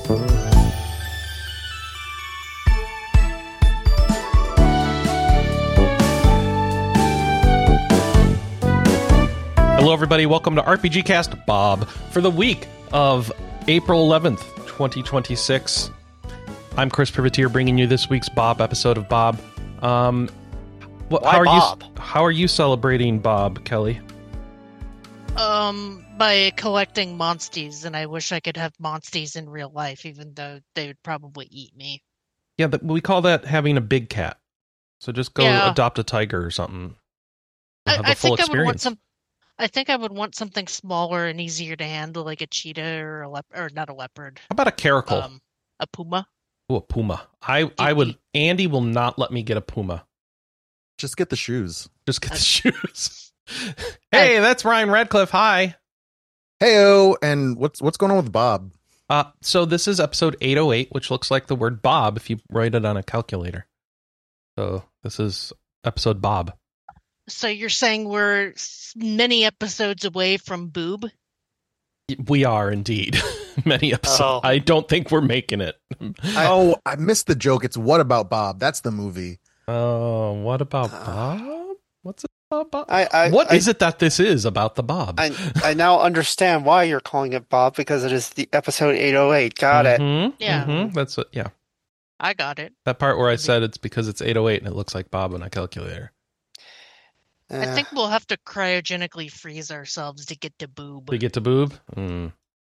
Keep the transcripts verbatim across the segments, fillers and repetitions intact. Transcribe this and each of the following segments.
Hello, everybody. Welcome to R P G Cast Bob for the week of April eleventh, twenty twenty-six. I'm Chris Privateer, bringing you this week's Bob episode of Bob. Um, what, Why how are Bob? you? How are you celebrating Bob, Kelly? Um, by collecting monsties, and I wish I could have monsties in real life, even though they would probably eat me. Yeah, but we call that having a big cat. So just go Yeah. adopt a tiger or something. I, Have the I full think I would want experience. some. I think I would want something smaller and easier to handle, like a cheetah or a leopard, or not a leopard. How about a caracal? Um, a puma. Ooh, a puma. I, I would. Andy will not let me get a puma. Just get the shoes. Just get the shoes. Hey, that's Ryan Radcliffe. Hi. Heyo, and what's what's going on with Bob? Uh, so this is episode eight oh eight, which looks like the word Bob if you write it on a calculator. So this is episode Bob. So you're saying we're s- many episodes away from boob? We are indeed many episodes. Oh. I don't think we're making it. I- oh, I missed the joke. It's What About Bob? That's the movie. Oh, what about Uh, Bob? What's it about Bob? I, I, What I, is it that this is about the Bob? I, I now understand why you're calling it Bob, because it is the episode eight oh eight. Got it. Mhm, Yeah. mhm, that's what. Yeah, I got it. that part where I said it's because it's eight oh eight and it looks like Bob on a calculator. I Eh, think we'll have to cryogenically freeze ourselves to get to boob. We get to boob. Mm.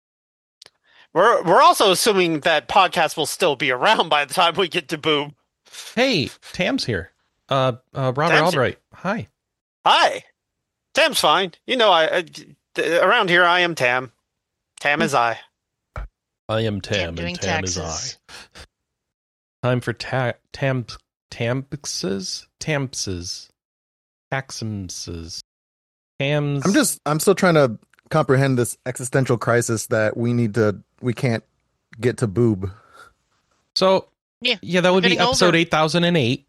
we're we're also assuming that podcast will still be around by the time we get to Boob. Hey, Tam's here. Uh, uh, Robert Tam's- Albright. Hi. Hi, Tam's fine. You know, I, I th- around here I am Tam. Tam is I. I am Tam, Tam and doing Tam is taxes. I. Time for ta- Tam Tampses Tampses Taxumses Tams. I'm just I'm still trying to comprehend this existential crisis that we need to we can't get to boob. so Yeah, yeah. That would be getting episode older. eight thousand and eight.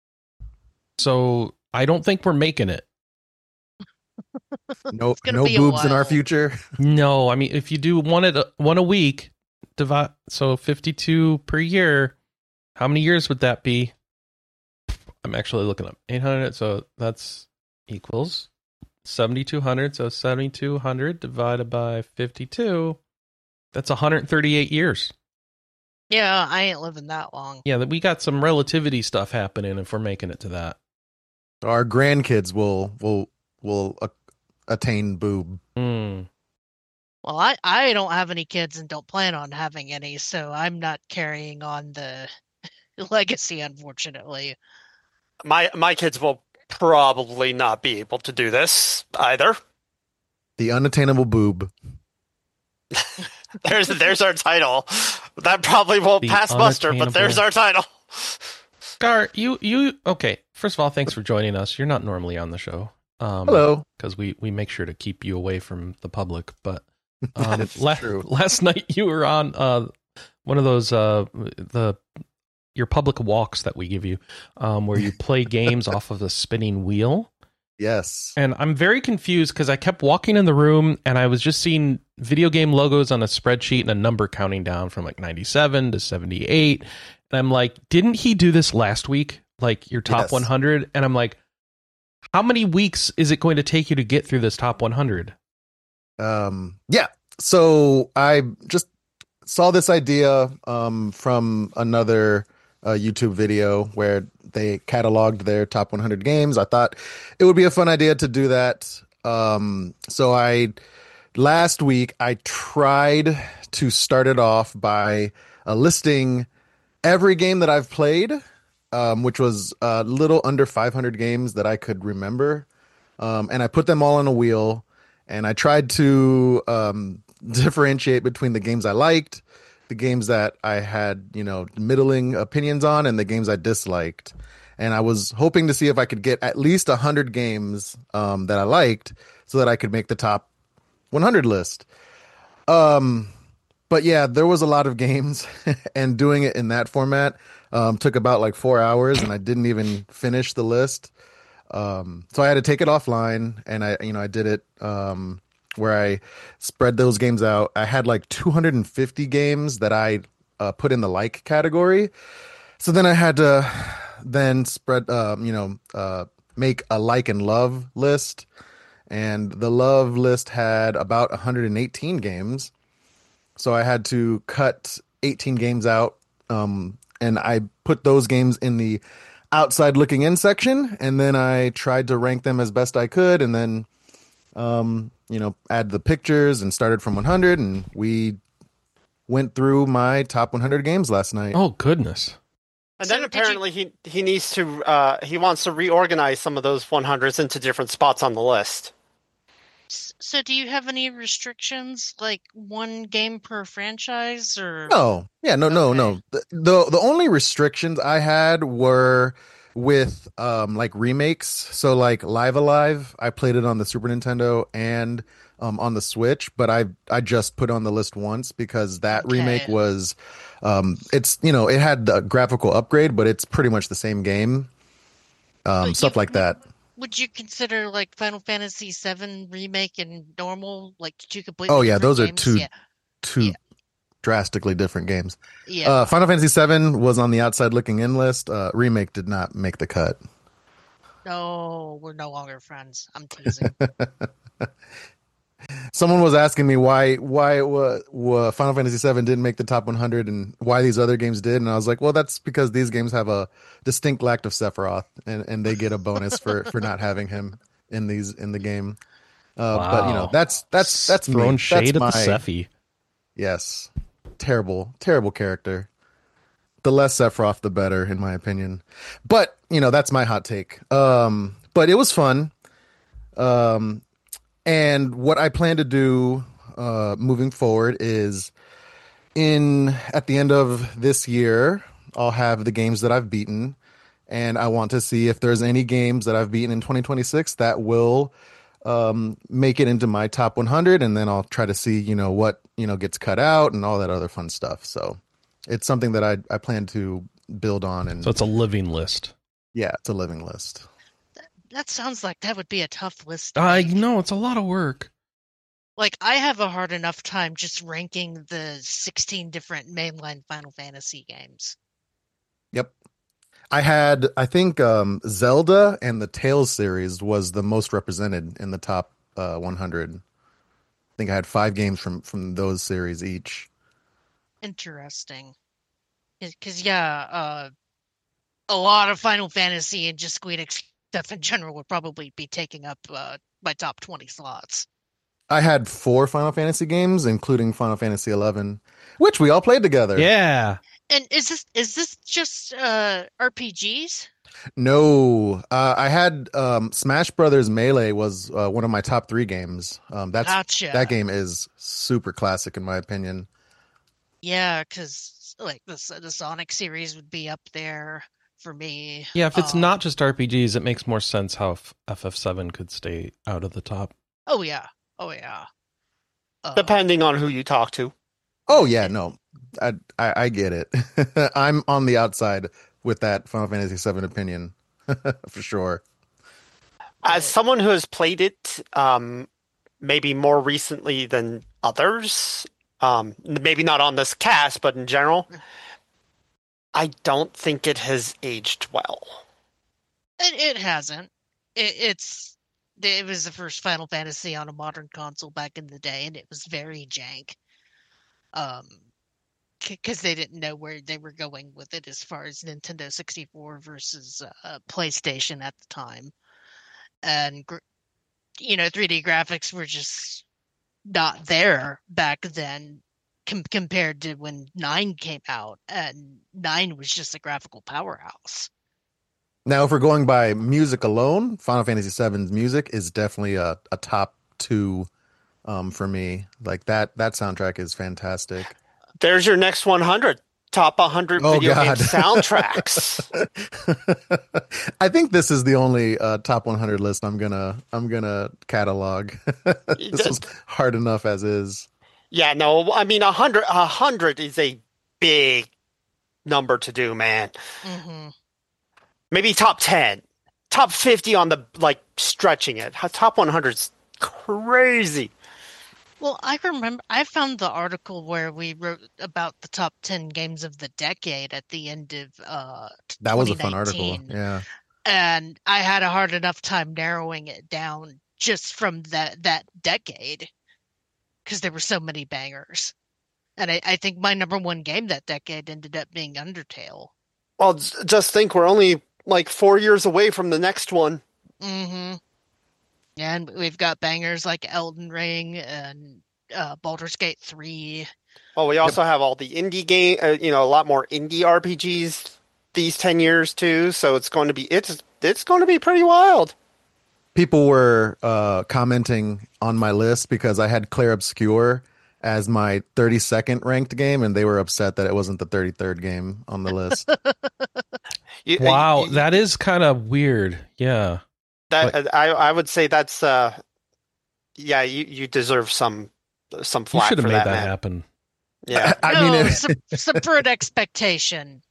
So I don't think we're making it. No gonna no be a boobs in our while. future. No, I mean if you do one at a, one a week, divide so fifty-two per year. How many years would that be? I'm actually looking up eight hundred. So that's equals seventy-two hundred. So seventy-two hundred divided by fifty-two. That's one hundred thirty-eight years. Yeah, I ain't living that long. Yeah, that we got some relativity stuff happening if we're making it to that. Our grandkids will will will uh, attain boob. Hmm. Well, I, I don't have any kids and don't plan on having any, so I'm not carrying on the legacy, unfortunately. My my kids will probably not be able to do this either. The unattainable boob. There's there's our title. That probably won't The pass muster, but there's unattainable- our title. Scar, you you okay? First of all, thanks for joining us. You're not normally on the show. Um, Hello. because we we make sure to keep you away from the public. But um, That's la- true. last night you were on uh one of those uh the your public walks that we give you, um, where you play games off of a spinning wheel. Yes. And I'm very confused because I kept walking in the room and I was just seeing video game logos on a spreadsheet and a number counting down from like ninety-seven to seventy-eight. And I'm like, didn't he do this last week? Like your top Yes. one hundred? And I'm like, how many weeks is it going to take you to get through this top one hundred? Um, yeah. So I just saw this idea um, from another uh, YouTube video where they cataloged their top one hundred games. I thought it would be a fun idea to do that. Um, so I last week I tried to start it off by uh, listing every game that I've played, um, which was a little under five hundred games that I could remember. Um, and I put them all on a wheel. And I tried to um, differentiate between the games I liked, the games that I had, you know, middling opinions on, and the games I disliked. And I was hoping to see if I could get at least one hundred games um, that I liked so that I could make the top one hundred list. Um, but yeah, there was a lot of games, and doing it in that format um, took about like four hours, and I didn't even finish the list. Um, so I had to take it offline, and I, you know, I did it um, where I spread those games out. I had like two hundred fifty games that I uh, put in the like category. So then I had to then spread, uh, you know, uh, make a like and love list. And the love list had about one hundred eighteen games. So I had to cut eighteen games out. Um, and I put those games in the outside looking in section. And then I tried to rank them as best I could. And then, um, you know, add the pictures and started from one hundred. And we went through my top one hundred games last night. Oh, goodness. And So then did you- apparently he he needs to uh, he wants to reorganize some of those one hundreds into different spots on the list. S- So, do you have any restrictions, like one game per franchise, or No, yeah, no, no, Okay. no. The, the the only restrictions I had were with um like remakes. So like Live Alive, I played it on the Super Nintendo and um on the Switch, but I I just put on the list once because that Okay. remake was um it's you know it had the graphical upgrade, but it's pretty much the same game. Um, But stuff you- like that. would you consider like Final Fantasy seven remake and normal like two completely? Oh yeah, different those are games? two Yeah, two Yeah. drastically different games. yeah. Uh, Final Fantasy seven was on the outside looking in list. Uh, remake did not make the cut. No, we're no longer friends. I'm teasing. Someone was asking me why why wa, wa Final Fantasy seven didn't make the top one hundred and why these other games did, and I was like, well, that's because these games have a distinct lack of Sephiroth, and, and they get a bonus for, for not having him in these in the game. Uh, But you know, Wow. that's that's that's me. throwing That's shade at my- the Sephi. Yes, terrible, terrible character. The less Sephiroth, the better, in my opinion. But you know, that's my hot take. Um, but it was fun. Um, and what I plan to do uh, moving forward is, in at the end of this year, I'll have the games that I've beaten, and I want to see if there's any games that I've beaten in twenty twenty-six that will um, make it into my top one hundred, and then I'll try to see, you know, what, you know, gets cut out and all that other fun stuff. So it's something that I, I plan to build on. And So it's a living list. yeah, it's a living list. That sounds like that would be a tough list. to I make. know it's a lot of work. Like I have a hard enough time just ranking the sixteen different mainline Final Fantasy games. Yep. I had, I think um, Zelda and the Tales series was the most represented in the top uh, one hundred. I think I had five games from, from those series each. Interesting. Because yeah, uh, a lot of Final Fantasy and just Square Enix stuff in general would probably be taking up uh, my top twenty slots. I had four Final Fantasy games, including Final Fantasy eleven, which we all played together. Yeah. And is this is this just uh, R P Gs? No, uh, I had um, Smash Brothers Melee was uh, one of my top three games. Um, that's Gotcha. that game is super classic in my opinion. Yeah, because like the the Sonic series would be up there for me. Yeah, if it's Um, not just R P Gs, it makes more sense how F F seven could stay out of the top. Oh yeah. Oh yeah. Uh, Depending on who you talk to. Oh yeah, no, I I, I get it. I'm on the outside with that Final Fantasy seven opinion for sure. As someone who has played it, um, maybe more recently than others, um, maybe not on this cast, but in general, I don't think it has aged well. It, it hasn't. It, it's it was the first Final Fantasy on a modern console back in the day, and it was very jank. Um, because they didn't know where they were going with it as far as Nintendo sixty-four versus uh, PlayStation at the time, and gr- you know, three D graphics were just not there back then. Com- compared to when nine came out, and nine was just a graphical powerhouse. Now, if we're going by music alone, Final Fantasy seven's music is definitely a, a top two um, for me. Like that that soundtrack is fantastic. There's your next one hundred. Top one hundred Oh, video game God. soundtracks. I think this is the only uh, top one hundred list I'm gonna I'm gonna catalog. This was hard enough as is. Yeah, no, I mean, one hundred, one hundred is a big number to do, man. Mm-hmm. Maybe top ten. Top fifty on the, like, stretching it. Top one hundred's crazy. Well, I remember I found the article where we wrote about the top ten games of the decade at the end of uh That was a fun article. twenty nineteen. Yeah. And I had a hard enough time narrowing it down just from that that decade because there were so many bangers. And I, I think my number one game that decade ended up being Undertale. Well, j- just think we're only like four years away from the next one. Mm-hmm. And we've got bangers like Elden Ring and uh, Baldur's Gate three. Well, we also have all the indie game, uh, you know, a lot more indie R P Gs these ten years too. So it's going to be it's it's going to be pretty wild. People were uh, commenting on my list because I had Clair Obscur as my thirty-second ranked game, and they were upset that it wasn't the thirty-third game on the list. You- uh, Wow, you- that is kind of weird. Yeah. that uh, I I would say that's uh yeah, you you deserve some some You flack should have for made that, that man. happen. Yeah. I no, mean, it, sub- subvert expectation.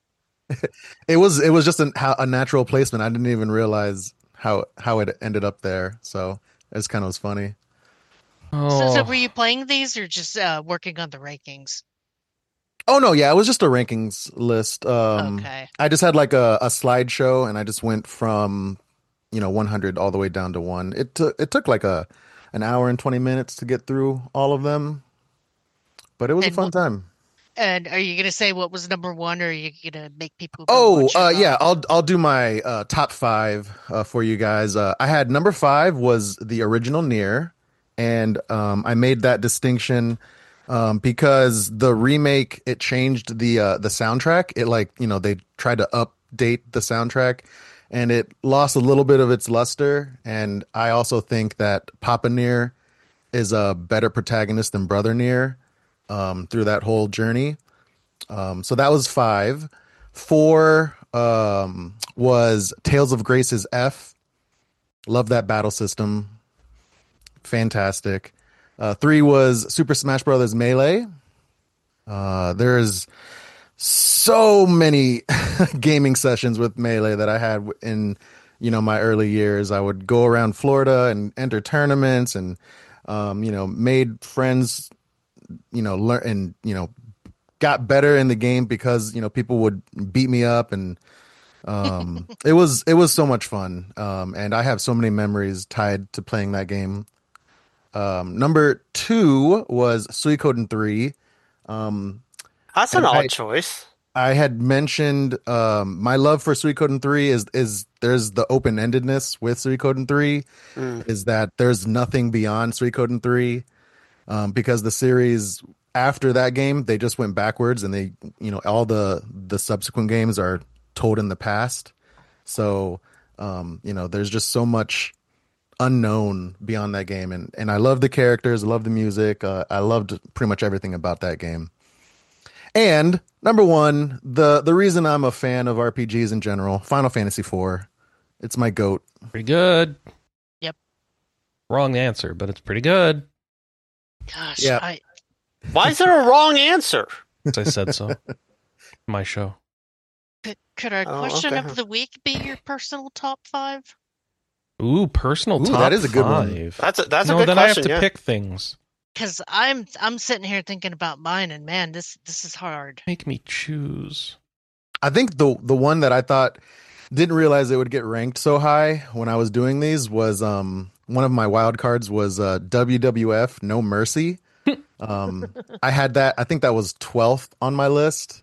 it was it was just an, how- a natural placement. I didn't even realize how how it ended up there. So it's kind of was funny. Oh, So, so were you playing these or just uh, working on the rankings? Oh no, yeah, it was just a rankings list. Um, Okay. I just had like a, a slideshow, and I just went from you know one hundred all the way down to one. It took it took like a an hour and twenty minutes to get through all of them, but it was And a fun what- time. And are you going to say what was number one, or are you going to make people? go Oh, watch it uh, all? yeah, I'll I'll do my uh, top five uh, for you guys. Uh, I had number five was the original Nier, and um, I made that distinction um, because the remake it changed the uh, the soundtrack. It like you know they tried to update the soundtrack, and it lost a little bit of its luster. And I also think that Papa Nier is a better protagonist than Brother Nier um, through that whole journey. Um, so that was five. Four um, was Tales of Grace's F. Love that battle system. Fantastic. Uh, three was Super Smash Brothers Melee. Uh, there's so many gaming sessions with Melee that I had in, you know, my early years. I would go around Florida and enter tournaments and, um, you know, made friends, you know, learn and, you know, got better in the game because, you know, people would beat me up and, um, it was, it was so much fun. Um, and I have so many memories tied to playing that game. Um, number two was Suikoden three. Um, That's an And odd I- choice. I had mentioned um, my love for Suikoden three is is there's the open endedness with Suikoden three Mm. is that there's nothing beyond Suikoden three um, because the series after that game they just went backwards and they you know all the the subsequent games are told in the past. So um, you know there's just so much unknown beyond that game and and I love the characters, I love the music, uh, I loved pretty much everything about that game. And number one, the the reason I'm a fan of R P Gs in general, Final Fantasy four. It's my goat. pretty good. Yep. Wrong answer, but it's pretty good. Gosh, Yeah. I, Why is there a wrong answer? As I said so. My show. could, could our Oh, question okay. of the week be your personal top five? Ooh, personal Ooh, top that is a good one. five. That's a that's no, a good then question. I have to yeah. pick things. Because I'm I'm sitting here thinking about mine, and man, this this is hard. Make me choose. I think the the one that I thought didn't realize it would get ranked so high when I was doing these was um one of my wild cards was uh, W W F No Mercy. Um, I had that. I think that was twelfth on my list.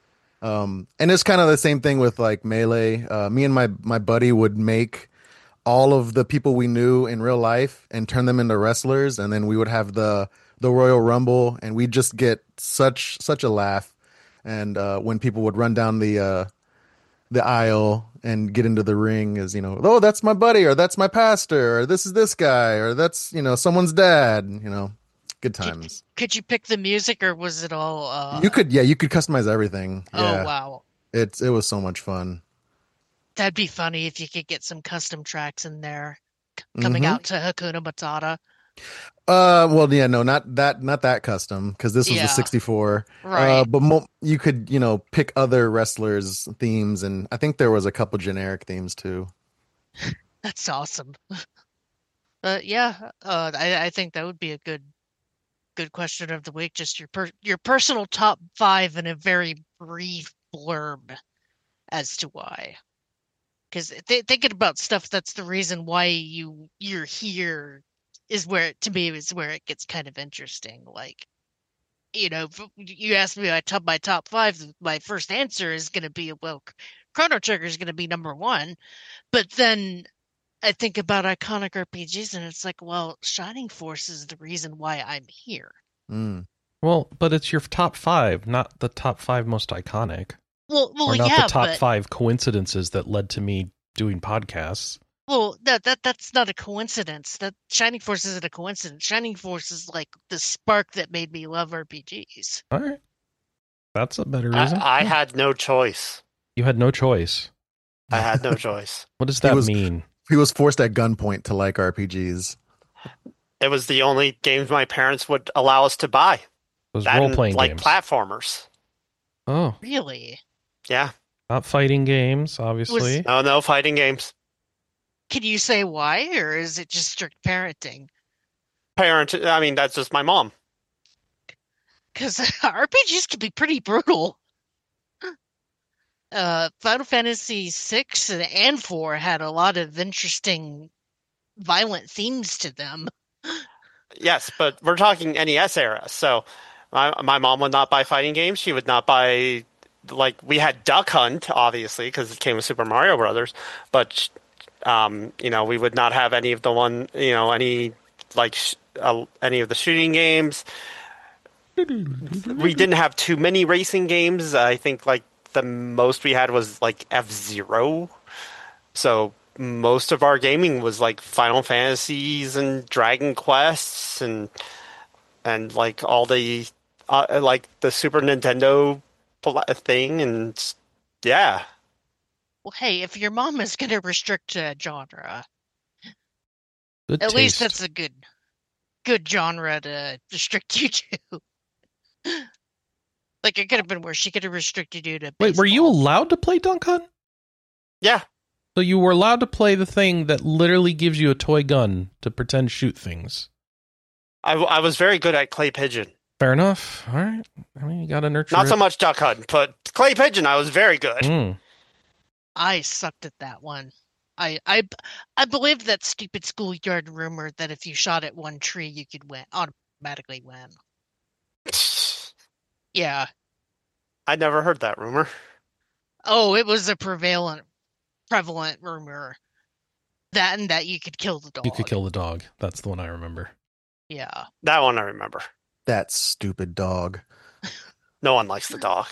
Um, and it's kind of the same thing with like Melee. Uh, me and my my buddy would make all of the people we knew in real life and turn them into wrestlers, and then we would have the the Royal Rumble, and we'd just get such such a laugh. And uh, when people would run down the uh, the aisle and get into the ring, is you know, oh, that's my buddy, or that's my pastor, or this is this guy, or that's you know someone's dad. You know, good times. Could you pick the music, or was it all? Uh, You could, yeah, you could customize everything. Oh Yeah, wow, it's it was so much fun. that'd be funny if you could get some custom tracks in there c- coming Mhm. out to Hakuna Matata. Uh, well, yeah, no, not that, not that custom because this was Yeah. the sixty-four. Right. Uh, but mo- you could, you know, pick other wrestlers' themes, and I think there was a couple generic themes too. That's awesome. But yeah, uh, I I think that would be a good good question of the week. Just your per- your personal top five in a very brief blurb as to why. Because th- thinking about stuff that's the reason why you you're here is where to me is where it gets kind of interesting. Like, you know, if you asked me my top my top five, my first answer is going to be, well, Chrono Trigger is going to be number one. But then I think about iconic R P Gs, and it's like, well, Shining Force is the reason why I'm here. Mm. Well, but it's your top five, not the top five most iconic. Well, well, or not yeah, the top but, five coincidences that led to me doing podcasts. Well, that that that's not a coincidence. That Shining Force isn't a coincidence. Shining Force is like the spark that made me love R P Gs. All right. That's a better reason. I, I Yeah. had no choice. You had no choice. I had no choice. What does that was- mean? He was forced at gunpoint to like R P Gs. It was the only games my parents would allow us to buy. Those That and, role-playing like games. platformers. Oh, Really? Yeah. not fighting games, obviously. No, no fighting games. Can you say why, or is it just strict parenting? Parent. I mean, that's just my mom. Because R P Gs can be pretty brutal. Uh, Final Fantasy six and four had a lot of interesting, violent themes to them. Yes, but we're talking N E S era. So my my mom would not buy fighting games. She would not buy, like, we had Duck Hunt, obviously, because it came with Super Mario Brothers. But um, you know, we would not have any of the one, you know, any like sh- uh, any of the shooting games. We didn't have too many racing games. I think like the most we had was like F-Zero. So most of our gaming was like Final Fantasies and Dragon Quests and and like all the uh, like the Super Nintendo pl- thing, and yeah. Well, hey, if your mom is going to restrict a genre, Good at taste. least that's a good, good genre to restrict you to. Like, it could have been worse. She could have restricted you to. Wait, were you baseball. allowed to play Dunk Hunt? Yeah. So you were allowed to play the thing that literally gives you a toy gun to pretend shoot things. I, I was very good at Clay Pigeon. Fair enough. All right. I mean, you got to nurture Not it. so much Duck Hunt, but Clay Pigeon, I was very good. Mm. I sucked at that one. I I I believed that stupid schoolyard rumor that if you shot at one tree, you could win automatically win. Yeah. I never heard that rumor. Oh, it was a prevalent, prevalent rumor. That and that you could kill the dog. You could kill the dog. That's the one I remember. Yeah. That one I remember. That stupid dog. No one likes the dog.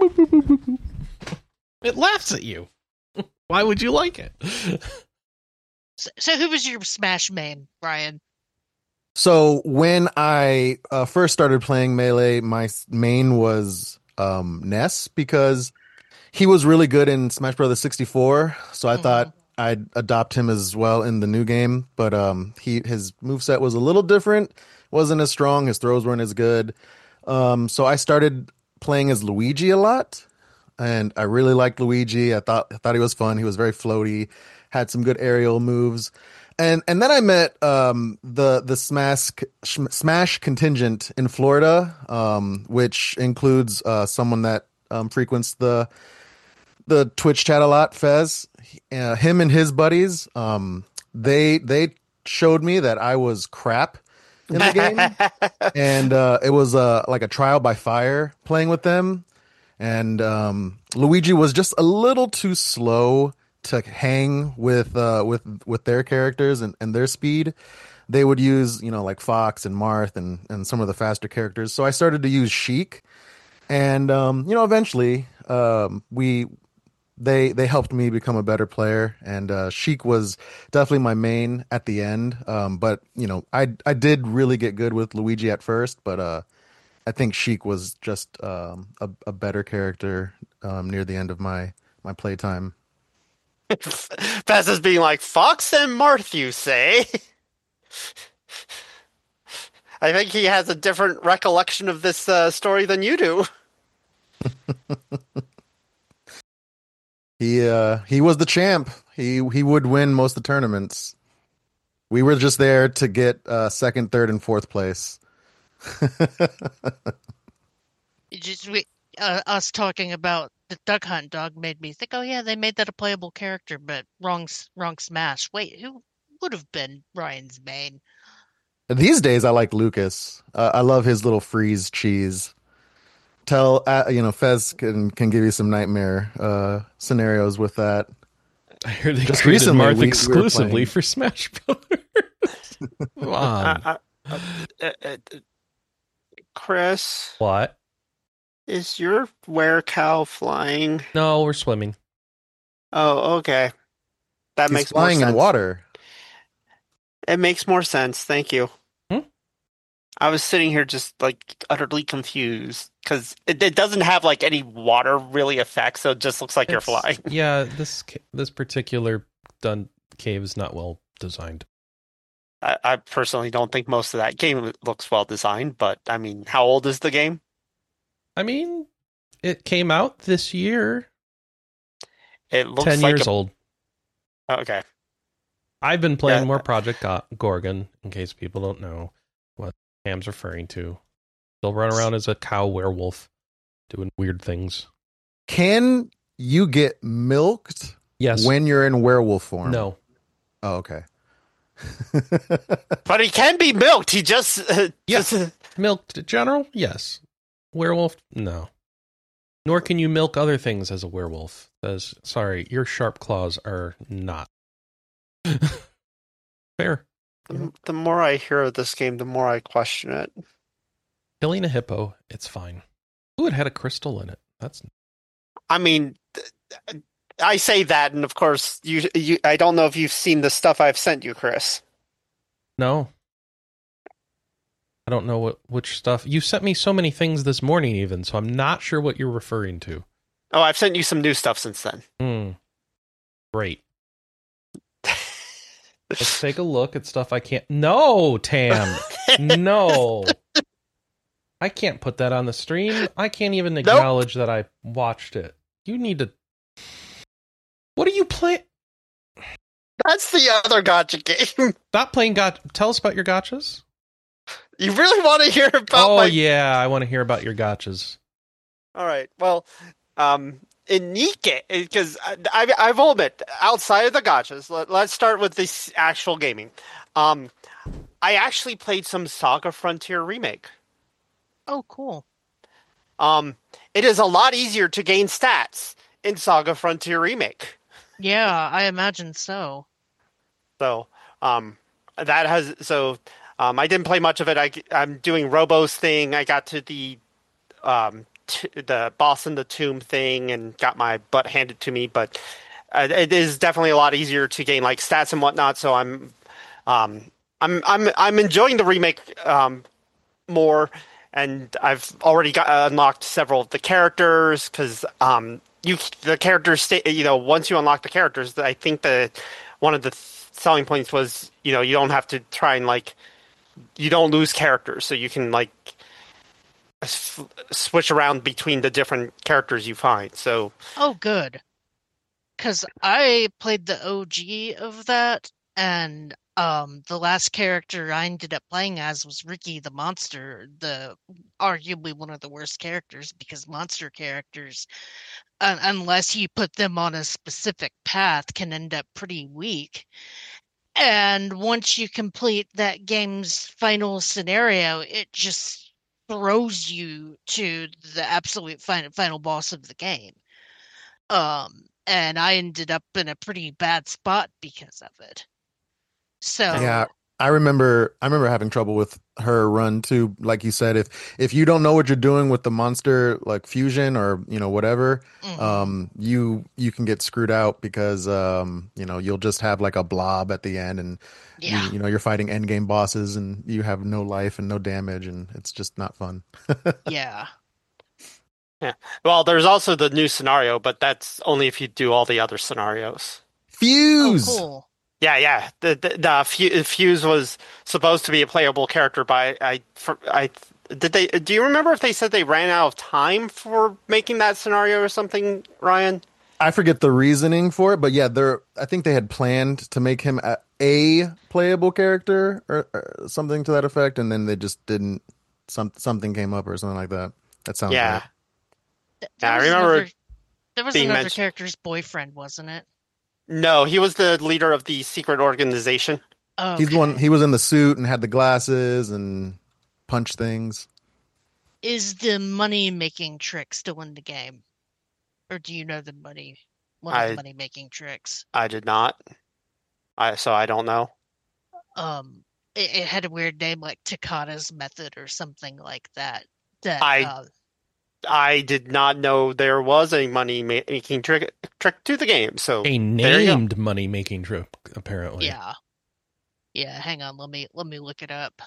It laughs at you. Why would you like it? So, so who was your Smash main, Brian? So when I uh, first started playing Melee, my s- main was um, Ness because he was really good in Smash Brothers sixty-four. So I Mhm. thought I'd adopt him as well in the new game. But um, he his moveset was a little different. Wasn't as strong. His throws weren't as good. Um, so I started playing as Luigi a lot. And I really liked Luigi. I thought I thought he was fun. He was very floaty, had some good aerial moves. And and then I met um, the the Smash Smash contingent in Florida, um, which includes uh, someone that um, frequents the the Twitch chat a lot, Fez. Uh, him and his buddies, um, they they showed me that I was crap in the game, and uh, it was uh, like a trial by fire playing with them. And um, Luigi was just a little too slow to hang with uh, with with their characters and, and their speed. They would use, you know, like Fox and Marth and, and some of the faster characters. So I started to use Sheik, and um, you know, eventually um, we they they helped me become a better player. And uh, Sheik was definitely my main at the end. Um, but you know, I I did really get good with Luigi at first, but uh, I think Sheik was just um, a, a better character um, near the end of my my playtime. Fez is being like, Fox and Marth, you say? I think he has a different recollection of this uh, story than you do. He uh, he was the champ. He he would win most of the tournaments. We were just there to get uh, second, third, and fourth place. It just we, uh, us talking about the Duck Hunt dog made me think, oh yeah, they made that a playable character, but wrong, s- wrong smash. Wait, who would have been Ryan's main? These days, I like Lucas. Uh, I love his little freeze cheese. Tell uh, you know, Fez can can give you some nightmare uh, scenarios with that. I heard they Just created recently, Marth we- we were exclusively playing- for Smash Brothers. Come on. Uh, uh, uh, uh, Chris, What? is your werecow flying? No, we're swimming. Oh, okay. That He's makes more flying sense. in water. It makes more sense. Thank you. Hmm? I was sitting here just like utterly confused because it, it doesn't have like any water really effect, so it just looks like you're It's- flying. Yeah, this ca- this particular dun cave is not well designed. I, I personally don't think most of that game looks well designed, but I mean, how old is the game? I mean, it came out this year. It looks Ten like years a, old. Okay. I've been playing Yeah. more Project Go- Gorgon, in case people don't know what Cam's referring to. They'll run around as a cow werewolf, doing weird things. Can you get milked Yes. when you're in werewolf form? No. Oh, okay. But he can be milked. He just, uh, Yeah. just Milked general? Yes. Werewolf? No. Nor can you milk other things as a werewolf. Says, sorry, your sharp claws are not. Fair. the, the more I hear of this game, the more I question it. Killing a hippo, it's fine. Ooh, it had a crystal in it. That's I mean, th- I say that, and of course, you, you. I don't know if you've seen the stuff I've sent you, Chris. no. I don't know what which stuff. You sent me so many things this morning even, so I'm not sure what you're referring to. Oh, I've sent you some new stuff since then. Hmm. Great. Let's take a look at stuff I can't. No, Tam. No. I can't put that on the stream. I can't even acknowledge that I watched it. You need to. What are you playing? That's the other gotcha game. Stop playing gotcha. Tell us about your gotchas. You really want to hear about Oh, my... yeah. I want to hear about your gotchas. All right. Well, um, in Nikke, because I, I, I will admit, outside of the gotchas, let, let's start with this actual gaming. Um, I actually played some Saga Frontier Remake. Oh, cool. Um, it is a lot easier to gain stats in Saga Frontier Remake. Yeah, I imagine so. So, um, that has so. Um, I didn't play much of it. I, I'm doing Robo's thing. I got to the um, t- the boss in the tomb thing and got my butt handed to me. But uh, it is definitely a lot easier to gain like stats and whatnot. So I'm um, I'm I'm I'm enjoying the remake um, more, and I've already got uh, unlocked several of the characters because um, you the characters stay. You know, once you unlock the characters, I think that one of the selling points was you know you don't have to try and like. You don't lose characters, so you can like s- switch around between the different characters you find. So, Oh, good. Because I played the O G of that, and um, the last character I ended up playing as was Ricky the Monster, the arguably one of the worst characters because monster characters, un- unless you put them on a specific path, can end up pretty weak. And once you complete that game's final scenario, it just throws you to the absolute final final boss of the game. Um, and I ended up in a pretty bad spot because of it. So Yeah, I remember I remember having trouble with her run too. Like you said, if if you don't know what you're doing with the monster like fusion or you know whatever, mhm. um, you you can get screwed out because um, you know you'll just have like a blob at the end, and yeah, you, you know you're fighting end game bosses, and you have no life and no damage, and it's just not fun. yeah. well, there's also the new scenario, but that's only if you do all the other scenarios. Fuse. Oh, cool. Yeah, yeah. The the, the Fu- Fuse was supposed to be a playable character, but I, for, I did they. Do you remember if they said they ran out of time for making that scenario or something, Ryan? I forget the reasoning for it, but yeah, they're. I think they had planned to make him a, a playable character or, or something to that effect, and then they just didn't some something came up or something like that. That sounds Yeah. right. Th- Yeah, I was remember another, there was being another mentioned- character's boyfriend, wasn't it? No, he was the leader of the secret organization. Oh, He's the one. He was in the suit and had the glasses and punched things. Is the money making trick still in the game, or do you know the money? One of I- the money making tricks. I did not. I so I don't know. Um, it, it had a weird name like Takata's method or something like that. That I- uh, I did not know there was a money ma- making trick trick to the game. So A there you go. named money making trick, apparently. yeah, yeah. Hang on, let me let me look it up.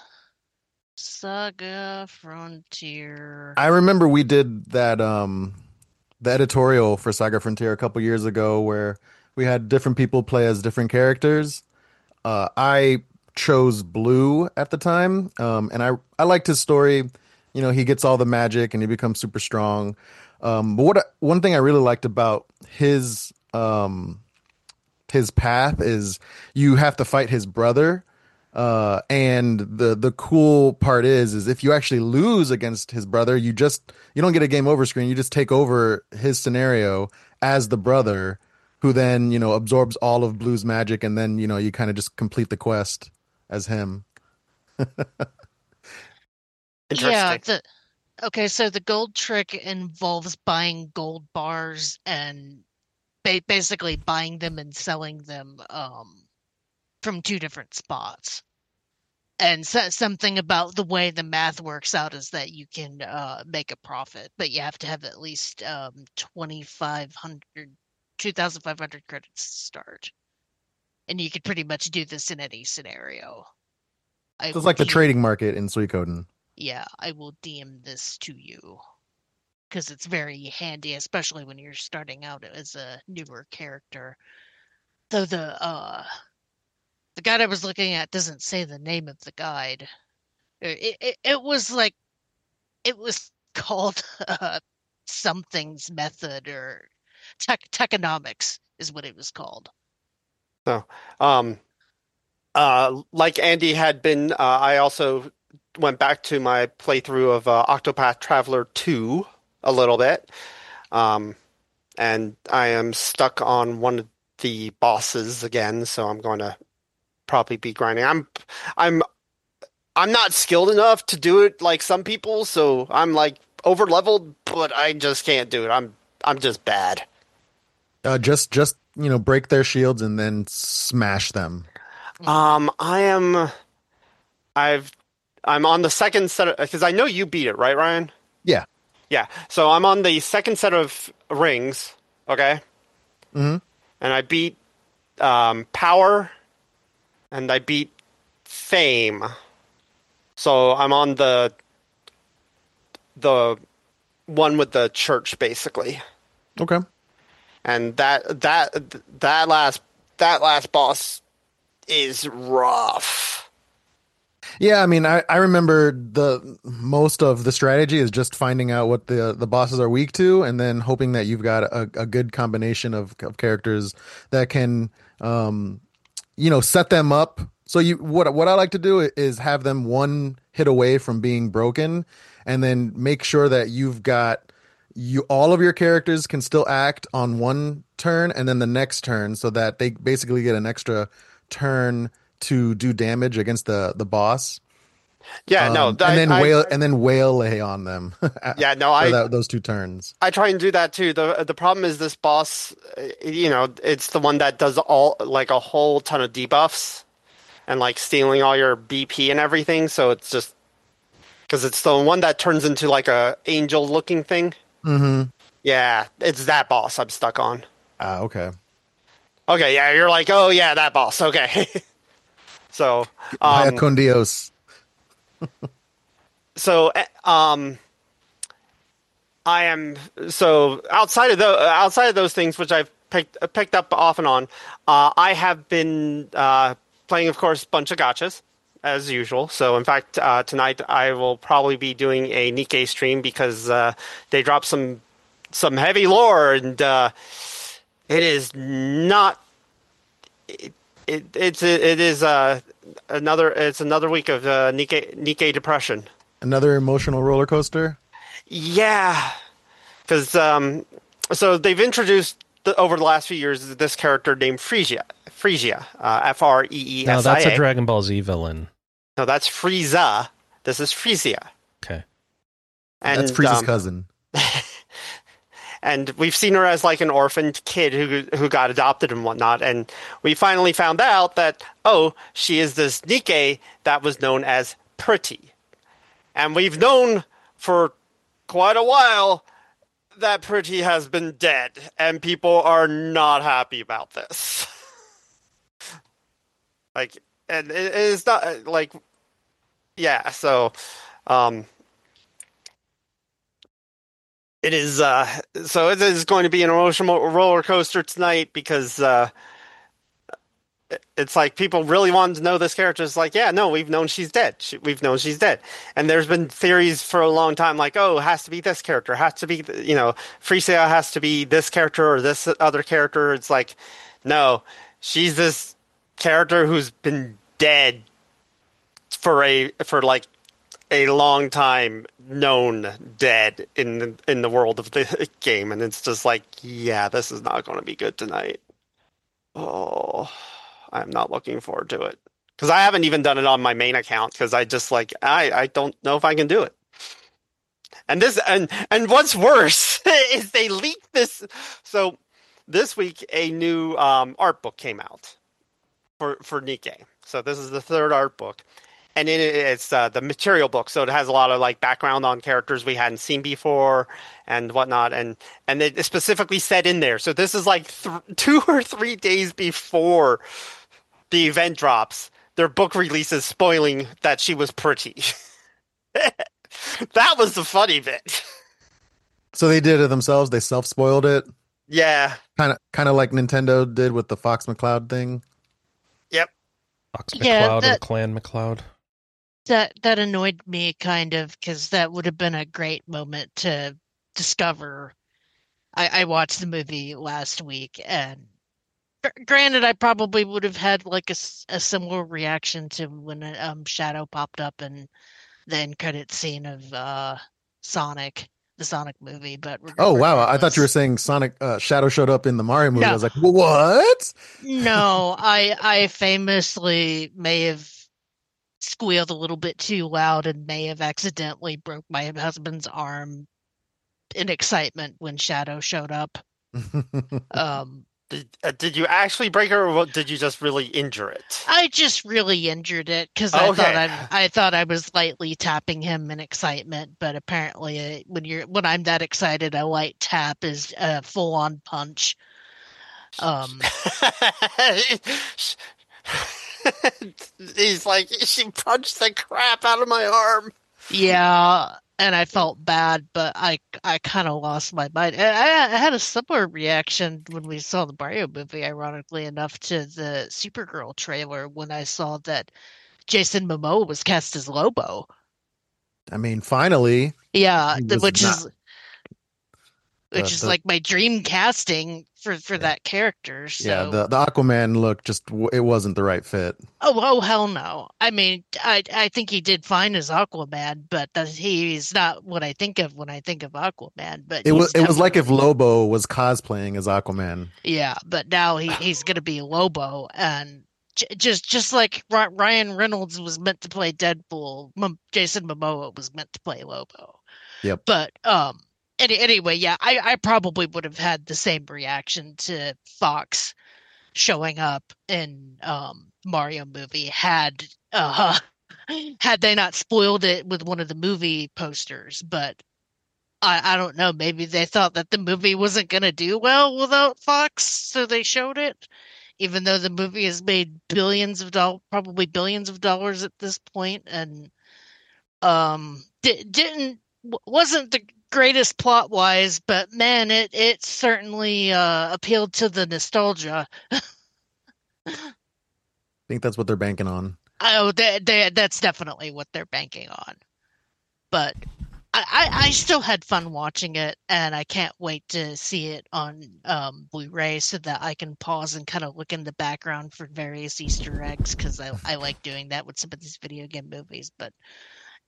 Saga Frontier. I remember we did that um the editorial for Saga Frontier a couple years ago where we had different people play as different characters. Uh, I chose Blue at the time, um, and I I liked his story. You know, he gets all the magic and he becomes super strong. Um, but what I- one thing I really liked about his um his path is you have to fight his brother. Uh, and the the cool part is is if you actually lose against his brother, you just you don't get a game over screen. You just take over his scenario as the brother, who then you know absorbs all of Blue's magic, and then you know you kind of just complete the quest as him. Interesting. Yeah, the okay, so the gold trick involves buying gold bars and ba- basically buying them and selling them um from two different spots. And so, something about the way the math works out is that you can uh make a profit, but you have to have at least um twenty-five hundred two thousand five hundred credits to start. And you could pretty much do this in any scenario. I So it's will like the D- trading market in Suikoden. Yeah, I will D M this to you because it's very handy, especially when you're starting out as a newer character. Though the uh, the guide I was looking at doesn't say the name of the guide. It it, it was like it was called uh, something's method or tech techonomics is what it was called. Um, uh, like Andy had been, uh, I also went back to my playthrough of uh, Octopath Traveler two a little bit. Um, and I am stuck on one of the bosses again, so I'm going to probably be grinding. I'm I'm I'm not skilled enough to do it like some people, so I'm like over leveled, but I just can't do it. I'm I'm just bad. Uh, just just you know break their shields and then smash them. Um, I am I've I'm on the second set of, because I know you beat it, right, Ryan? Yeah. Yeah. So I'm on the second set of rings, okay? Mhm. And I beat um, Power and I beat Fame. So I'm on the the one with the church basically. Okay. And that that that last that last boss is rough. Yeah, I mean, I, I remember the most of the strategy is just finding out what the the bosses are weak to, and then hoping that you've got a, a good combination of, of characters that can, um, you know, set them up. So you what what I like to do is have them one hit away from being broken, and then make sure that you've got you all of your characters can still act on one turn and then the next turn, so that they basically get an extra turn to do damage against the the boss. Yeah, no, Um, that, and then I, wail and then waylay on them. yeah, no, for I that, those two turns. I try and do that too. the The problem is this boss, uh, you know, it's the one that does all like a whole ton of debuffs and like stealing all your B P and everything. So it's just because it's the one that turns into like a angel looking thing. Mm-hmm. Yeah, it's that boss I'm stuck on. Ah, okay. Okay, yeah, you're like, oh yeah, that boss. Okay. So, Vaya um, con Dios. so, eh, um, I am so outside of the outside of those things, which I've picked picked up off and on. Uh, I have been uh, playing, of course, a bunch of gachas as usual. So, in fact, uh, tonight I will probably be doing a Nikkei stream because uh, they dropped some some heavy lore, and uh, it is not. It, it it's it is uh, another it's another week of uh, Nikkei Nikkei depression. Another emotional roller coaster. Yeah, because um, so they've introduced the, over the last few years this character named Frisia. Frisia, uh, F R E E S I A. No, that's a Dragon Ball Z villain. No, that's Frieza. This is Frisia. Okay. And, That's Frieza's um, cousin. And we've seen her as like an orphaned kid who who got adopted and whatnot. And we finally found out that, oh, she is this Nikke that was known as Pretty. And we've known for quite a while that Pretty has been dead. And people are not happy about this. Like, and it is not like, yeah, so, um, it is, uh, so it is going to be an emotional roller coaster tonight because, uh, it's like people really wanted to know this character. It's like, yeah, no, we've known she's dead. She, we've known she's dead. And there's been theories for a long time, like, oh, it has to be this character, has to be, you know, Frisia has to be this character or this other character. It's like, no, she's this character who's been dead for a, for like a long time, known dead in the, in the world of the game. And it's just like, yeah, this is not going to be good tonight. Oh, I'm not looking forward to it because I haven't even done it on my main account because I just like I I don't know if I can do it. And this and and what's worse is they leaked this. So this week a new um, art book came out for for Nikke. So this is the third art book, and in it, it's uh, the material book. So it has a lot of like background on characters we hadn't seen before and whatnot, and and it specifically said in there. So this is like th- two or three days before the event drops. Their book release is spoiling that she was pretty. That was the funny bit. So they did it themselves. They self-spoiled it. Yeah. Kind of, kind of like Nintendo did with the Fox McCloud thing. Yep. Fox Yeah, McCloud that- or Clan McCloud. That that annoyed me kind of because that would have been a great moment to discover. I, I watched the movie last week, and gr- granted, I probably would have had like a, s- a similar reaction to when um Shadow popped up in the end credit scene of uh Sonic, the Sonic movie. But reg- Oh wow! I thought you were regardless- saying Sonic uh, Shadow showed up in the Mario movie. No. I was like, what? No, I I famously may have squealed a little bit too loud and may have accidentally broke my husband's arm in excitement when Shadow showed up. Um, Did, uh, did you actually break her, or what- did you just really injure it? I just really injured it because I Okay. thought I I thought I was lightly tapping him in excitement, but apparently uh, when you're when I'm that excited, a light tap is a full on punch. Um, He's like, she punched the crap out of my arm. Yeah, and I felt bad, but I I kind of lost my mind. And I, I had a similar reaction when we saw the Mario movie, ironically enough, to the Supergirl trailer when I saw that Jason Momoa was cast as Lobo. I mean, finally, Yeah, He the- was which not- is which the- is the- like my dream casting for for Yeah. that character. So. yeah, the the Aquaman look just w- it wasn't the right fit. Oh, oh, hell no. I mean, I I think he did fine as Aquaman, but that he's not what I think of when I think of Aquaman. But It was he's it was like if definitely- Lobo was cosplaying as Aquaman. Yeah, but now he, he's going to be Lobo, and j- just just like Ry- Ryan Reynolds was meant to play Deadpool, M- Jason Momoa was meant to play Lobo. Yep. But um, any, anyway, yeah, I, I probably would have had the same reaction to Fox showing up in um Mario movie had uh had they not spoiled it with one of the movie posters. But I, I don't know. Maybe they thought that the movie wasn't going to do well without Fox, so they showed it. Even though the movie has made billions of dollars, probably billions of dollars at this point, and um, di- didn't w- wasn't the greatest plot wise, but man, it it certainly uh, appealed to the nostalgia. I think that's what they're banking on. Oh, they, they, that's definitely what they're banking on. But I, I, I still had fun watching it, and I can't wait to see it on um, Blu-ray so that I can pause and kind of look in the background for various Easter eggs, because I, I like doing that with some of these video game movies. But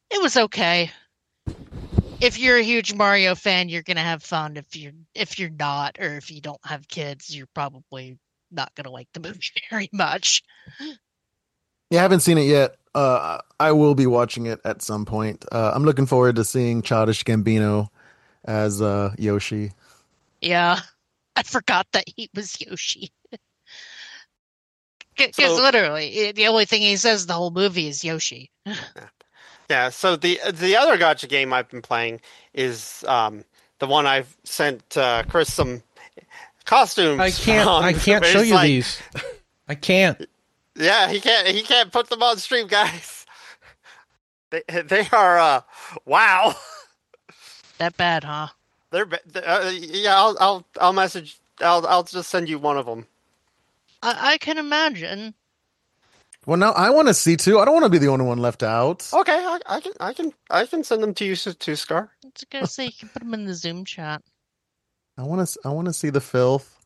It was okay. If you're a huge Mario fan, you're gonna have fun. If you're if you're not, or if you don't have kids, you're probably not gonna like the movie very much. Yeah, I haven't seen it yet. Uh, I will be watching it at some point. Uh, I'm looking forward to seeing Childish Gambino as uh, Yoshi. Yeah, I forgot that he was Yoshi. Because So- literally, the only thing he says the whole movie is Yoshi. Yeah, so the the other gotcha game I've been playing is um, the one I've sent uh, Chris some costumes. I can't. from, I can't where show it's you like- these. I can't. Yeah, he can't. He can't put them on stream, guys. They they are uh, wow. That bad, huh? They're ba- uh, yeah. I'll I'll I'll message. I'll I'll just send you one of them. I, I can imagine. Well, now I want to see too. I don't want to be the only one left out. Okay, I, I can I can I can send them to you to Scar. I was gonna say you can put them in the Zoom chat. I want to. I want to see the filth.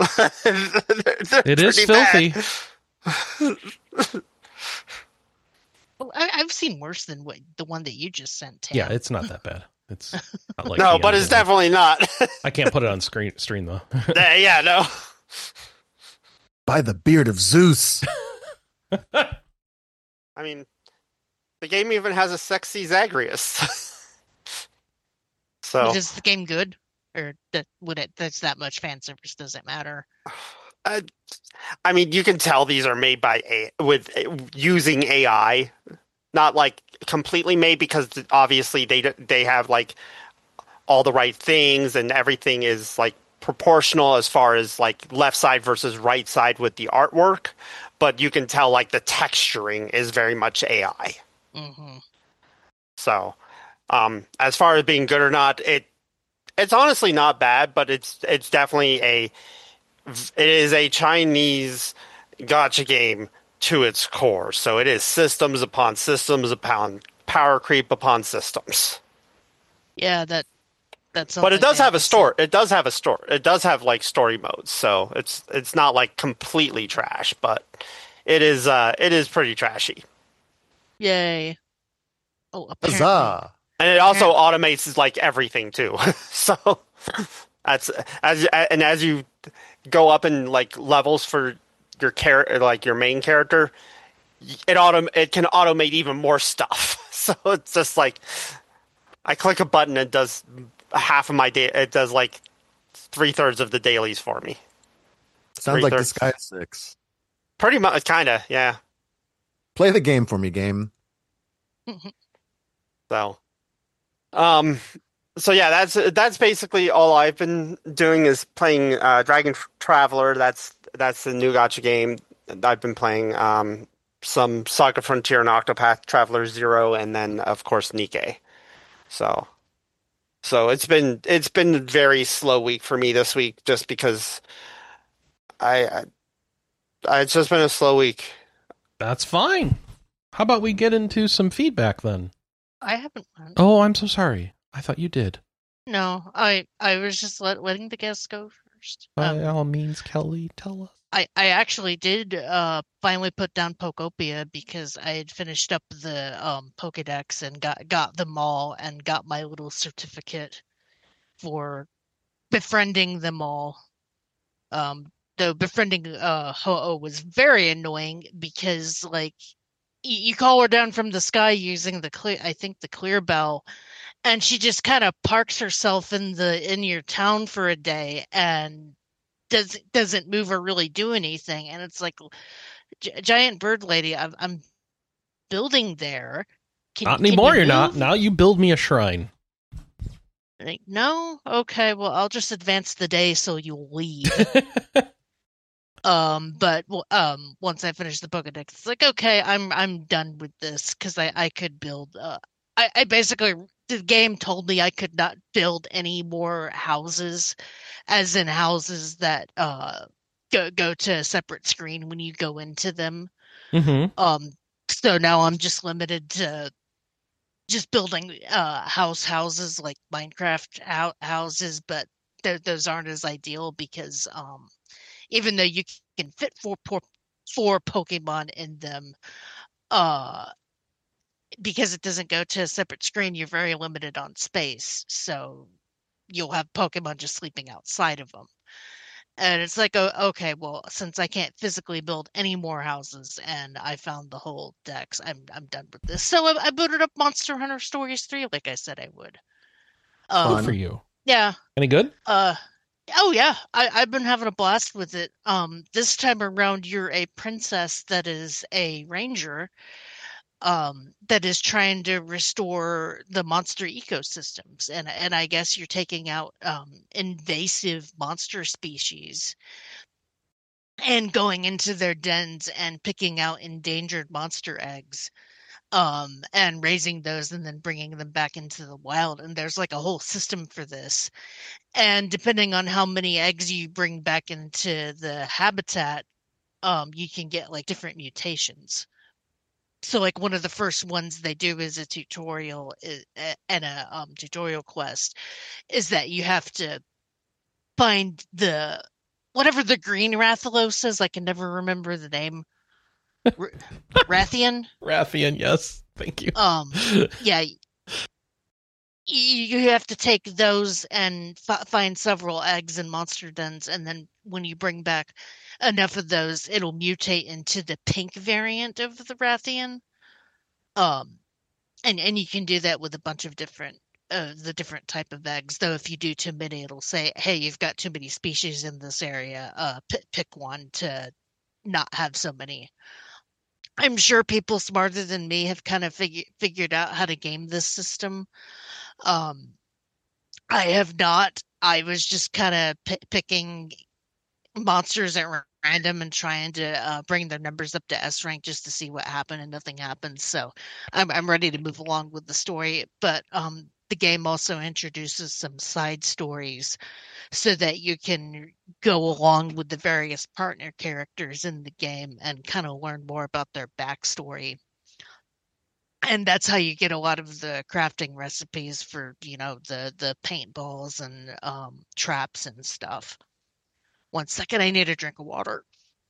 It is filthy. Well, I, I've seen worse than what the one that you just sent. Tam. Yeah, it's not that bad. It's not like No, the but other it's one. definitely not. I can't put it on screen stream though. Yeah, yeah, no. By the beard of Zeus. I mean, the game even has a sexy Zagreus. So, Is the game good, or that would it? That's that much fan service? Does it matter? uh, I mean, you can tell these are made by a with using A I, not like completely made because obviously they they have like all the right things and everything is like proportional as far as like left side versus right side with the artwork, but you can tell like the texturing is very much A I. Mm-hmm. So, um, as far as being good or not, it it's honestly not bad, but it's it's definitely a it is a Chinese gotcha game to its core. So it is systems upon systems upon power creep upon systems. Yeah, that that's. But it something does they have a to story. It does have a story. It does have like story modes. So it's it's not like completely trash, but it is uh it is pretty trashy. say. Yay! Oh, apparently. Huzzah! And it also automates like everything too. So that's as and as you go up in like levels for your char- like your main character, it autom it can automate even more stuff. So it's just like I click a button, it does half of my day. It does like three thirds of the dailies for me. Sounds like Three-thirds. Disgaea six. Pretty much, kind of, yeah. Play the game for me, game. So, um, so yeah, that's that's basically all I've been doing is playing uh, Dragon Traveler. That's that's the new gacha game that I've been playing. Um, some Saga Frontier and Octopath Traveler Zero, and then of course Nikke. So, so it's been it's been a very slow week for me this week, just because I, I, I it's just been a slow week. That's fine. How about we get into some feedback then? I haven't. Oh, I'm so sorry. I thought you did. No, I I was just let, letting the guests go first. By Um, all means, Kelly, tell us. I, I actually did uh finally put down Pokopia because I had finished up the um Pokedex and got got them all and got my little certificate for befriending them all. Um though befriending uh Ho-Oh was very annoying because like y- you call her down from the sky using the clear I think the clear bell, and she just kind of parks herself in the in your town for a day and does doesn't move or really do anything, and it's like Gi- giant bird lady, I'm, I'm building there. Can, Not can you anymore, you're not. move? Now you build me a shrine. Like, no, okay, well I'll just advance the day so you'll leave. um, but well, um, once I finish the Pokedex, it's like okay, I'm I'm done with this because I I could build. Uh, I I basically the game told me I could not build any more houses, as in houses that uh go go to a separate screen when you go into them. hmm Um, so now I'm just limited to just building uh house houses like Minecraft hou- houses, but th- those aren't as ideal because um even though you can fit four four four Pokemon in them, uh because it doesn't go to a separate screen, you're very limited on space. So you'll have Pokemon just sleeping outside of them. And it's like, oh, okay, well, since I can't physically build any more houses and I found the whole dex, I'm I'm done with this. So I, I booted up Monster Hunter Stories three, like I said I would. Um, Good for you. Yeah. Any good? Uh, oh yeah, I, I've been having a blast with it. Um, this time around, you're a princess that is a ranger, um, that is trying to restore the monster ecosystems, and and I guess you're taking out um invasive monster species and going into their dens and picking out endangered monster eggs, um, and raising those and then bringing them back into the wild. And there's like a whole system for this. And depending on how many eggs you bring back into the habitat, um, you can get like different mutations. So like one of the first ones they do is a tutorial and a um, tutorial quest is that you have to find the whatever the green Rathalos is. I can never remember the name. R- Rathian? Rathian, yes. Thank you. Um, yeah. You have to take those and f- find several eggs in monster dens, and then when you bring back enough of those, it'll mutate into the pink variant of the Rathian. Um, and and you can do that with a bunch of different uh, the different type of eggs. Though if you do too many, it'll say, "Hey, you've got too many species in this area. Uh, p- pick one to not have so many." I'm sure people smarter than me have kind of figured figured out how to game this system. Um, I have not. I was just kind of p- picking monsters at random and trying to uh, bring their numbers up to S rank just to see what happened, and nothing happened. So I'm I'm ready to move along with the story. But um, the game also introduces some side stories so that you can go along with the various partner characters in the game and kind of learn more about their backstory. And that's how you get a lot of the crafting recipes for, you know, the the paintballs and um, traps and stuff. One second, I need a drink of water.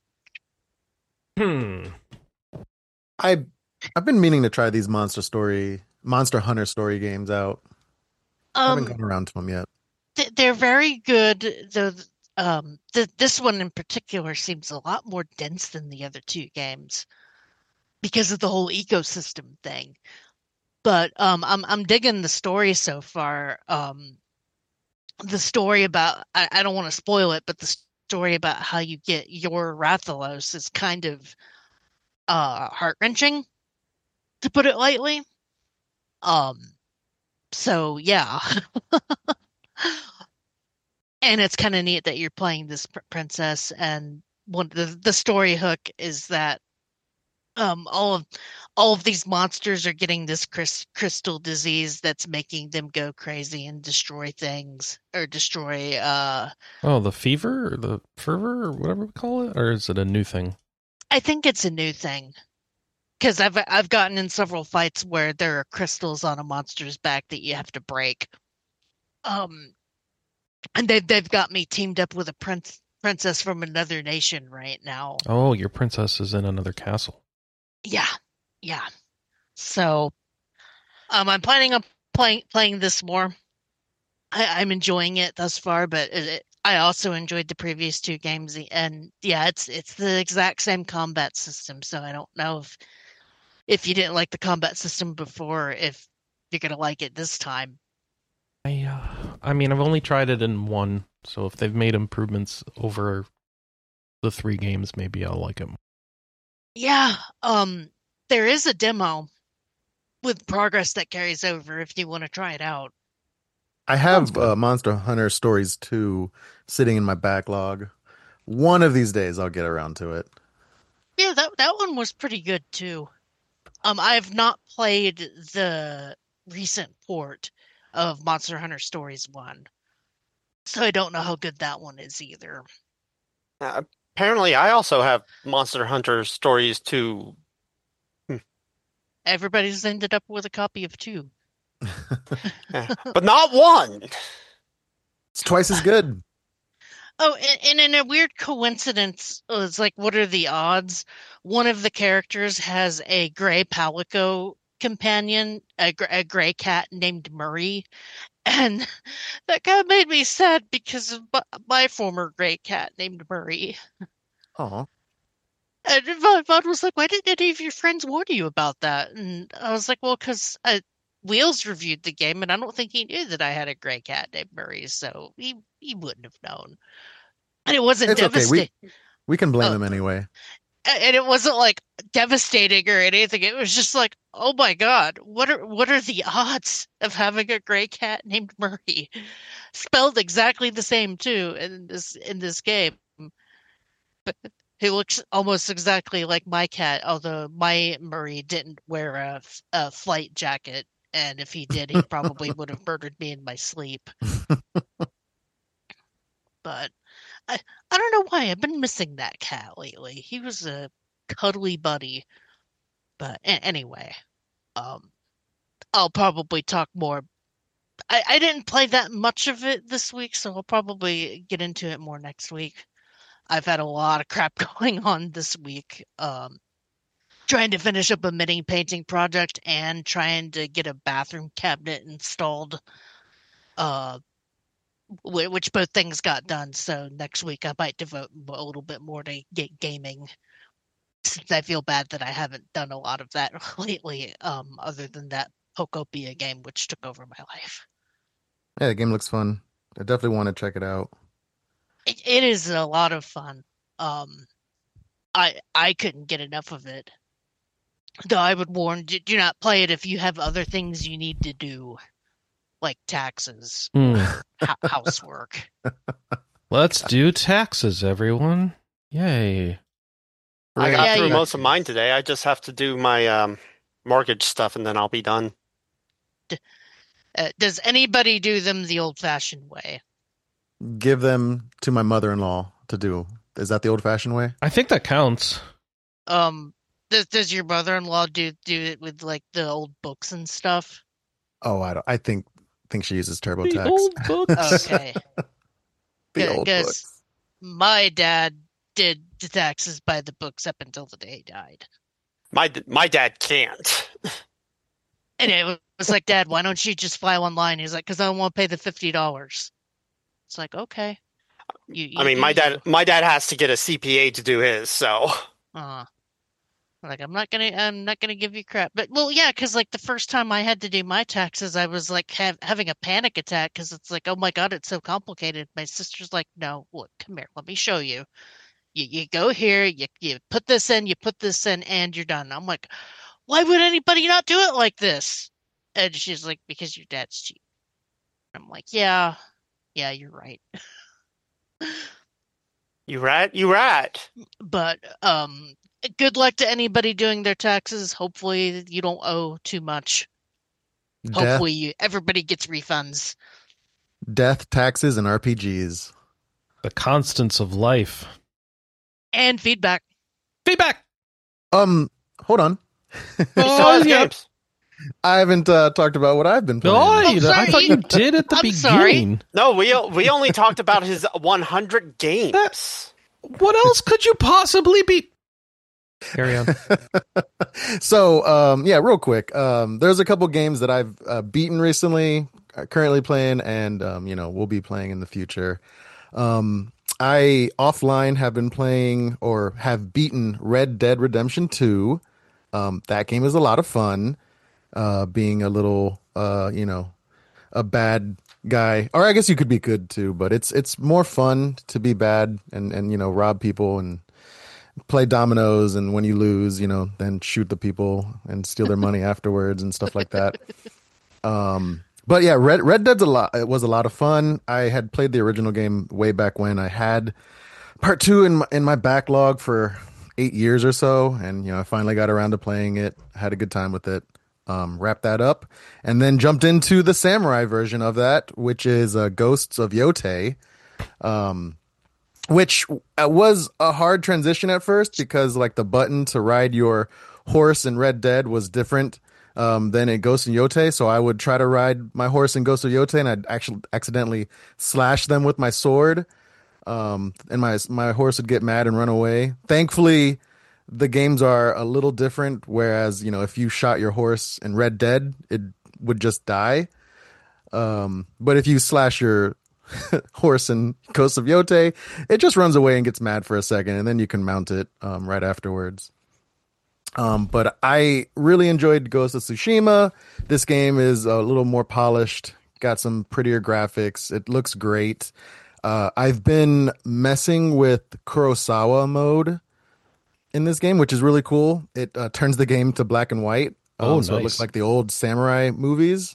Hmm. I I've been meaning to try these Monster Story, Monster Hunter Story games out. I haven't Um, gotten around to them yet. th- they're very good. The um, th- this one in particular seems a lot more dense than the other two games because of the whole ecosystem thing. But um, I'm I'm digging the story so far. Um, the story about I, I don't want to spoil it, but the story about how you get your Rathalos is kind of uh, heart wrenching, to put it lightly. Um, so yeah, and it's kind of neat that you're playing this pr- princess, and one the the story hook is that um all of all of these monsters are getting this crys- crystal disease that's making them go crazy and destroy things or destroy uh Oh, the fever or the fervor or whatever we call it? Or is it a new thing? I think it's a new thing because I've I've gotten in several fights where there are crystals on a monster's back that you have to break. Um and they've they've got me teamed up with a prince princess from another nation right now. Oh, your princess is in another castle. Yeah. Yeah. So um I'm planning on playing playing this more. I, I'm enjoying it thus far, but it, it, I also enjoyed the previous two games, and yeah, it's it's the exact same combat system. So I don't know if if you didn't like the combat system before, if you're gonna like it this time. I, uh, I mean, I've only tried it in one, so if they've made improvements over the three games, maybe I'll like it. Yeah, um, there is a demo with progress that carries over if you want to try it out. I Sounds have good. uh, Monster Hunter Stories two sitting in my backlog. One of these days, I'll get around to it. Yeah, that that one was pretty good too. Um, I have not played the recent port of Monster Hunter Stories one, so I don't know how good that one is either. Uh, apparently, I also have Monster Hunter Stories two. Everybody's ended up with a copy of two. Yeah, but not one. It's twice as good. Oh, and, and in a weird coincidence, it's like, what are the odds? One of the characters has a gray Palico companion, a, gr- a gray cat named Murray, and that kind of made me sad because of my, my former gray cat named Murray. Oh, And my mom was like, "Why didn't any of your friends warn you about that?" And I was like, "Well, because Wheels reviewed the game, and I don't think he knew that I had a gray cat named Murray, so he he wouldn't have known." And it wasn't it's okay. devastating. We we can blame Oh. him anyway. And it wasn't like devastating or anything. It was just like, oh my god, what are what are the odds of having a gray cat named Murray, spelled exactly the same too in this in this game? But he looks almost exactly like my cat, although my Murray didn't wear a, a flight jacket, and if he did, he probably would have murdered me in my sleep. But I, I don't know why I've been missing that cat lately. He was a cuddly buddy. But a- anyway, um, I'll probably talk more. I, I didn't play that much of it this week, so I'll probably get into it more next week. I've had a lot of crap going on this week. Um, trying to finish up a mini painting project and trying to get a bathroom cabinet installed. Uh, which both things got done. So next week I might devote a little bit more to get gaming, since I feel bad that I haven't done a lot of that lately. Um, other than that Pokopia game, which took over my life. Yeah, the game looks fun. I definitely want to check it out. It, it is a lot of fun. Um, I I couldn't get enough of it. Though I would warn, do, do not play it if you have other things you need to do, like taxes, Mm. ho- housework. Let's do taxes, everyone. Yay. I got Yeah, through yeah. most of mine today. I just have to do my um, mortgage stuff, and then I'll be done. Uh, does anybody do them the old-fashioned way? Give them to my mother-in-law to do. Is that the old-fashioned way? I think that counts. Um, does does your mother-in-law do do it with like the old books and stuff? Oh, I don't. I think think she uses The TurboTax. old books. Okay, the Good, old 'cause books. my dad did the taxes by the books up until the day he died, My my dad can't. and it was like, "Dad, why don't you just file online?" He's like, "Because I don't want to pay the fifty dollars." It's like, okay. You, I you mean, do my you. dad my dad has to get a C P A to do his. So Uh, like I'm not gonna I'm not gonna give you crap, but well, yeah, because like the first time I had to do my taxes, I was like have, having a panic attack because it's like, oh my god, it's so complicated. My sister's like, no, look, come here, let me show you. You you go here, you you put this in, you put this in, and you're done. I'm like, why would anybody not do it like this? And she's like, because your dad's cheap. I'm like, yeah, yeah, you're right. you rat, you rat. But um, good luck to anybody doing their taxes. Hopefully you don't owe too much. Death, Hopefully you, everybody gets refunds. death, taxes, and R P Gs. The constants of life. And feedback. Feedback. Um, hold on. He still Oh, has yeah. games. I haven't uh, talked about what I've been playing. No, I, Oh, I sorry, thought you- you did at the I'm sorry. beginning. No, we we only talked about his one hundred games. What else could you possibly be? Carry on. So, um, yeah, real quick. Um, there's a couple games that I've uh, beaten recently, uh, currently playing, and um, you know, we'll be playing in the future. Um, I offline have been playing or have beaten Red Dead Redemption two. Um, that game is a lot of fun. Uh, being a little, uh, you know, a bad guy, or I guess you could be good too, but it's it's more fun to be bad and and you know rob people and play dominoes, and when you lose, you know, then shoot the people and steal their money afterwards and stuff like that. Um, but yeah, Red Red Dead's a lot. It was a lot of fun. I had played the original game way back when. I had part two in my, in my backlog for eight years or so, and you know, I finally got around to playing it. Had a good time with it. Um, wrapped that up, and then jumped into the samurai version of that, which is uh, Ghosts of Yotei. Um, which uh, was a hard transition at first because like the button to ride your horse in Red Dead was different um, than in Ghost of Yotei. So I would try to ride my horse in Ghost of Yotei, and I'd actually accidentally slash them with my sword, um, and my my horse would get mad and run away. Thankfully, the games are a little different. Whereas, you know, if you shot your horse in Red Dead, it would just die. Um, but if you slash your horse in Ghost of Yotei, it just runs away and gets mad for a second, and then you can mount it um, right afterwards. Um, but I really enjoyed Ghost of Tsushima. This game is a little more polished, got some prettier graphics. It looks great. Uh, I've been messing with Kurosawa mode in this game, which is really cool. It uh, turns the game to black and white. Oh, um, so nice. it looks like the old samurai movies.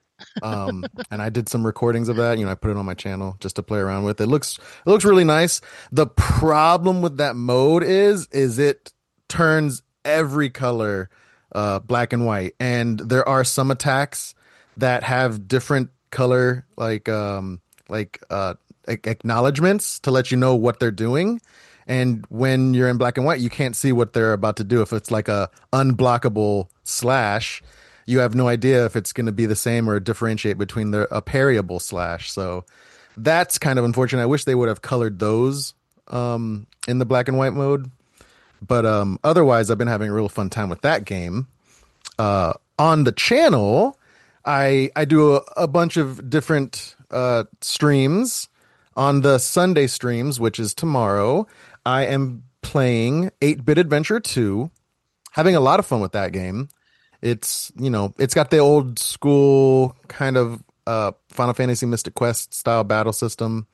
um, and I did some recordings of that. You know, I put it on my channel just to play around with. It looks it looks really nice. The problem with that mode is is it turns every color uh, black and white, and there are some attacks that have different color, like um, like uh, acknowledgments to let you know what they're doing. And when you're in black and white, you can't see what they're about to do. If it's like a unblockable slash, you have no idea if it's going to be the same or differentiate between the a parryable slash. So that's kind of unfortunate. I wish they would have colored those um, in the black and white mode. But um, otherwise, I've been having a real fun time with that game. Uh, on the channel, I I do a, a bunch of different uh, streams. On the Sunday streams, which is tomorrow, I am playing eight-Bit Adventure two, having a lot of fun with that game. It's, you know, it's got the old school kind of uh, Final Fantasy Mystic Quest style battle system.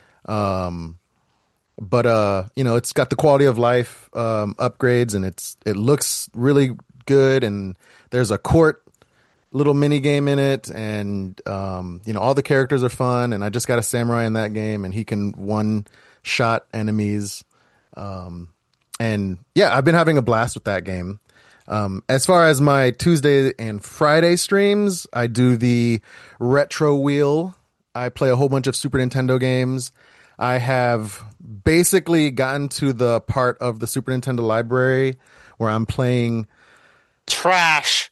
Um, but, uh, you know, it's got the quality of life um, upgrades, and it's it looks really good. And there's a court little mini game in it, and um, you know, all the characters are fun. And I just got a samurai in that game, and he can one shot enemies. Um, and yeah, I've been having a blast with that game. Um, as far as my Tuesday and Friday streams, I do the retro wheel. I play a whole bunch of Super Nintendo games. I have basically gotten to the part of the Super Nintendo library where I'm playing Trash.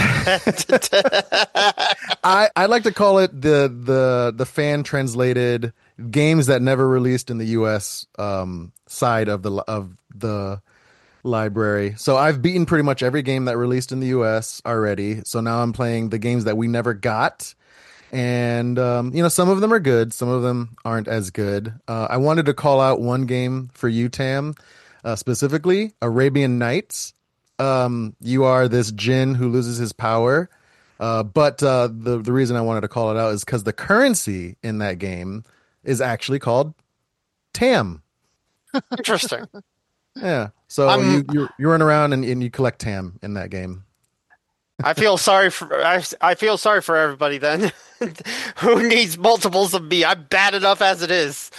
I I like to call it the the the fan translated games that never released in the U S um, side of the of the library. So I've beaten pretty much every game that released in the U S already. So now I'm playing the games that we never got, and um, you know, some of them are good, some of them aren't as good. Uh, I wanted to call out one game for you, Tam, uh, specifically Arabian Nights. Um, you are this djinn who loses his power. Uh, but uh, the, the reason I wanted to call it out is because the currency in that game is actually called Tam. Interesting. Yeah. So Um, you, you you run around and, and you collect Tam in that game. I feel sorry for I, I feel sorry for everybody then. Who needs multiples of me? I'm bad enough as it is.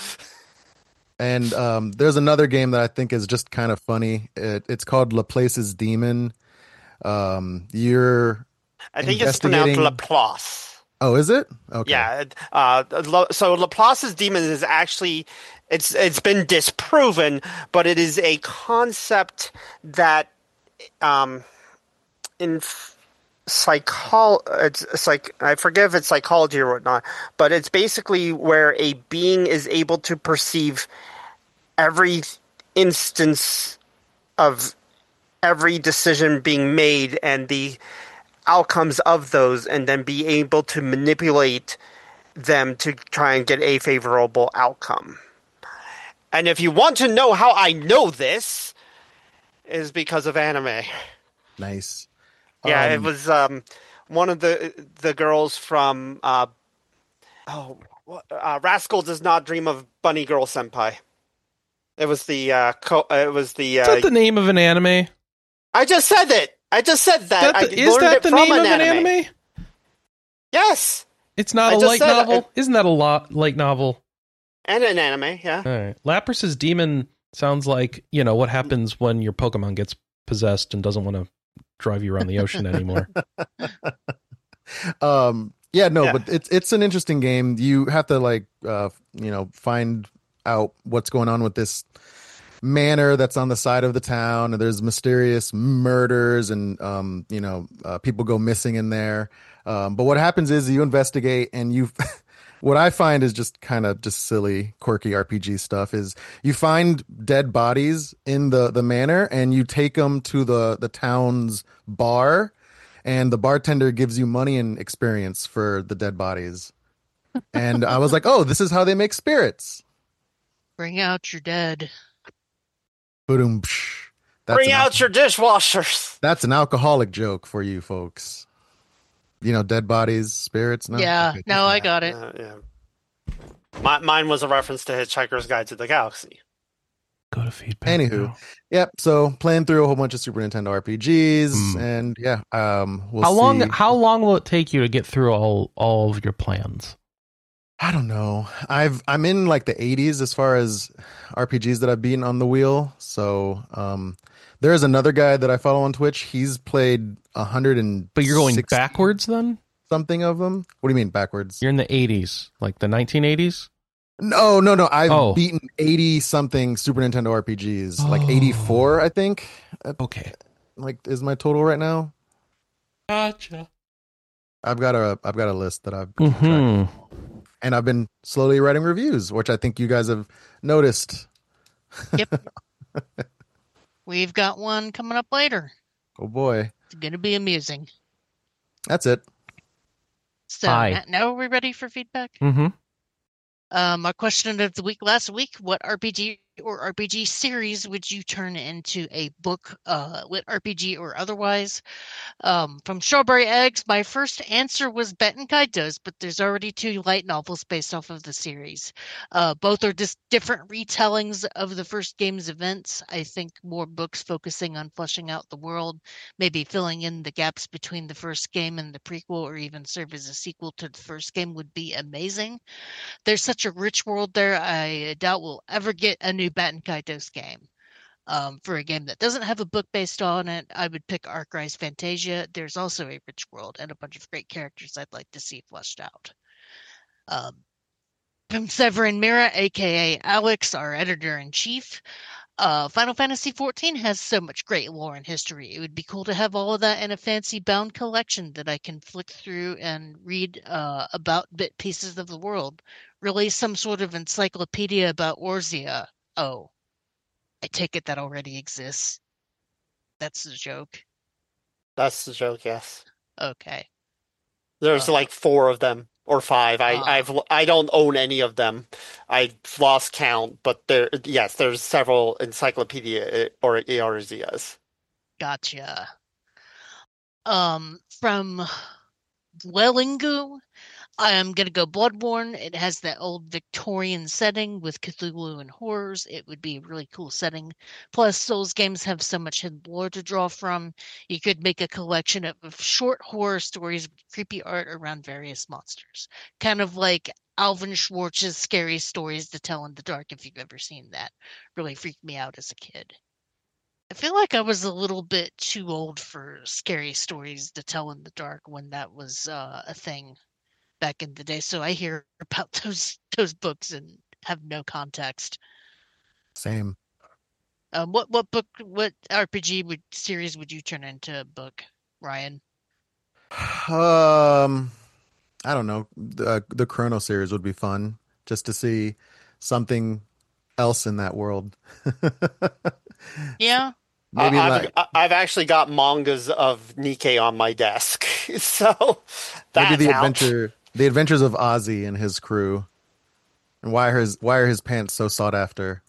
And um, there's another game that I think is just kind of funny. It, it's called Laplace's Demon. Um, you're I think it's pronounced investigating- Laplace. Oh, is it? Okay. Yeah. Uh, Lo- so Laplace's Demon is actually it's it's been disproven, but it is a concept that um in psychol it's, it's like I forget if it's psychology or whatnot, but it's basically where a being is able to perceive every instance of every decision being made and the outcomes of those, and then be able to manipulate them to try and get a favorable outcome. And if you want to know how I know this, is because of anime. Nice. Yeah, Um, it was um, one of the the girls from uh, oh, what- uh, Rascal Does Not Dream of Bunny Girl Senpai. It was the uh, co- uh, it was the. Is Uh, that the name of an anime? I just said it. I just said that. That the- I is learned that it the from name an of an anime. anime? Yes, It's not I a just light said novel. it. Isn't that a lot light novel? and an anime. Yeah. All right. Lapris's Demon sounds like, you know, what happens when your Pokemon gets possessed and doesn't want to drive you around the ocean anymore. um yeah no Yeah. but it's it's an interesting game. You have to like uh you know find out what's going on with this manor that's on the side of the town, and there's mysterious murders, and um you know uh, people go missing in there. Um but what happens is you investigate, and you what I find is just kind of just silly, quirky R P G stuff is you find dead bodies in the, the manor and you take them to the, the town's bar and the bartender gives you money and experience for the dead bodies. And I was like, oh, this is how they make spirits. Bring out your dead. Boom. Bring out your dishwashers. That's an alcoholic joke for you folks. You know, dead bodies, spirits. No? Yeah, Okay. no, I got it. Uh, yeah. My, mine was a reference to Hitchhiker's Guide to the Galaxy. Go to feedback. Anywho, now. yep. So playing through a whole bunch of Super Nintendo R P Gs, Mm. and yeah, um, we'll how long? see. How long will it take you to get through all all of your plans? I don't know. I've I'm in like the eighties as far as R P Gs that I've beaten on the wheel. So um, there's another guy that I follow on Twitch. He's played a hundred and But you're going backwards then? something of them. What do you mean backwards? You're in the eighties, like the nineteen eighties? No, no, no. I've Oh. beaten eighty something Super Nintendo R P Gs, like Oh. eighty-four, I think. Uh, Okay. Like is my total right now? Gotcha. I've got a I've got a list that I've kept track of. Mm-hmm. And I've been slowly writing reviews, which I think you guys have noticed. We've got one coming up later. Oh boy, It's going to be amusing. that's it. So Hi. na- now are we ready for feedback? Mm-hmm. Um, our question of the week last week: what R P G or R P G series would you turn into a book, uh, lit R P G or otherwise? Um, from Strawberry Eggs, my first answer was Baten Kaitos, but there's already two light novels based off of the series. Uh, both are just different retellings of the first game's events. I think more books focusing on fleshing out the world, maybe filling in the gaps between the first game and the prequel, or even serve as a sequel to the first game would be amazing. There's such a rich world there, I doubt we'll ever get a new Baten Kaitos game. Um, for a game that doesn't have a book based on it, I would pick Arcrise Fantasia. There's also a rich world and a bunch of great characters I'd like to see fleshed out. Um, from Severin Mira, aka Alex, our editor-in-chief, uh, Final Fantasy fourteen has so much great lore and history. It would be cool to have all of that in a fancy bound collection that I can flick through and read uh, about bit pieces of the world. Release some sort of encyclopedia about Orzia. Oh, I take it that already exists. That's the joke. That's the joke, yes. Okay. There's Uh, like four of them or five. I, uh. I've I don't own any of them. I've lost count, but there yes, there's several encyclopedia or Eorzeas. Gotcha. Um, from Dwellingu, I am gonna go Bloodborne. It has that old Victorian setting with Cthulhu and horrors. It would be a really cool setting. Plus, Souls games have so much hidden lore to draw from. You could make a collection of, of short horror stories with creepy art around various monsters. Kind of like Alvin Schwartz's Scary Stories to Tell in the Dark, if you've ever seen that. Really freaked me out as a kid. I feel like I was a little bit too old for Scary Stories to Tell in the Dark when that was uh, a thing back in the day, so I hear about those those books and have no context. Same. Um, what what book, what R P G would series would you turn into a book, Ryan? Um, I don't know. The, the Chrono series would be fun just to see something else in that world. Yeah, Maybe I- like I've, I've actually got mangas of Nikkei on my desk, so that's maybe the out. adventure, the adventures of Ozzy and his crew, and why are his why are his pants so sought after?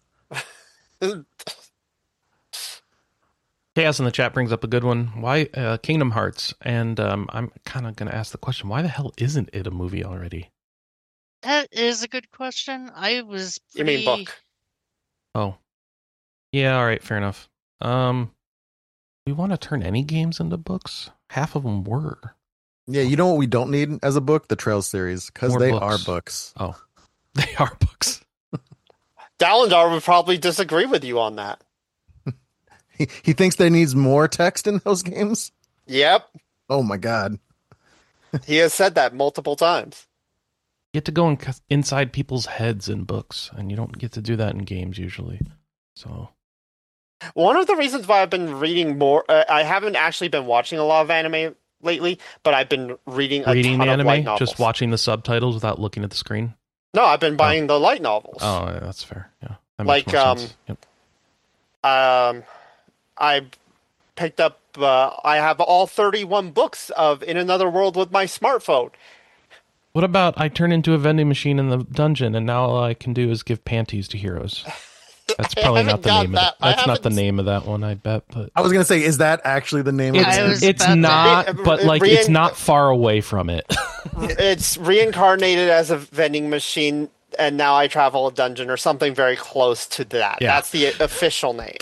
Chaos in the chat brings up a good one. Why uh, Kingdom Hearts? And um, I'm kind of going to ask the question: why the hell isn't it a movie already? that is a good question. I was You pretty... mean book? Oh, yeah. All right, fair enough. Um, we want to turn any games into books. Half of them were. Yeah, you know what we don't need as a book? The Trails series, because More they books. are books. Oh, they are books. Dalindar would probably disagree with you on that. He he thinks there needs more text in those games. Yep, Oh my god. he has said that multiple times. You get to go in, inside people's heads in books, and you don't get to do that in games usually. So One of the reasons why I've been reading more, uh, I haven't actually been watching a lot of anime lately, but I've been reading a Reading ton the of light anime, novels. just watching the subtitles without looking at the screen. No, I've been buying the light novels. Oh, yeah, that's fair. Yeah, that Like, makes more um, sense. Yep. Um, I picked up. Uh, I have all thirty-one books of In Another World with my smartphone. What about I turn into a vending machine in the dungeon, and now all I can do is give panties to heroes? That's I probably haven't not the got name that. of that. I That's not the haven't- name of that one, I bet. But I was gonna say, is that actually the name Yeah, of I it? was it's about to- not, Re- but like re- it's not far away from it. It's reincarnated as a vending machine, and now I travel a dungeon or something very close to that. Yeah. That's the official name.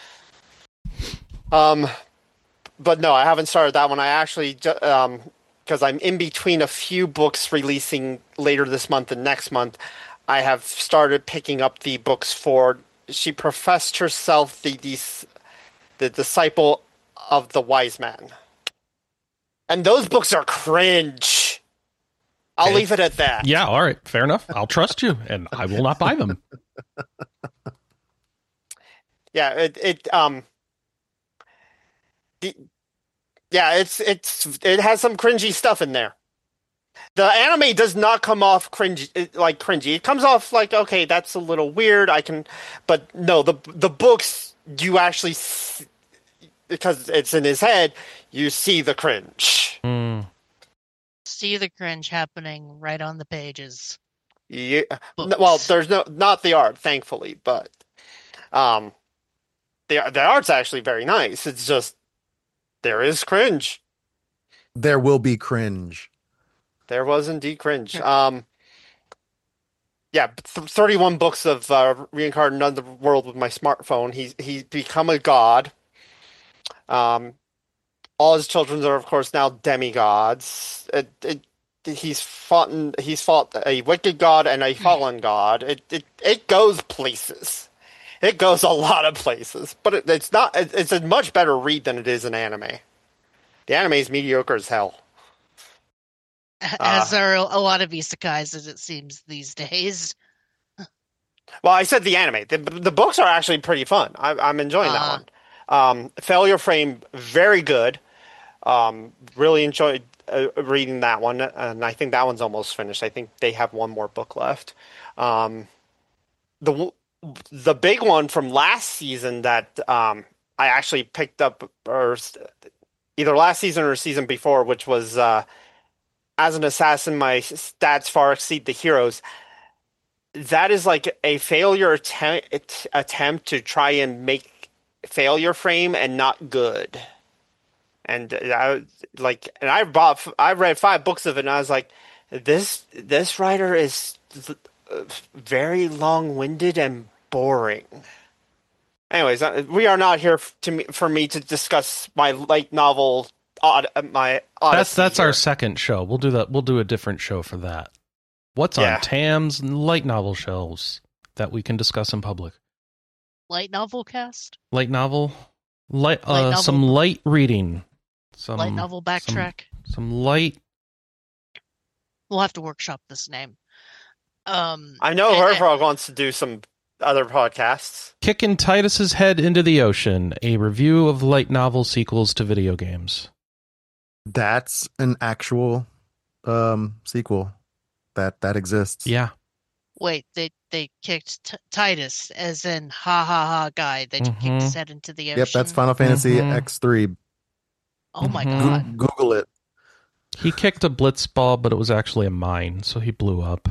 Um, but no, I haven't started that one. I actually, ju- um, because I'm in between a few books releasing later this month and next month, I have started picking up the books for. She professed herself the dis- the disciple of the wise man, and those books are cringe. I'll Okay. leave it at that. Yeah, all right, fair enough. I'll trust you, and I will not buy them. Yeah, it it um the, yeah, it's it's it has some cringy stuff in there. The anime does not come off cringy it- like cringy. It comes off like, okay, that's a little weird. I can, but no, the the books you actually s- because it's in his head, you see the cringe. Hmm. See the cringe happening right on the pages. Yeah, Books. no, well, there's no not the art, thankfully, but um, the the art's actually very nice. It's just there is cringe. There will be cringe. There was indeed cringe. Sure. Um, yeah, th- thirty-one books of uh, reincarnated another world with my smartphone. He's he's become a god. Um, all his children are, of course, now demigods. It, it, he's fought. He's fought a wicked god and a fallen god. It it it goes places. It goes a lot of places, but it, it's not. It, it's a much better read than it is an anime. The anime is mediocre as hell. As are a lot of isekais, as it seems these days. Well, I said the anime. The, the books are actually pretty fun. I, I'm enjoying that Uh. one. Um, Failure Frame, very good. Um, really enjoyed uh, reading that one, and I think that one's almost finished. I think they have one more book left. Um, the w- the big one from last season that um, I actually picked up, or s- either last season or season before, which was uh, As an Assassin, My Stats Far Exceed the Heroes. That is like a failure attempt, attempt to try and make Failure Frame and not good. And I like, and I bought, I read five books of it, and I was like, this this writer is very long-winded and boring. Anyways, we are not here to me, for me to discuss my light novel. Odd, my Odyssey That's that's here. our second show. We'll do that. We'll do a different show for that. What's Yeah. on Tam's light novel shelves that we can discuss in public? Light novel cast? Light novel, light, Light uh, novel. some light reading, some Light novel backtrack? some light. We'll have to workshop this name. Um, I know and- Herfrog wants to do some other podcasts. Kicking Titus's head into the ocean, a review of light novel sequels to video games. That's an actual um, sequel that that exists. Yeah. Wait, they they kicked T- Titus, as in ha ha ha guy. They kicked Mhm. his head into the ocean. Yep, that's Final Fantasy Mhm. X three. Oh my Mhm. god! Go- Google it. He kicked a blitz ball, but it was actually a mine, so he blew up.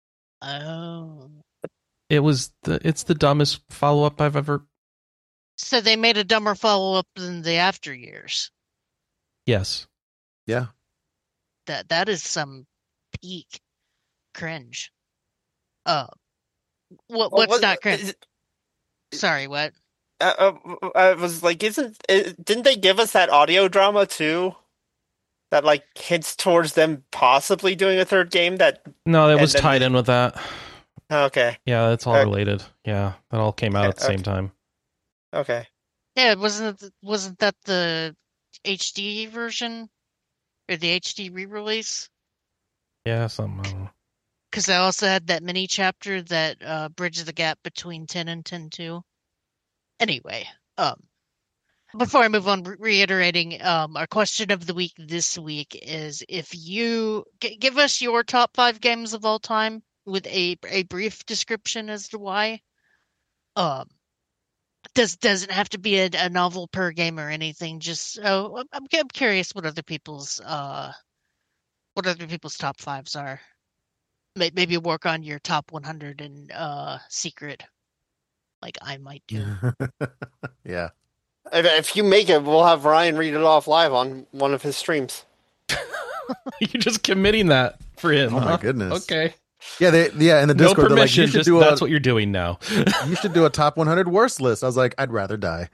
Oh, It was the it's the dumbest follow up I've ever. so they made a dumber follow up than the After Years. Yes. Yeah. That that is some peak cringe. Uh, what Well, what's what- not cringe? is it- Sorry, what? Uh, uh, I was like, isn't uh, didn't they give us that audio drama too? That like hints towards them possibly doing a third game. That No, that And was then tied the- in with that. okay, Yeah, it's all Uh, related. Yeah, that all came out at the okay. same time. okay. Yeah, wasn't it, wasn't that the H D version or the H D re-release? Yeah, something. I don't know. Because I also had that mini chapter that uh, bridges the gap between ten and ten two. Anyway, um, before I move on, re- reiterating, um, our question of the week this week is if you g- give us your top five games of all time with a a brief description as to why. Um, does doesn't have to be a, a novel per game or anything. Just oh, I'm I'm curious what other people's uh what other people's top fives are. May- Maybe work on your top one hundred in uh secret, like I might do. Yeah. If, if you make it, we'll have Ryan read it off live on one of his streams. You're just committing that for him. Oh my huh? goodness. Okay. Yeah, they yeah, in the No Discord they're like, permission. you should just do that's a what you're doing now. you should do a top one hundred worst list. I was like, I'd rather die.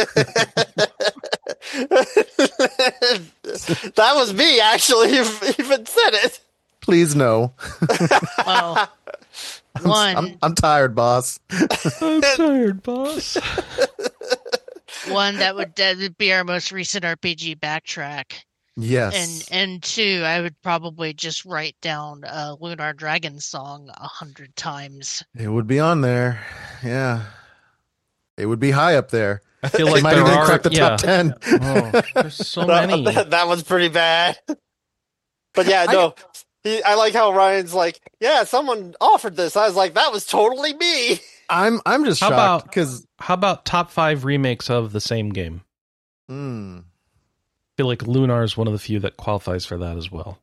That was me, actually, who even said it. Please no. Well, one I'm I'm tired, boss. I'm tired, boss. one that would that would be our most recent R P G backtrack. Yes. And and two, I would probably just write down uh, Lunar Dragon Song a hundred times. It would be on there. Yeah. It would be high up there. I feel It like might there even are crack the yeah. top ten. Oh, there's so many. That, that was pretty bad. But yeah, no. He, I like how Ryan's like, yeah, someone offered this. I was like, that was totally me. I'm I'm just How shocked about- because How about top five remakes of the same game? mm, I feel like Lunar is one of the few that qualifies for that as well.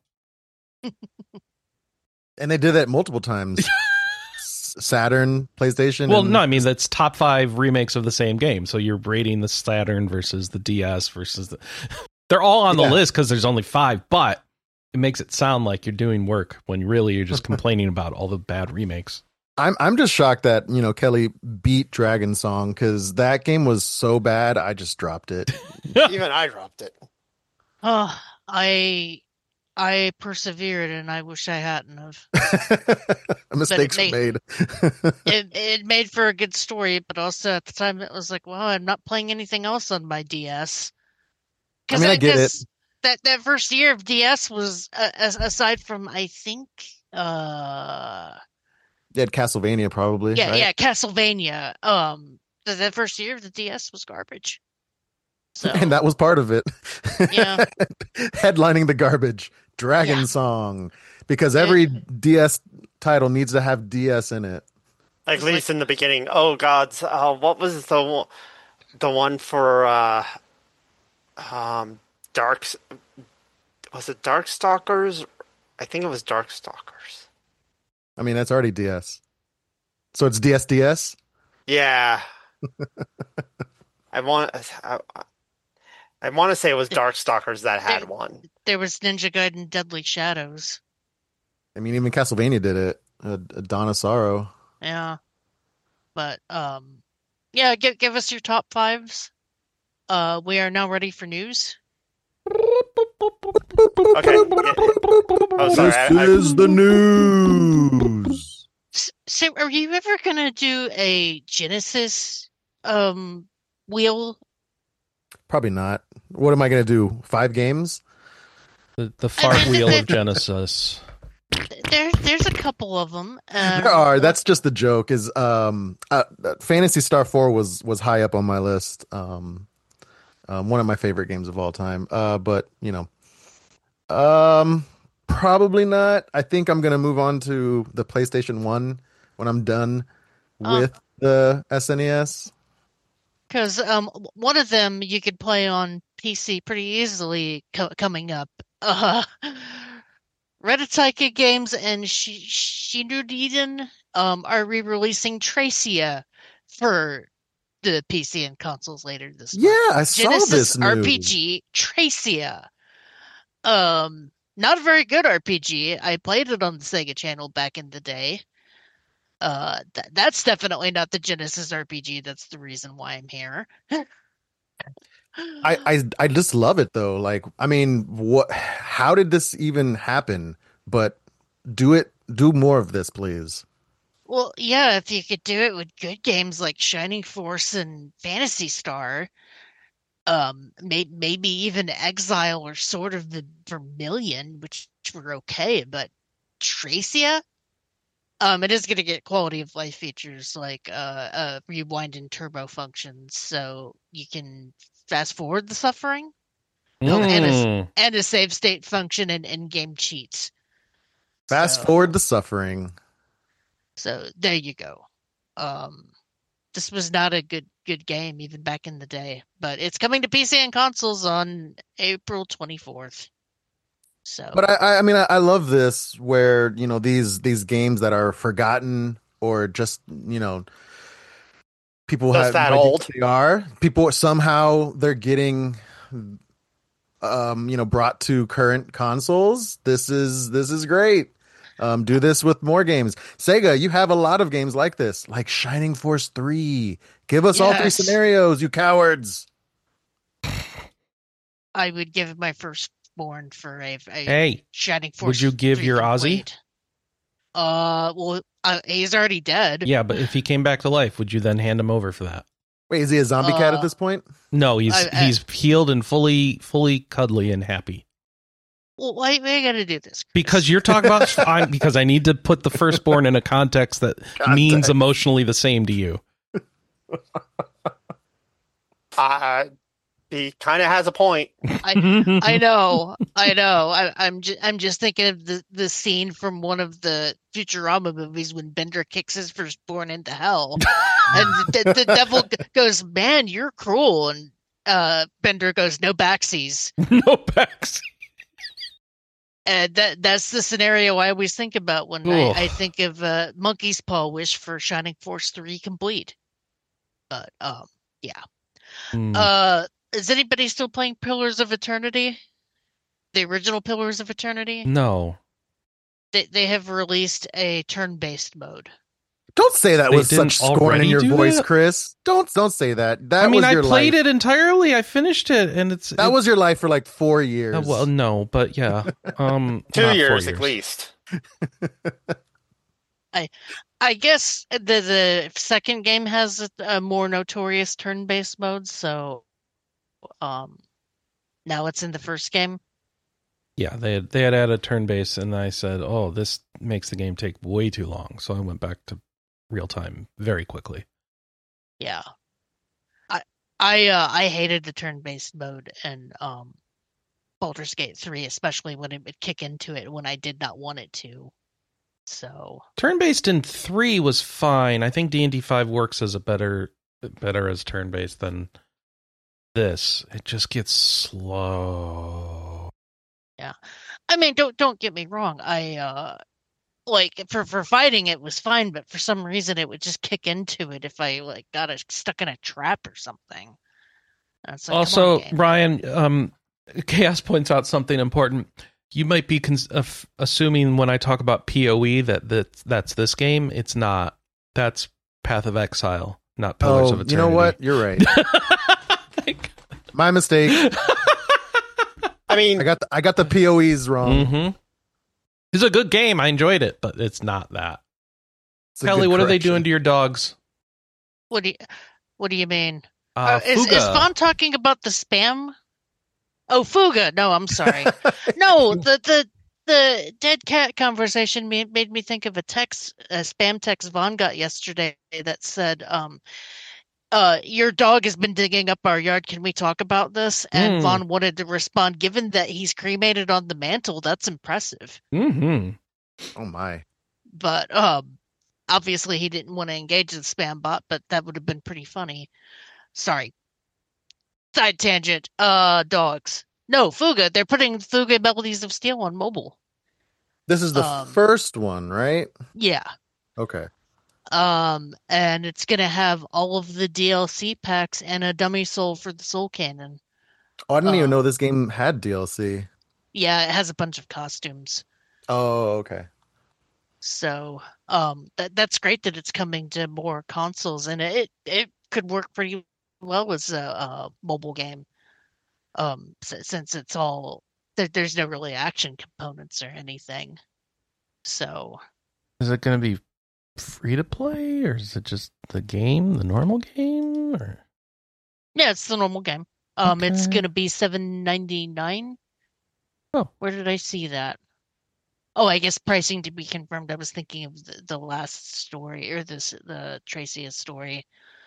and they did that multiple times. S- Saturn, PlayStation. Well, and- no, I mean that's top five remakes of the same game. So you're rating the Saturn versus the D S versus the. They're all on the Yeah. list because there's only five, but it makes it sound like you're doing work when really you're just complaining about all the bad remakes. I'm I'm just shocked that, you know, Kelly beat Dragon Song because that game was so bad I just dropped it. Even I dropped it. Oh, I I persevered, and I wish I hadn't have. Mistakes were may- made. It it made for a good story, but also at the time it was like, well, I'm not playing anything else on my D S. I mean, I get it. That that first year of D S was uh, as, aside from I think uh You had Castlevania probably. yeah right? yeah Castlevania. Um, the, the first year of the D S was garbage. So And that was part of it. Yeah. Headlining the garbage. Dragon Yeah. Song. Because every D S title needs to have D S in it. At It's least in the beginning. Oh God, uh, what was the one- the one for uh, um Dark? Was it Darkstalkers? I think it was Darkstalkers. I mean, that's already D S. So it's D S D S? Yeah. I want. I, I want to say it was Darkstalkers that had one. there was Ninja Gaiden Deadly Shadows. I mean, even Castlevania did it. Uh, Dawn of Sorrow. Yeah, but um, yeah, give give us your top fives. Uh, we are now ready for news. Okay. Oh, sorry. This I, I, is the news. S- So, are you ever gonna do a Genesis um wheel? Probably not. What am I going to do? Five games? The, the fart wheel of Genesis. There, there's a couple of them. Um, There are. That's just the joke. Is um, uh, Fantasy Star Four was was high up on my list. Um, um, one of my favorite games of all time. Uh, but you know, um, probably not. I think I'm gonna move on to the PlayStation One when I'm done Oh. with the S N E S. Because um, one of them you could play on P C pretty easily co- coming up. Uh, Reditaika Games and Sh- Shinuden um are re-releasing Tracia for the P C and consoles later this month. Yeah, I saw Genesis this news. R P G Tracia. Um, not a very good R P G. I played it on the Sega Channel back in the day. Uh, th- that's definitely not the Genesis R P G. That's the reason why I'm here. I, I I just love it though. Like, I mean, what? How did this even happen? But do it. Do more of this, please. Well, yeah, if you could do it with good games like Shining Force and Phantasy Star, um, may- maybe even Exile or Sword of the Vermilion, which were okay, but Tracia, um, it is going to get quality of life features like uh, uh, rewind and turbo functions, so you can fast forward the suffering. Oh, and a, Mm. and a save state function and in-game cheats. Fast So- forward the suffering. So there you go. Um, this was not a good good game even back in the day, but it's coming to P C and consoles on April twenty-fourth. So, But I, I- I mean, I, I love this where you know these these games that are forgotten or just you know people Just have that no idea old. what they are. People somehow they're getting um you know brought to current consoles. This is this is great. Um, do this with more games. Sega, you have a lot of games like this, like Shining Force three. Give us all three Yes. scenarios, you cowards. I would give my firstborn for a, a Hey, Shining Force. would you give three your Ozzy? complete. Uh, well, uh, he's already dead. yeah, but if he came back to life, would you then hand him over for that? Wait, is he a zombie cat Uh, at this point? No, he's I- I- he's healed and fully fully cuddly and happy. Well, why, why you gotta do this? Chris? Because you're talking about I'm, because I need to put the firstborn in a context that means Context. emotionally the same to you. Uh, he kind of has a point. I I know, I know. I, I'm just I'm just thinking of the the scene from one of the Futurama movies when Bender kicks his firstborn into hell, and the, the devil g- goes, "Man, you're cruel," and uh, Bender goes, "No backsies," no backs. and that that's the scenario I always think about when Ugh. I, I think of uh, Monkey's Paw wish for Shining Force three complete. But um, yeah. Hmm. Uh, is anybody still playing Pillars of Eternity? The original Pillars of Eternity? no, They they have released a turn-based mode. Don't say that They with didn't such scorn in already your do voice, that? Chris. Don't don't say that. That I mean was I your played life. it entirely. I finished it, and it's That it- was your life for like four years. uh, well, no, but yeah, um, Two not four years, at least. I guess the the second game has a, a more notorious turn-based mode, so um, now it's in the first game. Yeah, they had, they had added turn based, and I said, "Oh, this makes the game take way too long." So I went back to real time very quickly. Yeah, I I uh, I hated the turn-based mode and um, Baldur's Gate three, especially when it would kick into it when I did not want it to. So Turn based in three was fine. I think D and D five works as a better better as turn based than this. It just gets slow. I mean, don't don't get me wrong. I uh like for for fighting it was fine, but for some reason it would just kick into it if I like got a, stuck in a trap or something. And it's like, come Also, on, game. Ryan, um, Chaos points out something important. You might be cons- uh, f- assuming when I talk about P O E that that that's this game. It's not. That's Path of Exile, not Pillars oh, of Eternity. you know what? You're right. Thank- My mistake. I mean, I got the, I got the P O Es wrong. Mhm. It's a good game. I enjoyed it, but it's not that. It's a Kelly, good what are they correction. doing to your dogs? What do you what do you mean? Uh, Uh, is, is Fuga. Vaughn talking about the spam? Oh, Fuga. No, I'm sorry. No, the the the dead cat conversation made, made me think of a text, a spam text Vaughn got yesterday that said, um, uh, your dog has been digging up our yard. Can we talk about this? And Hmm. Vaughn wanted to respond, given that he's cremated on the mantle, that's impressive. Mm-hmm. Oh my. But um, obviously he didn't want to engage the spam bot, but that would have been pretty funny. Sorry. Side tangent. Uh, dogs. No, Fuga. They're putting Fuga Melodies of Steel on mobile. This is the Um, first one, right? Yeah. Okay. Um, and it's gonna have all of the D L C packs and a dummy soul for the Soul Cannon. Oh, I didn't even Um, know this game had D L C. Yeah, it has a bunch of costumes. Oh, okay. So, um, that that's great that it's coming to more consoles, and it it could work pretty well as a, a mobile game. Um, s- since it's all there, there's no really action components or anything. So, Is it going to be free to play, or is it just the game, the normal game? Or yeah, it's the normal game. Um, it's Okay. gonna be seven ninety nine. Oh. Where did I see that? Oh, I guess pricing to be confirmed. I was thinking of the, the last story or this the Tracia story.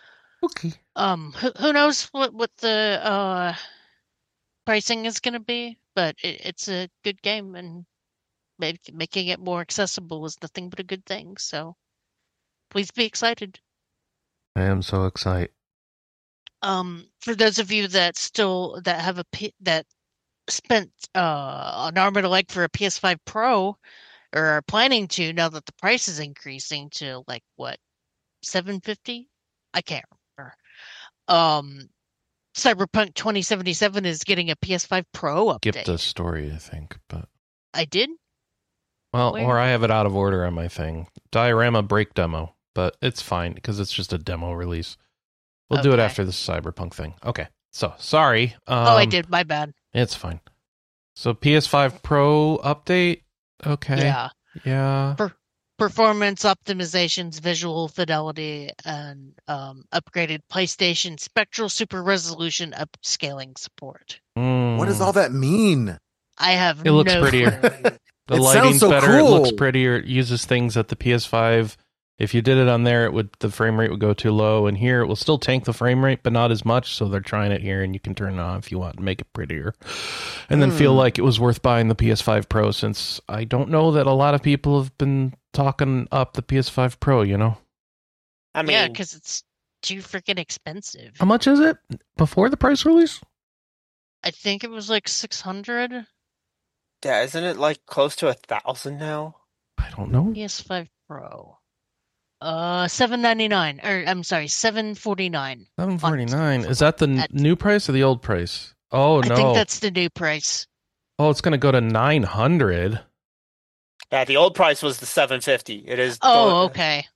Okay. Um, who, who knows what what the uh pricing is going to be, but it, it's a good game, and make, making it more accessible is nothing but a good thing. So please be excited. I am so excited. Um, for those of you that still that have a P, that spent uh an arm and a leg for a P S five Pro or are planning to, now that the price is increasing to like what, seven fifty? I can't remember. Um, Cyberpunk twenty seventy-seven is getting a P S five Pro update. Skipped a story, I think, but I did. well, Where? or I have it out of order on my thing. Diorama break demo, but it's fine because it's just a demo release. We'll do it Okay. after the Cyberpunk thing. Okay. So sorry. Um, Oh, I did. My bad. It's fine. So P S five Pro update. Okay. Yeah. Yeah. Per- performance optimizations, visual fidelity, and um, upgraded PlayStation Spectral Super Resolution upscaling support. Mm. What does all that mean? I have It looks no prettier. clue. The It sounds lighting's so better. It looks cool. prettier. It uses things that the P S five. If you did it on there, it would the frame rate would go too low, and here it will still tank the frame rate, but not as much. So they're trying it here, and you can turn it on if you want to make it prettier, and then feel Hmm. like it was worth buying the P S five Pro. Since I don't know that a lot of people have been talking up the P S five Pro. You know, I mean, Yeah, because it's too freaking expensive. how much is it before the price release? I think it was like six hundred. yeah, isn't it like close to a thousand now? I don't know. P S five Pro. Uh, seven ninety-nine. Or I'm sorry, seven forty-nine. Seven forty nine. Is that the n- At- new price or the old price? Oh I no! think that's the new price. Oh, it's going to go to nine hundred. Yeah, the old price was the seven fifty. It is. Oh, going- okay.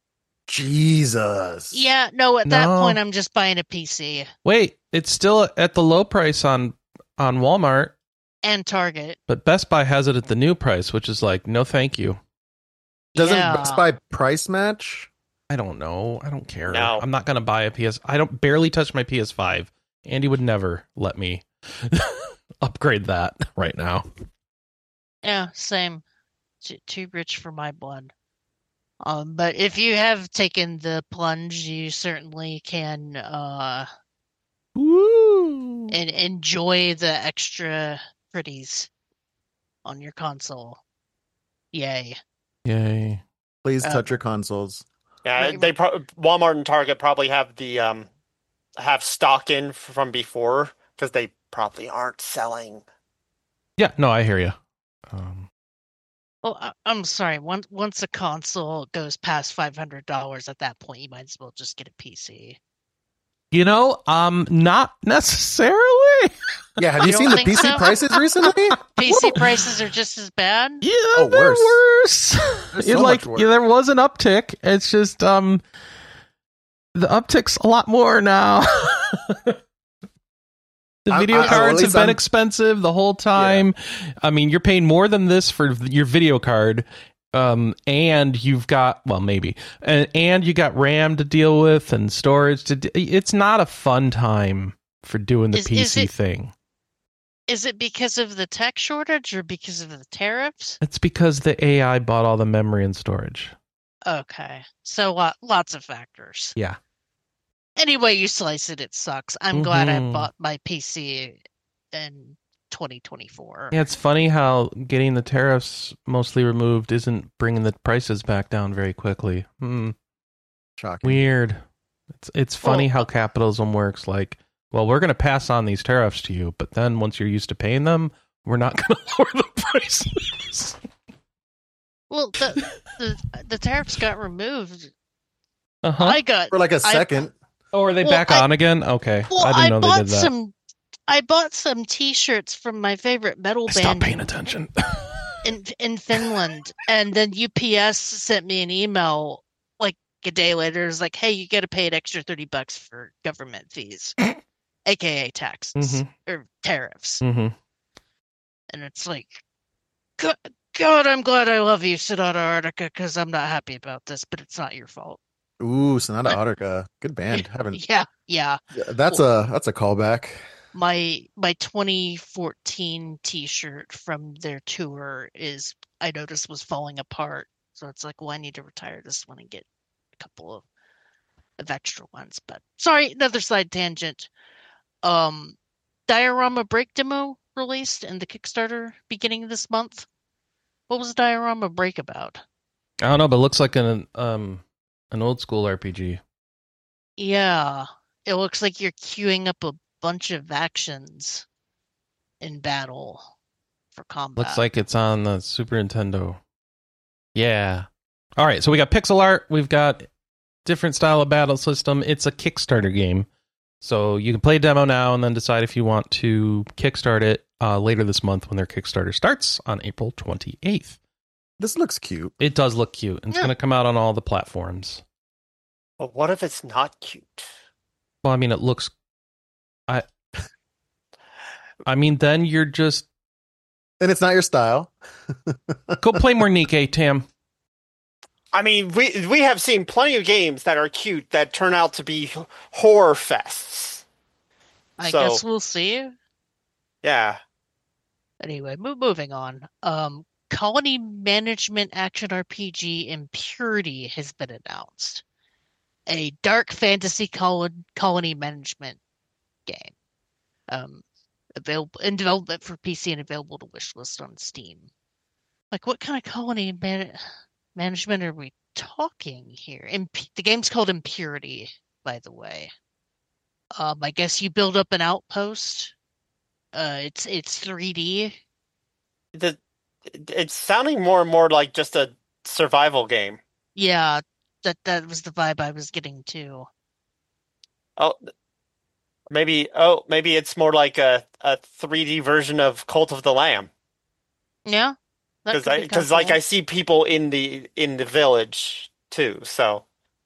Jesus. Yeah, no, at that No. point I'm just buying a P C Wait, it's still at the low price on on Walmart, and Target. but Best Buy has it at the new price, which is like, no, thank you. Doesn't yeah. Best Buy price match? I don't know. I don't care. No. I'm not going to buy a P S. I don't barely touch my P S five. Andy would never let me upgrade that right now. Yeah, same. Too, too rich for my blood. Um, but if you have taken the plunge, you certainly can uh Woo! and enjoy the extra pretties on your console. Yay. Yay. Please Uh, touch your consoles. Yeah, Right, they pro- Walmart and Target probably have the um have stock in from before because they probably aren't selling. Yeah, no, I hear you. Um, Well, I, I'm sorry. Once once a console goes past five hundred dollars, at that point, you might as well just get a P C. you know, um, not necessarily. Yeah, have You you don't seen the think P C so? prices recently? P C prices are just as bad. Yeah, Oh, they're worse. worse. They're It, so like much worse. yeah, there was an uptick. It's just um, the uptick's a lot more now. The I- video I- well, at cards have least been I'm- expensive the whole time. I mean, you're paying more than this for your video card, um, and you've got well, maybe, and, and you got RAM to deal with and storage to. De- it's not a fun time for doing the Is- P is C it- thing. Is it because of the tech shortage or because of the tariffs? It's because the A I bought all the memory and storage. Okay, so uh, lots of factors. Yeah. Anyway, you slice it, it sucks. I'm glad I Mhm. bought my P C in twenty twenty-four. Yeah, it's funny how getting the tariffs mostly removed isn't bringing the prices back down very quickly. Hmm. Shocking. Weird. It's it's funny Well, how uh, capitalism works. Like, well, we're going to pass on these tariffs to you, but then once you're used to paying them, we're not going to lower the prices. Well, the, the the tariffs got removed. Uh-huh. I got For like a I- second. Oh, are they Well, back I- on again? Okay. well. I I, didn't know bought they did that. some. I bought some T-shirts from my favorite metal I band stopped paying attention. in in Finland, and then U P S sent me an email like a day later. It was like, "Hey, you got to pay an extra thirty bucks for government fees, aka taxes Mhm. or tariffs." hmm And it's like, God, God, I'm glad I love you, Sonata Arctica, because I'm not happy about this, but it's not your fault. Ooh, Sonata Arctica. Good band. Haven't Yeah, yeah. that's a that's a callback. My my twenty fourteen T-shirt from their tour is I noticed was falling apart, so it's like, well, I need to retire this one and get a couple of of extra ones. But sorry, another side tangent. Um, Diorama Break demo released in the Kickstarter beginning of this month. What was Diorama Break about? I don't know, but it looks like an um an old school R P G. Yeah, it looks like you're queuing up a bunch of actions in battle for combat. Looks like it's on the Super Nintendo. Yeah. All right, so we got pixel art. We've got different style of battle system. It's a Kickstarter game. So you can play a demo now and then decide if you want to kickstart it uh, later this month when their Kickstarter starts on April twenty-eighth. This looks cute. It does look cute. It's Yeah. going to come out on all the platforms. But what if it's not cute? Well, I mean, it looks... I I mean, then you're just... And it's not your style. Go play more Nikkei, Tam. I mean, we we have seen plenty of games that are cute that turn out to be horror fests. I So- guess we'll see. Yeah. Anyway, mo- moving on. Um, Colony Management Action R P G Impurity has been announced. A dark fantasy col- colony management game. Um, available in development for P C and available to wishlist on Steam. Like, what kind of colony man- management are we talking here? Imp- the game's called Impurity, by the way. Um, I guess you build up an outpost. Uh, it's it's three D. The it's sounding more and more like just a survival game. Yeah, that that was the vibe I was getting too. Oh, maybe oh, maybe it's more like a, a three D version of Cult of the Lamb. Yeah, that Because could I be because kinda like cool. I see people in the in the village too. So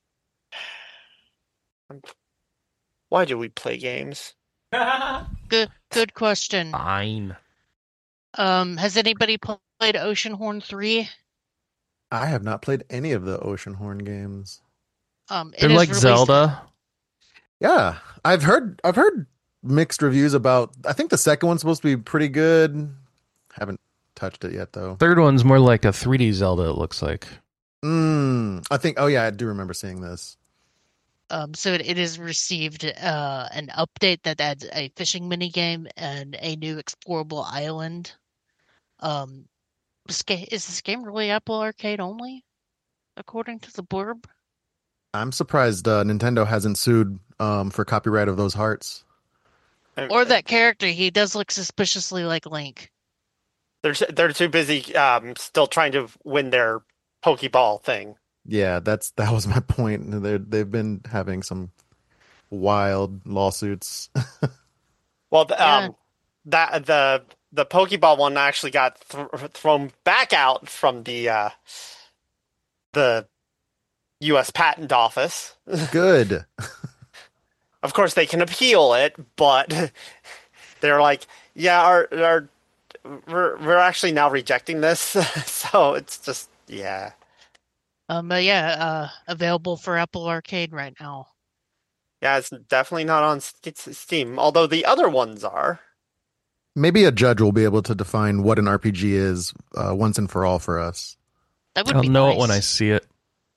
why do we play games? Good good question. Fine. Um, has anybody pl- played Oceanhorn three? I have not played any of the Oceanhorn games. Um, it They're is like released- Zelda. Yeah, I've heard I've heard mixed reviews about. I think the second one's supposed to be pretty good. Haven't touched it yet though. Third one's more like a three D Zelda, it looks like. Mm, I think. Oh yeah, I do remember seeing this. Um, so it, it has received uh an update that adds a fishing minigame and a new explorable island. Um, this ga- is this game really Apple Arcade only, according to the blurb? I'm surprised uh, Nintendo hasn't sued um, for copyright of those hearts. Or that character, he does look suspiciously like Link. They're they're too busy um, still trying to win their Pokeball thing. Yeah, that's that was my point. They they've been having some wild lawsuits. Well, the, Yeah. um, that the the Pokeball one actually got th- thrown back out from the uh, the U S Patent Office. Good. Of course, they can appeal it, but they're like, "Yeah, our our we're we're actually now rejecting this." So it's just yeah. Um, but yeah, uh, available for Apple Arcade right now. Yeah, it's definitely not on St- Steam, although the other ones are. Maybe a judge will be able to define what an R P G is uh, once and for all for us. That would I'll be know nice. it when I see it.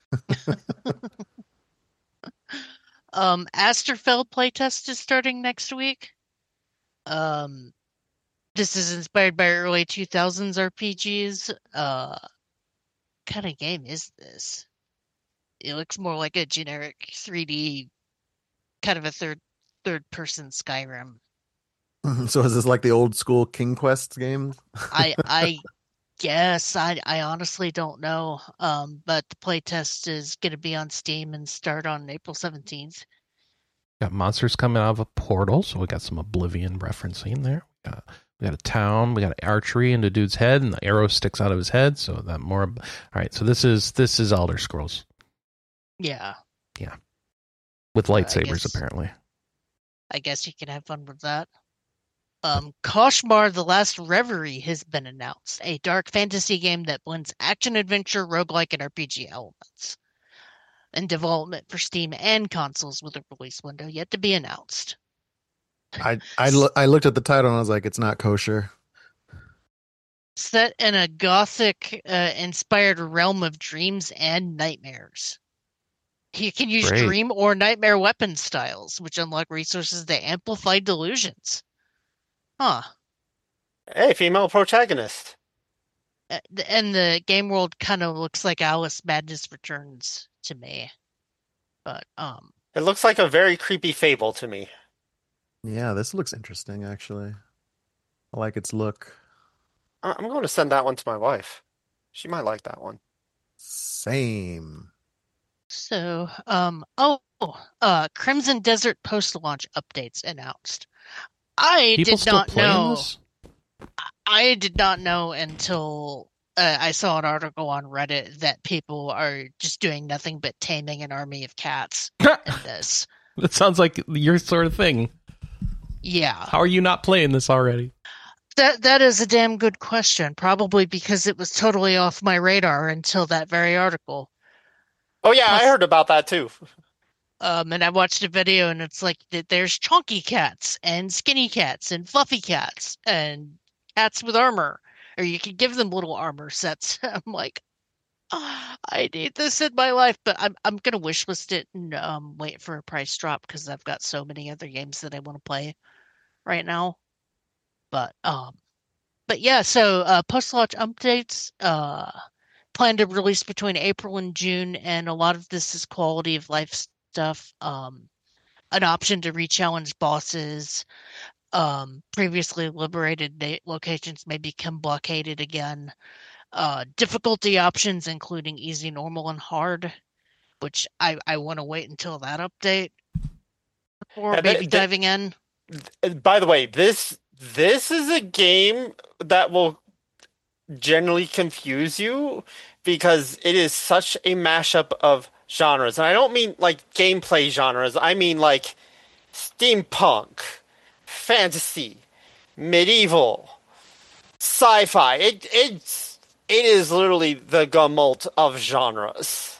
Um, Asterfeld playtest is starting next week. Um, this is inspired by early two thousands R P Gs. Uh, what kind of game is this? It looks more like a generic three D, kind of a third third person Skyrim. So is this like the old school King Quest game? I I guess I I honestly don't know. Um, but the playtest is going to be on Steam and start on April seventeenth. Got monsters coming out of a portal, so we got some Oblivion referencing there. We got, we got a town, we got archery into dude's head, and the arrow sticks out of his head. So that more. All right, so this is this is Elder Scrolls Yeah, with I lightsabers, guess- apparently. I guess you can have fun with that. Um, Koshmar: The Last Reverie has been announced, a dark fantasy game that blends action, adventure, roguelike, and R P G elements. In development for Steam and consoles with a release window yet to be announced. I I, lo- I looked at the title and I was like, it's not kosher. Set in a gothic uh, inspired realm of dreams and nightmares. You can use Great. dream or nightmare weapon styles, which unlock resources that amplify delusions. Huh. Hey, female protagonist. Uh, th- And the game world kind of looks like Alice Madness Returns to me. But um It looks like a very creepy Fable to me. Yeah, this looks interesting, actually. I like its look. I- I'm going to send that one to my wife. She might like that one. Same. so um oh uh Crimson Desert post-launch updates announced. I People did still not playing know. this? I did not know until uh, I saw an article on Reddit that people are just doing nothing but taming an army of cats in this. That sounds like your sort of thing. Yeah. How are you not playing this already? That that is a damn good question. Probably because it was totally off my radar until that very article. Oh yeah, I Plus- heard about that too. Um, and I watched a video, and it's like th- there's chunky cats and skinny cats and fluffy cats and cats with armor, or you can give them little armor sets. I'm like, "Ah, I need this in my life, but I'm I'm gonna wishlist it and um wait for a price drop because I've got so many other games that I want to play right now. But um, but yeah, so uh, post-launch updates uh plan to release between April and June, and a lot of this is quality of life stuff. Um, an option to re-challenge bosses. Um, previously liberated na- locations may become blockaded again. Uh, difficulty options including easy, normal, and hard, which I I want to wait until that update before Yeah, they- maybe they- diving in. By the way, this this is a game that will generally confuse you because it is such a mashup of genres. And I don't mean like gameplay genres. I mean like steampunk, fantasy, medieval, sci-fi. It it's it is literally the gamut of genres.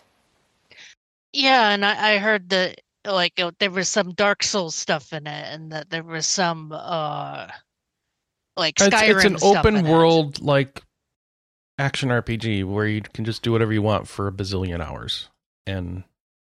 Yeah, and I, I heard that like uh, there was some Dark Souls stuff in it, and that there was some uh like It's, Skyrim it's an stuff in open it. world like action R P G where you can just do whatever you want for a bazillion hours, and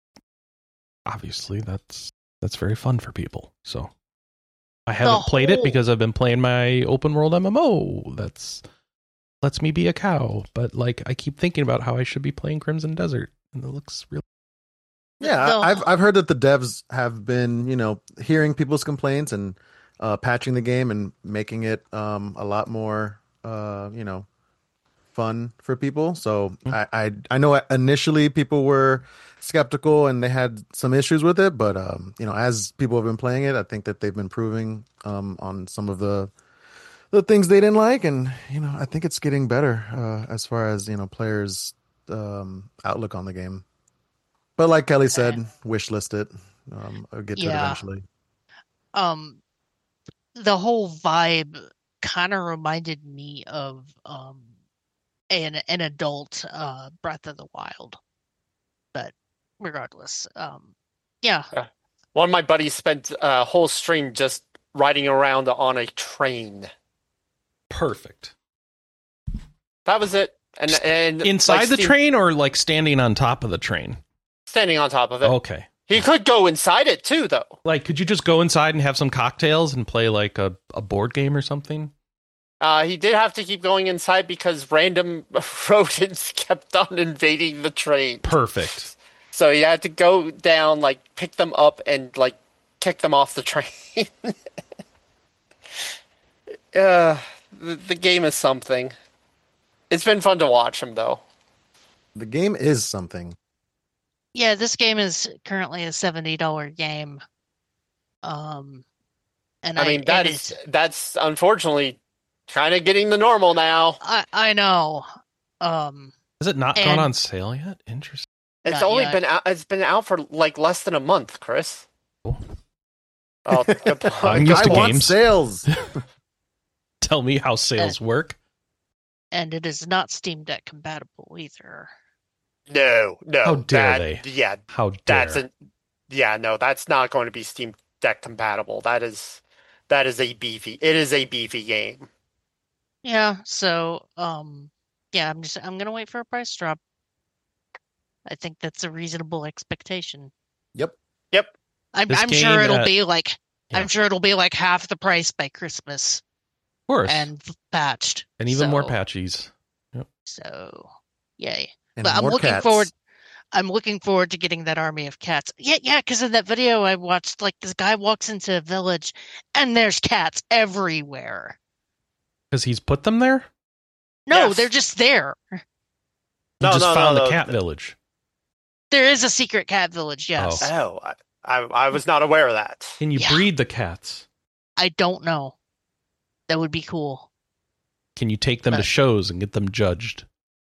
obviously that's that's very fun for people. So I haven't played it whole- because I've been playing my open world M M O. That's lets me be a cow, but like I keep thinking about how I should be playing Crimson Desert, and it looks really. Yeah, The- I've I've heard that the devs have been, you know, hearing people's complaints and uh, patching the game and making it um, a lot more, uh, you know, fun for people. So Mm. I, I I know initially people were skeptical and they had some issues with it, but um, you know, as people have been playing it, I think that they've been improving um, on some of the the things they didn't like, and you know, I think it's getting better uh, as far as you know, players' um, outlook on the game. But like Kelly said, wish list it. Um, I'll get to it Yeah. eventually. um the whole vibe kind of reminded me of um an an adult uh Breath of the Wild. But regardless, um yeah. One of my buddies spent a whole stream just riding around on a train. Perfect. That was it. And and Inside like, the Steve- train or like standing on top of the train? standing on top of it. Okay. He could go inside it too, though. Like, could you just go inside and have some cocktails and play like a, a board game or something? Uh, he did have to keep going inside because random rodents kept on invading the train. Perfect. So he had to go down, like pick them up and like kick them off the train. uh, the, the game is something. It's been fun to watch him though. The game is something. Yeah, this game is currently a seventy dollar game. Um and I, I mean, that it is that's unfortunately kind of getting the normal now. I I know. Um Has it not gone And- on sale yet? Interesting. It's Not only yet. been out. It's been out for like less than a month, Chris. Cool. Oh, good I'm point. used I to want games. sales. Tell me how sales work. and it is not Steam Deck compatible either. No, no. How dare that- they. Yeah, How dare. that's a. Yeah, no, that's not going to be Steam Deck compatible. That is, that is a beefy. It is a beefy game. Yeah, so um yeah, I'm just I'm gonna wait for a price drop. I think that's a reasonable expectation. Yep. Yep. I'm, This I'm sure game it'll at- be like Yeah. I'm sure it'll be like half the price by Christmas Of course. And, and patched, even more So- patchies. So, yay! And But I'm more looking cats. forward. I'm looking forward to getting that army of cats. Yeah, yeah. Because in that video I watched, like this guy walks into a village, and there's cats everywhere. Because he's put them there? No, Yes. they're just there. He No, just no, found no, the no. cat village. There is a secret cat village. Yes. Oh, I, I, I was not aware of that. Can you Yeah. breed the cats? I don't know. That would be cool. Can you take them to But- shows and get them judged?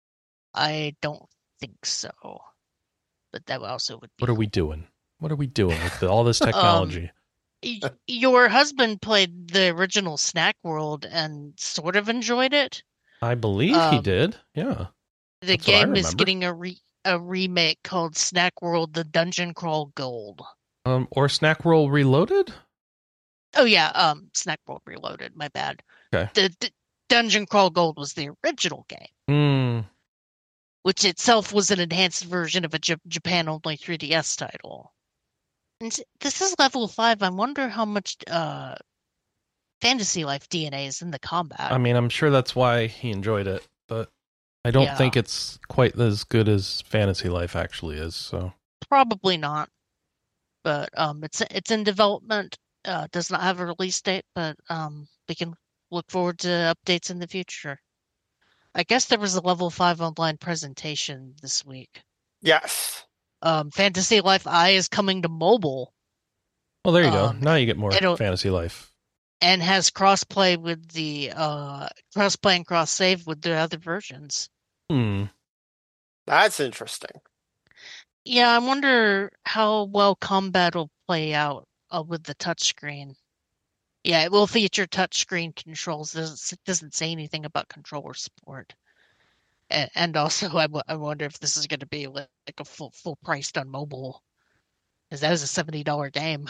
I don't think so. But that also would be What are we cool. doing? What are we doing with the, all this technology? Y- Your husband played the original Snack World and sort of enjoyed it. I believe he um, did. Yeah. The That's what I game is remember. getting a re- a remake called Snack World: The Dungeon Crawl Gold. Um, or Snack Roll Reloaded? Oh yeah, um, Snack World Reloaded. My bad. Okay. The, the Dungeon Crawl Gold was the original game, Hmm. which itself was an enhanced version of a J- Japan-only three D S title. And s- this is level five. I wonder how much uh, Fantasy Life D N A is in the combat. I mean, I'm sure that's why he enjoyed it, but I don't Yeah. think it's quite as good as Fantasy Life actually is. So Probably not, but um, it's it's in development. Uh, does not have a release date, but um, we can look forward to updates in the future. I guess there was a level five online presentation this week. Yes. Um, Fantasy Life I is coming to mobile well, there you go. Um, Now you get more it'll- Fantasy Life. and has crossplay with the uh crossplay and cross save with the other versions. Hmm. That's interesting. Yeah, I wonder how well combat will play out uh, with the touchscreen. Yeah, it will feature touchscreen controls. Doesn't doesn't say anything about controller support. And, and also, I, w- I wonder if this is going to be like, like a full full priced on mobile, because that is a seventy dollar game.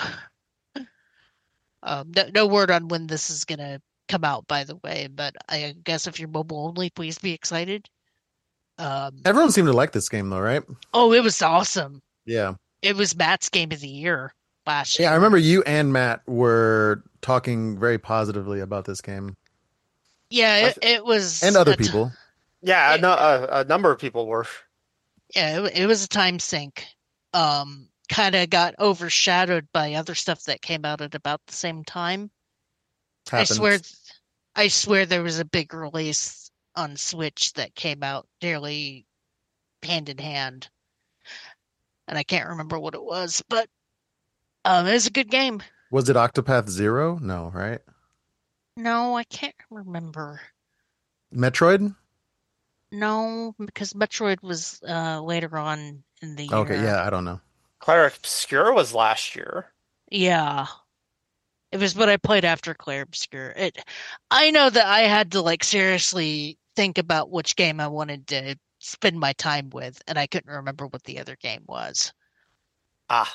um, no, no word on when this is going to come out, by the way. But I guess if you're mobile only, please be excited. Um, Everyone seemed to like this game though, right? oh, it was awesome. Yeah. It was Matt's game of the year last Yeah, year. I remember you and Matt were talking very positively about this game. Yeah, I it, it was. And other a t- people. Yeah, Yeah. no, a, a number of people were. Yeah, it, it was a time sink. Um, kind of got overshadowed by other stuff that came out at about the same time. I Happens. swear, I swear there was a big release on Switch that came out nearly hand in hand, and I can't remember what it was, but um, it was a good game. Was it Octopath Zero? No, right? No, I can't remember. Metroid? No, because Metroid was uh later on in the year. Okay, yeah, I don't know. Claire Obscure was last year. Yeah. It was what I played after Clair Obscur. It I know that I had to like seriously think about which game I wanted to spend my time with, and I couldn't remember what the other game was. Ah,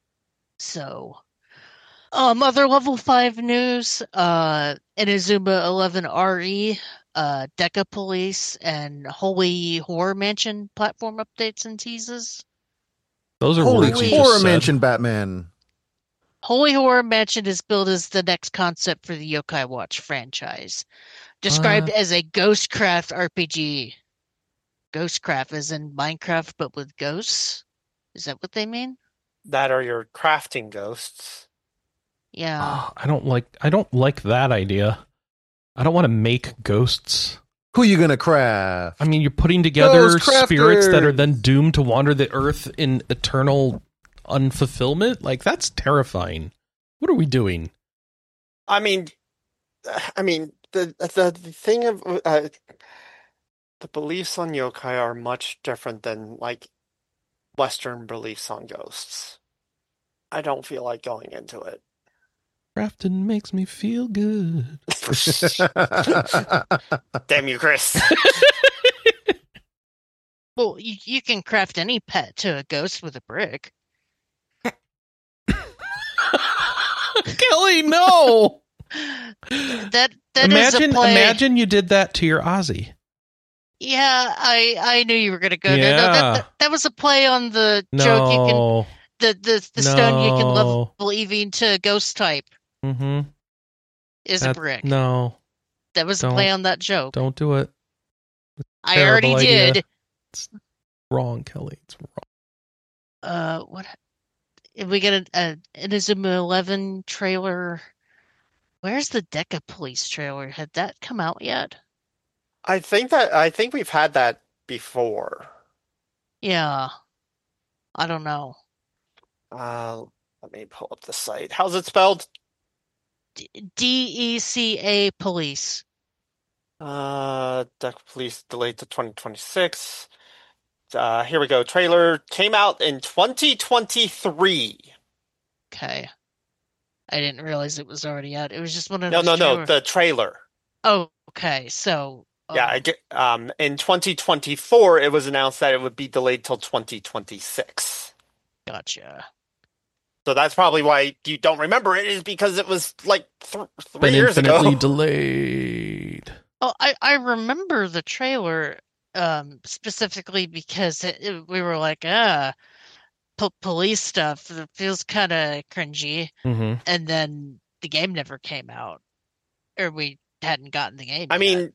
So um other level five news, uh Inazuma eleven R E, uh Deca Police, and Holy Horror Mansion platform updates and teases. Those are Holy words you just Horror said. Mansion Batman. Holy Horror Mansion is billed as the next concept for the Yokai Watch franchise, described What? as a Ghostcraft R P G. Ghostcraft is in Minecraft, but with ghosts. Is that what they mean? that are your crafting ghosts. Yeah. Oh, I don't like. I don't like that idea. I don't want to make ghosts. Who you gonna craft? I mean, you're putting together Ghost crafters! spirits that are then doomed to wander the earth in eternal unfulfillment. Like, that's terrifying. What are we doing? I mean, I mean the the, the thing of uh, the beliefs on yokai are much different than like Western beliefs on ghosts. I don't feel like going into it. Crafting makes me feel good. Damn you, Chris. Well, you, you can craft any pet to a ghost with a brick. Kelly, no. That that is imagine, a play. imagine you did that to your Ozzy. Yeah, I I knew you were gonna go there. No, that, Yeah. that that was a play on the joke. You can No. the the the stone you can No. level Eevee to ghost type Mm-hmm. is a That, brick. no. That was a Don't- play on that joke. Don't do it. I already terrible idea. did. Wrong, Kelly. It's wrong. Uh, what? If we get a, a Inazuma Eleven trailer, where's the Deca Police trailer? Had that come out yet? I think that I think we've had that before. Yeah, I don't know. Uh, let me pull up the site. How's it spelled? D E C A Police. Uh, Deca Police delayed to twenty twenty-six. Uh, here we go. Trailer came out in twenty twenty-three. Okay. I didn't realize it was already out. It was just one of No, those no, no. trailer- The trailer. Oh, okay. So Yeah, um, I get, um, in twenty twenty-four, it was announced that it would be delayed till twenty twenty-six. gotcha. So that's probably why you don't remember it, is because it was like th- three Been years infinitely ago. delayed. Oh, I I remember the trailer um specifically because it, it- we were like, ah, po- police stuff. It feels kind of cringy, Mm-hmm. and then the game never came out, or we hadn't gotten the game. I yet. mean,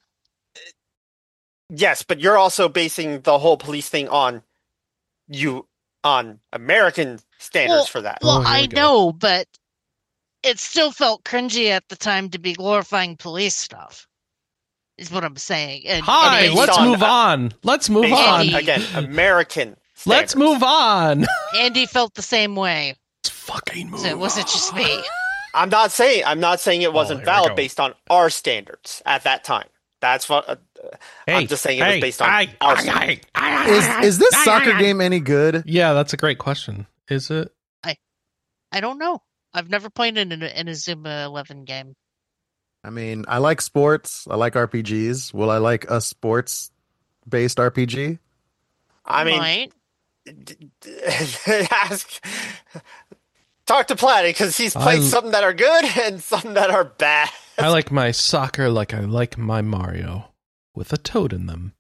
yes, but you're also basing the whole police thing on you on American standards Well, for that. well, Oh, here I we go. know, but it still felt cringy at the time to be glorifying police stuff. Is what I'm saying. And, Hi, and let's on- move on. Let's move Based on. Andy- again, American Let's standards. move on. Andy felt the same way, Let's fucking move so it wasn't just on. me. I'm not saying I'm not saying it wasn't here we valid go. based on our standards at that time. That's what uh, Hey, I'm just saying it hey, was based on hey, our hey, standards. hey, hey, Is hey, is this hey, soccer hey. game any good? Yeah, that's a great question. Is it? I don't know. I've never played in an Inazuma Eleven game. I mean, I like sports. I like R P Gs. Will I like a sports based R P G? I mean, Might. d- d- ask, talk to Platty because he's played I- some that are good and some that are bad. I like my soccer like I like my Mario, with a toad in them.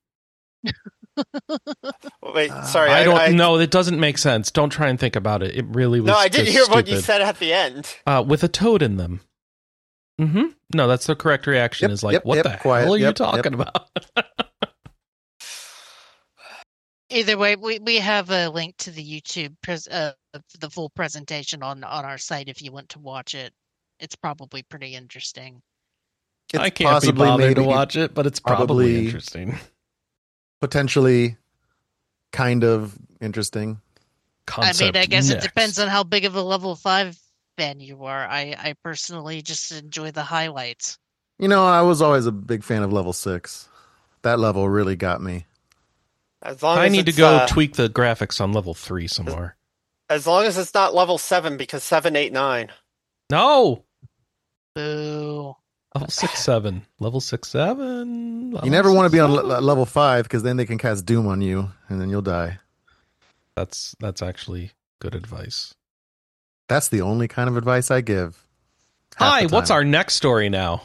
Wait, Uh, sorry, I don't I, know. It doesn't make sense. Don't try and think about it. It really was. No, I didn't just hear what you stupid. said at the end. Uh, with a toad in them. Mm-hmm. No, that's the correct reaction. Yep, is like, yep, what yep, the quiet, hell are you yep, talking yep. about? Either way, we, we have a link to the YouTube pres- uh, the full presentation on on our site if you want to watch it. It's probably pretty interesting. It's I can't be possibly bothered to maybe watch it, but it's probably, probably- interesting. potentially kind of interesting. Concept I mean, I guess next. it depends on how big of a level five fan you are. I, I personally just enjoy the highlights. You know, I was always a big fan of level six. That level really got me. As long I as need to it's, go uh, tweak the graphics on level three some more. as long as it's not level seven, because seven, eight, nine. No, Boo. level six, seven, level six, seven. You never want to be on le- level five because then they can cast Doom on you and then you'll die. That's that's actually good advice. That's the only kind of advice I give. half Hi, the what's time. our next story now?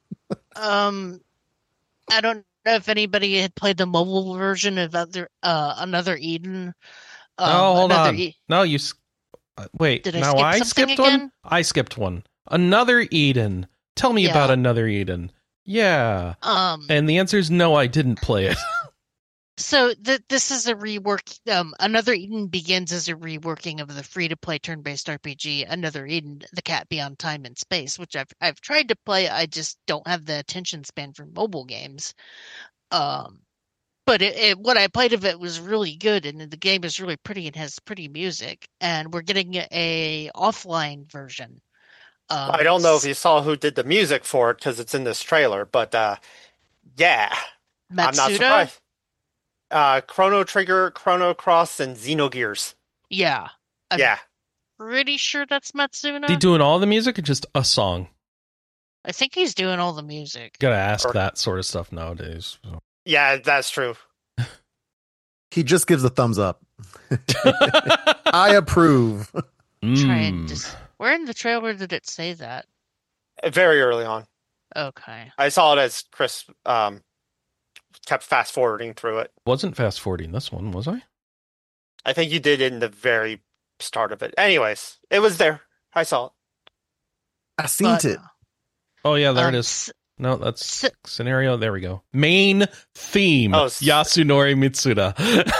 Um, I don't know if anybody had played the mobile version of other uh another Eden. Um, oh, hold another on. E- No, you. s- uh, Wait, Did I now skip I something skipped one. again? I skipped one. Another Eden. Tell me Yeah. about another Eden. Yeah, um. and the answer is no. I didn't play it. So th- this is a rework. Um, Another Eden begins as a reworking of the free-to-play turn-based R P G Another Eden: The Cat Beyond Time and Space, which I've I've tried to play. I just don't have the attention span for mobile games. Um, but it, it, what I played of it was really good, and the game is really pretty and has pretty music. And we're getting a offline version. Um, I don't know if you saw who did the music for it because it's in this trailer, but uh, yeah, I'm not Matsuda? surprised. Uh, Chrono Trigger, Chrono Cross, and Xenogears. Yeah, I'm Yeah, pretty sure that's Matsuna. Is he doing all the music or just a song? I think he's doing all the music. Gotta ask Or- that sort of stuff nowadays. yeah, that's true. He just gives a thumbs up. I approve. Trying Mm. to. Where in the trailer did it say that? Very early on, Okay. I saw it as Chris. Um, kept fast forwarding through it. Wasn't fast forwarding this one, was I? I think you did in the very start of it. Anyways, it was there. I saw it. I seen But, it. Oh yeah, there um, it is. s- No, that's s- scenario. There we go. Main theme. Oh, s- Yasunori Mitsuda.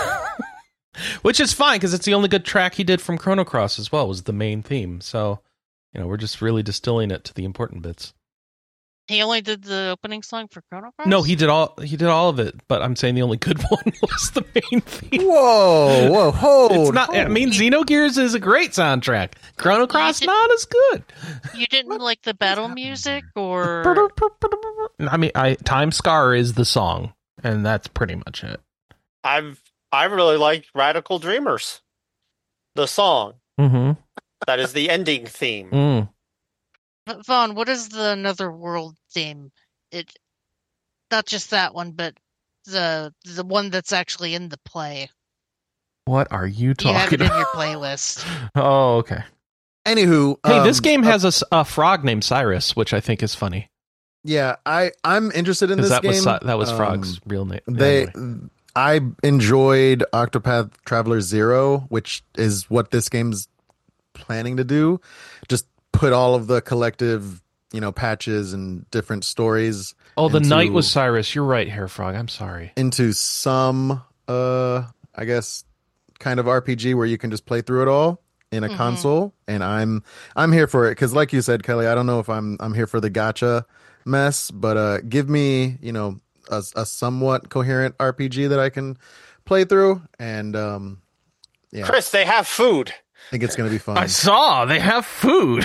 Which is fine because it's the only good track he did from Chrono Cross as well, was the main theme. So, you know, we're just really distilling it to the important bits. He only did the opening song for Chrono Cross? No, he did all he did all of it, but I'm saying the only good one was the main theme. Whoa, whoa, hold. It's not I hold. mean Xenogears is a great soundtrack. Chrono Cross did- not as good. You didn't like the battle music or I mean, I Time Scar is the song, and that's pretty much it. I've I really like Radical Dreamers, the song Mm-hmm. that is the ending theme. Mm. But Vaughn, what is the Another World theme? It not just that one, but the the one that's actually in the play. What are you You have talking it in about? your playlist. Oh, okay. Anywho, Hey, um, this game uh, has a, s- a frog named Cyrus, which I think is funny yeah, I I'm interested in because this that game. was Cy- that was Um, Frog's real name. They, Anyway. I enjoyed Octopath Traveler Zero, which is what this game's planning to do. Just put all of the collective, you know, patches and different stories Oh, the into- knight was Cyrus. You're right, Hair Frog. I'm sorry. into some, uh, I guess, kind of R P G where you can just play through it all in a Mhm. console. And I'm I'm here for it because, like you said, Kelly, I don't know if I'm I'm here for the gacha mess, but uh, give me, you know, a, a somewhat coherent R P G that I can play through, and um, yeah, Chris, they have food. I think it's gonna be fun. I saw they have food,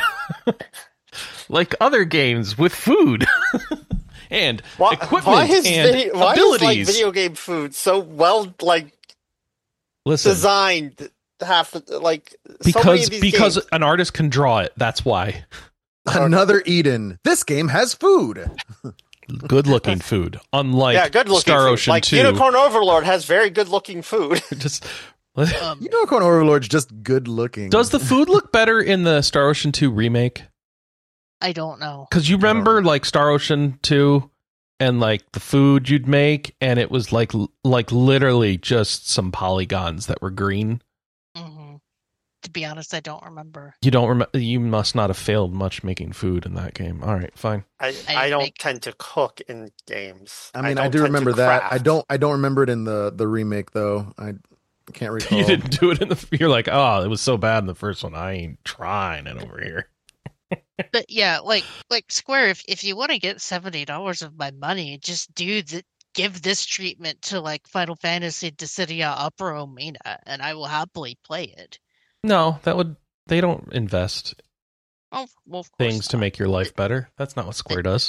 like other games with food and Why, equipment why is and video, why abilities. is like video game food so well like Listen, designed? To have to, like so many because of these because games- an artist can draw it. That's why. Another Eden. This game has food. Good looking food, unlike yeah, good looking Star food. Ocean Like two. Unicorn Overlord has very good looking food. Just Um, Unicorn Overlord's just good looking. does the food look better in the Star Ocean two remake? I don't know. Because you remember like Star Ocean two and like the food you'd make, and it was like like literally just some polygons that were green. hmm To be honest, I don't remember. You don't remember? You must not have failed much making food in that game. All right, fine. I, I I don't make- tend to cook in games. I mean, don't I, do tend to remember that. I craft. don't. I don't remember it in the the remake though. I can't recall. You didn't do it in the. You're like, oh, it was so bad in the first one. I ain't trying it over here. But yeah, like like Square, if if you want to get seventy dollars of my money, just do the give this treatment to like Final Fantasy Dissidia Opera Omena, and I will happily play it. No, that would. They don't invest Oh, well, of course things to not. make your life better. That's not what Square does.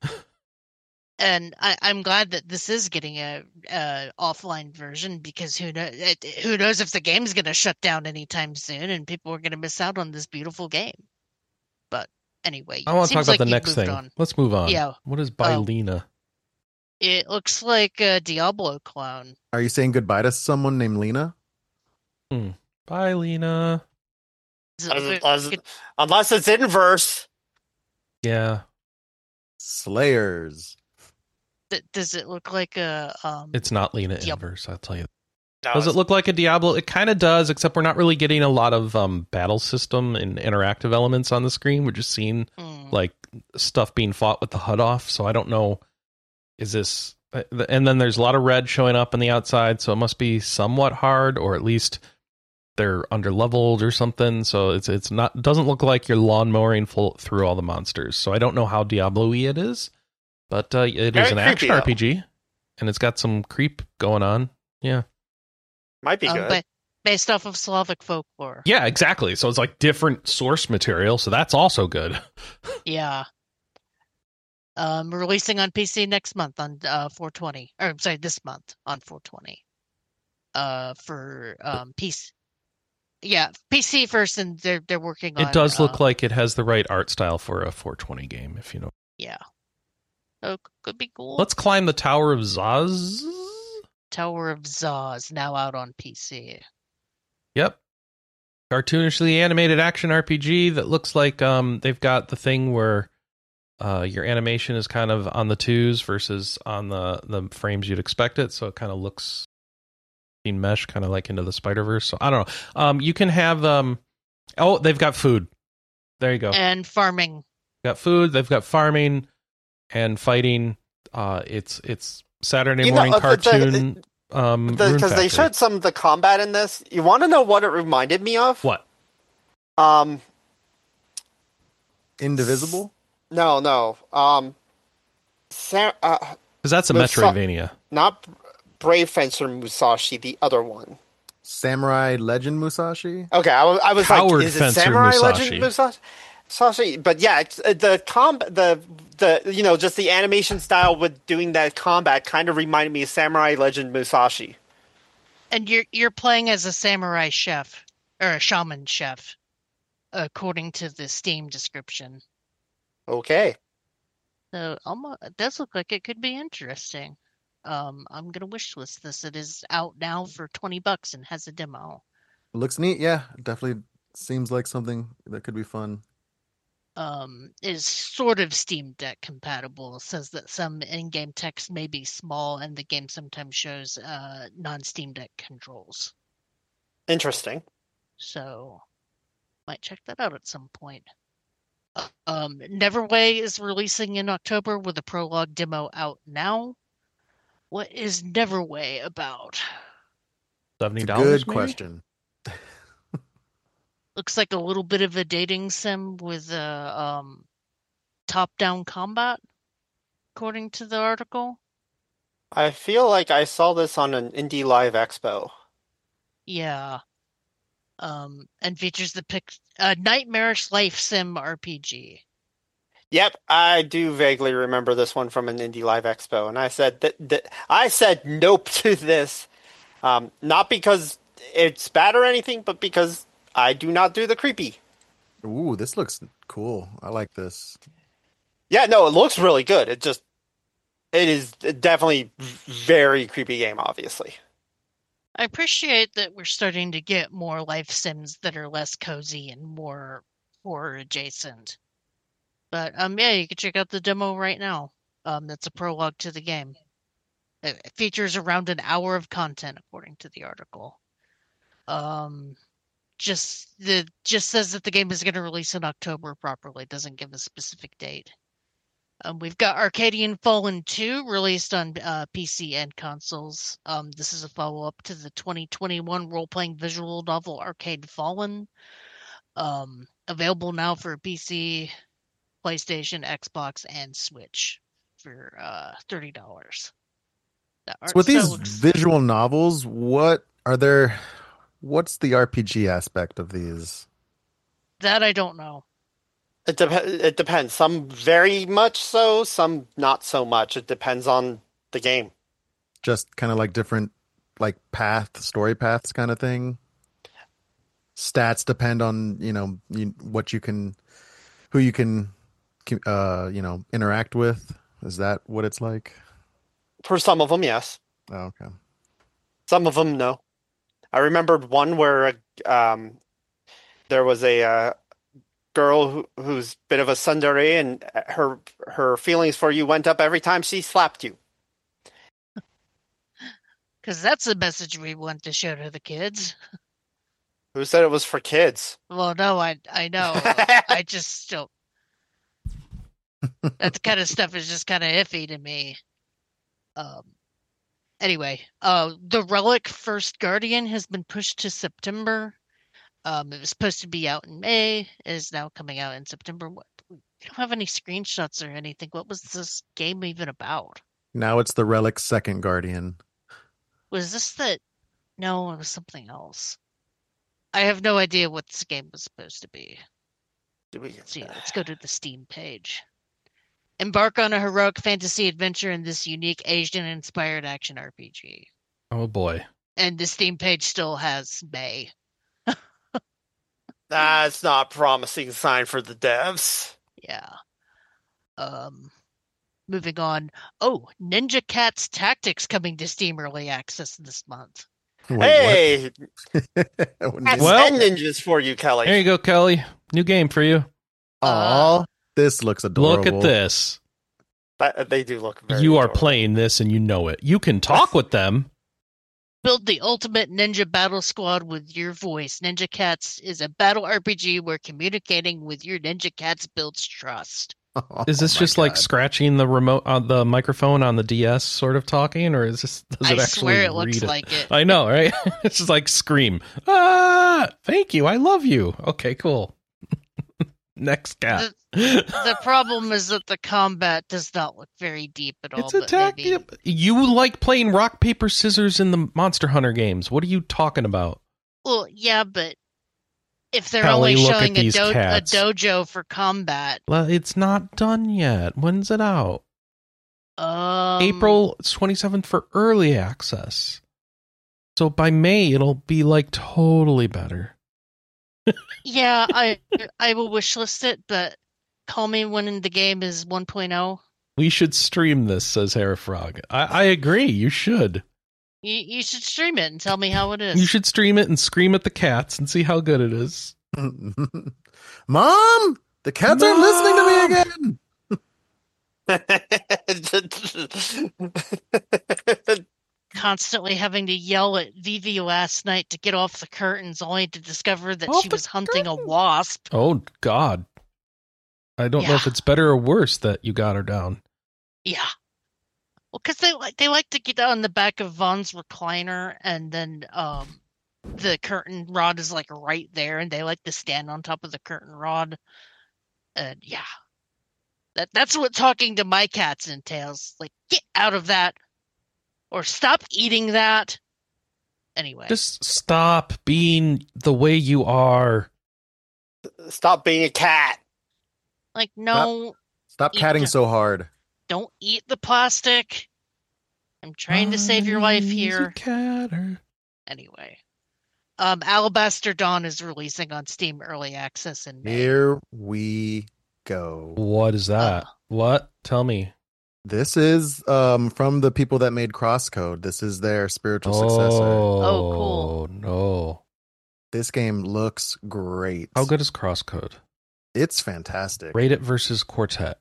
And I, I'm glad that this is getting a, a offline version because who knows? Who knows if the game's going to shut down anytime soon, and people are going to miss out on this beautiful game. But anyway, I want to talk seems about like the you've next moved thing. on. Let's move on. Yeah. What is Oh. Bylina? It looks like a Diablo clone. Are you saying goodbye to someone named Lena? Bylina. Does it As- look- as- it- unless it's inverse. Yeah, Slayers. d- does it look like a um? it's not Lena Yep. inverse. I'll tell you. No, Does it it's- look like a Diablo? It kind of does, except we're not really getting a lot of um, battle system and interactive elements on the screen. We're just seeing hmm. like stuff being fought with the H U D off. So I don't know. Is this? uh, And then there's a lot of red showing up on the outside, so it must be somewhat hard, or at least they're under leveled or something. So it's it's not doesn't look like you're lawnmowing full through all the monsters. So I don't know how Diablo-y it is, but uh, it Very is an action creepy, though. R P G, and it's got some creep going on. Yeah. might be Um, good. but based off of Slavic folklore. Yeah, exactly. So it's like different source material, so that's also good. Yeah. Um, releasing on P C next month on uh four twenty. Or I'm sorry, this month on four twenty. Uh, for um P C. Yeah, P C first, and they're they're working on. It does look uh, like it has the right art style for a four twenty game, if you know. Yeah. Oh, c- could be cool. Let's climb the Tower of Zaz. Tower of Zaz now out on P C. Yep. Cartoonishly animated action R P G that looks like um they've got the thing where uh, your animation is kind of on the twos versus on the, the frames you'd expect it. So it kind of looks in mesh, kind of like into the Spider-Verse. So I don't know. Um, you can have, um, oh, they've got food. There you go. And farming. Got food. They've got farming and fighting. Uh, it's, it's Saturday You know, morning uh, the- cartoon. um, Rune Because they Factory. showed some of the combat in this. You want to know what it reminded me of? What? Um, Indivisible? no, no. Um, Sa- uh, Because that's a Musa- Metroidvania. not Brave Fencer Musashi, the other one. Samurai Legend Musashi? Okay, I was, I was Coward like, is it Fencer Samurai Musashi. Legend Musashi? Musashi? But yeah, it's, uh, the comb, the the you know, just the animation style with doing that combat kind of reminded me of Samurai Legend Musashi. And you're you're playing as a samurai chef or a shaman chef, according to the Steam description. Okay. So almost it does look like it could be interesting. Um, I'm gonna wish list this. It is out now for twenty bucks and has a demo. Looks neat, yeah. Definitely seems like something that could be fun. Um, is sort of Steam Deck compatible. It says that some in-game text may be small, and the game sometimes shows uh, non-Steam Deck controls. Interesting. So, might check that out at some point. Uh, Um, Neverway is releasing in October with a prologue demo out now. What is Neverway about? seventy It's a dollars good question. Looks like a little bit of a dating sim with a um, top-down combat, according to the article. I feel like I saw this on an Indie Live Expo. Yeah. Um, and features the pic- uh, Nightmarish Life Sim R P G. Yep, I do vaguely remember this one from an Indie Live Expo, and I said that, that I said nope to this, um, not because it's bad or anything, but because I do not do the creepy. Ooh, this looks cool. I like this. Yeah, no, it looks really good. It just, it is definitely very creepy game, obviously. I appreciate that we're starting to get more life sims that are less cozy and more horror adjacent. But um, yeah, you can check out the demo right now. Um, that's a prologue to the game. It it features around an hour of content, according to the article. Um, just the just says that the game is going to release in October properly. Doesn't give a specific date. Um, we've got Arcadian Fallen two released on uh, P C and consoles. Um, this is a follow-up to the twenty twenty-one role-playing visual novel Arcade Fallen. Um, available now for P C, PlayStation, Xbox, and Switch for uh, thirty dollars. The art So with these style looks- visual novels, what are there? What's the R P G aspect of these? that I don't know. It, dep- it depends. Some very much so, some not so much. It depends on the game. Just kind of like different, like path, story paths, kind of thing. Stats depend on you know you, what you can, who you can, uh, you know, interact with. Is that what it's like? For some of them, yes. Oh, okay. Some of them, no. I remembered one where um, there was a uh, girl who, who's a bit of a tsundere, and her her feelings for you went up every time she slapped you. Because that's the message we want to show to the kids. Who said it was for kids? Well, no, I I know. I just don't. That kind of stuff is just kind of iffy to me. Um. Anyway, uh, the Relic First Guardian has been pushed to September. Um, it was supposed to be out in May. It is now coming out in September. What? We don't have any screenshots or anything. What was this game even about? Now it's the Relic Second Guardian. Was this the? No, it was something else. I have no idea what this game was supposed to be. Do we? Let's see, let's go to the Steam page. Embark on a heroic fantasy adventure in this unique Asian-inspired action R P G. Oh boy. And the Steam page still has May. That's not a promising sign for the devs. Yeah. Um, moving on. Oh, Ninja Cats Tactics coming to Steam Early Access this month. Wait, Hey, what? that's Well- ten ninjas for you, Kelly. There you go, Kelly. New game for you. Aw, This looks adorable. Look at this. That, they do look very You are adorable. playing this and you know it. You can talk with them. Build the ultimate ninja battle squad with your voice. Ninja Cats is a battle R P G where communicating with your ninja cats builds trust. Is this Oh my just like God. scratching the remote on the microphone on the D S sort of talking, or is this does I it actually swear it read looks it? like it. I know, right? It's just like scream. Ah, thank you. I love you. Okay, cool. Next cat. The problem is that the combat does not look very deep at all. It's but attack. maybe- You like playing rock paper scissors in the Monster Hunter games. What are you talking about? Well, yeah, but if they're Kelly, only look at showing a, these do- a cats. dojo for combat, Well, it's not done yet. When's it out? um, April twenty-seventh for early access. So by May, it'll be like totally better. Yeah, I I will wishlist it, but call me when the game is one point oh. We should stream this, says Hair Frog. I, I agree. You should. You you should stream it and tell me how it is. You should stream it and scream at the cats and see how good it is. Mom, the cats aren't listening to me again. Constantly having to yell at Vivi last night to get off the curtains, only to discover that Off she the was hunting a curtain? wasp. Oh, God. I don't know Yeah. if it's better or worse that you got her down. Yeah. Well, because they like they like to get on the back of Vaughn's recliner, and then um, the curtain rod is like right there, and they like to stand on top of the curtain rod. And yeah, that that's what talking to my cats entails. Like, get out of that, or stop eating that. Anyway, Just stop being the way you are. Stop being a cat. like no, Stop Eat catting the- so hard. don't eat the plastic. I'm trying to save your life Eyes a here. catter. Anyway, um, Alabaster Dawn is releasing on Steam Early Access in May. Here we go. What is that? Uh. What? Tell me. This is um, from the people that made Crosscode. This is their spiritual successor. Oh, cool. No. This game looks great. How good is Crosscode? It's fantastic. Rate it versus Quartet.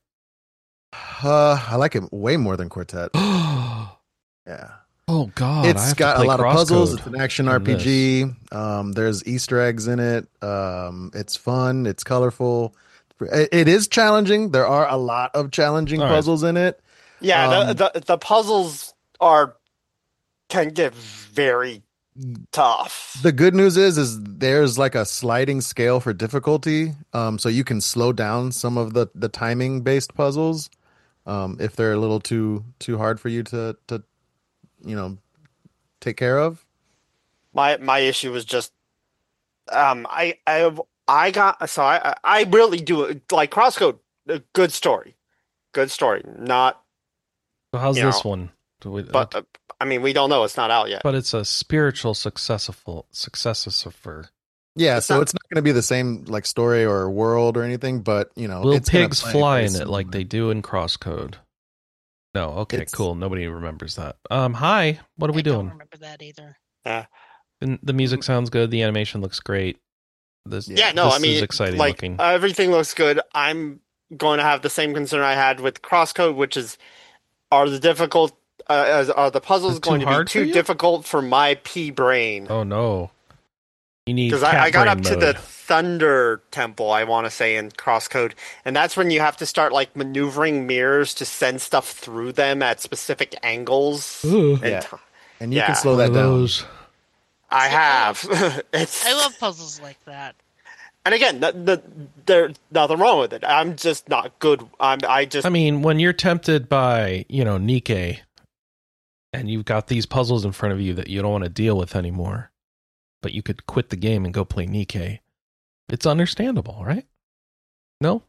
Uh, I like it way more than Quartet. oh, Yeah. God. I It's have to got a play lot of puzzles. Crosscode It's an action on R P G. Um, there's Easter eggs in it. Um, it's fun. It's colorful. It, it is challenging. There are a lot of challenging All right. puzzles in it. Yeah, Um, the, the the puzzles are can get very tough. The good news is, is there's like a sliding scale for difficulty. Um, so you can slow down some of the, the timing based puzzles. Um, if they're a little too, too hard for you to, to, you know, take care of. My my issue was just um I I I got so I I really do like Crosscode, a good story. Good story. Not So how's you this know, one? Do we- but uh, I mean we don't know, it's not out yet. but it's a spiritual successful successor. Yeah. It's so not- it's not going to be the same like story or world or anything, but you know, Will it's gonna pigs play fly very in it like similar. they do in Crosscode? No. Okay, It's- cool. Nobody remembers that. Um, hi. What are we I don't doing? remember that either. And the music sounds good. The animation looks great. This, Yeah, no, this I mean is exciting like looking. everything looks good. I'm going to have the same concern I had with Crosscode, which is are the difficult uh, as- are the puzzles Is it too going to be hard for too you? difficult for my pea brain? Oh no. You need Because I, cat I got brain up to mode. the Thunder Temple, I want to say, in Crosscode, and that's when you have to start like maneuvering mirrors to send stuff through them at specific angles. Ooh. And Yeah. t- And you Yeah. can slow One that of down. those. I have. it's I love puzzles like that. and again, the, the, there's nothing wrong with it. I'm just not good. I'm. I just. I mean, when you're tempted by, you know, Nikkei, and you've got these puzzles in front of you that you don't want to deal with anymore, but you could quit the game and go play Nikkei, it's understandable, right? No?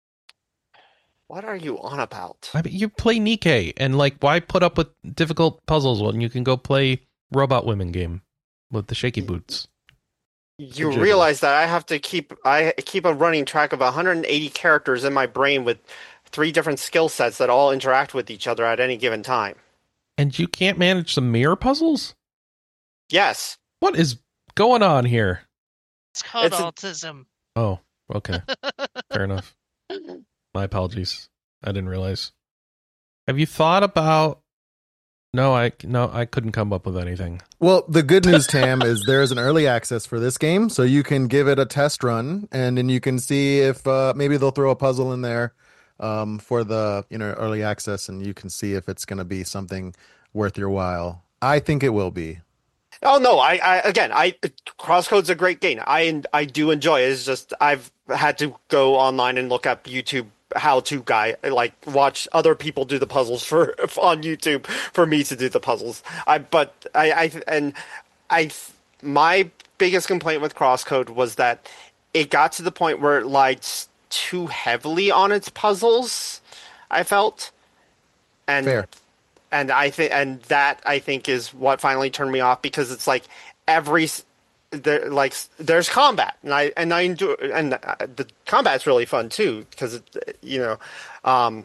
What are you on about? I mean, you play Nikkei, and like, why put up with difficult puzzles when you can go play Robot Women game with the shaky boots? You Jiggle. realize that I have to keep I keep a running track of one hundred eighty characters in my brain with three different skill sets that all interact with each other at any given time. And you can't manage some mirror puzzles? Yes. What is going on here? It's called It's a- autism. Oh, okay. Fair enough. My My apologies. I didn't realize. Have you thought about? No, I no, I couldn't come up with anything. Well, the good news, Tam, is there is an early access for this game, so you can give it a test run, and then you can see if uh, maybe they'll throw a puzzle in there um, for the you know early access, and you can see if it's going to be something worth your while. I think it will be. Oh no! I, I again, I Crosscode's a great game. I I do enjoy it. It's just I've had to go online and look up YouTube how-to guy, like watch other people do the puzzles for on YouTube for me to do the puzzles. I but I I and I my biggest complaint with Crosscode was that it got to the point where it relied too heavily on its puzzles. I felt, and. Fair. And I think, and that I think is what finally turned me off, because it's like every, there, like there's combat, and I and I enjoy, and the combat's really fun too, because it, you know, um,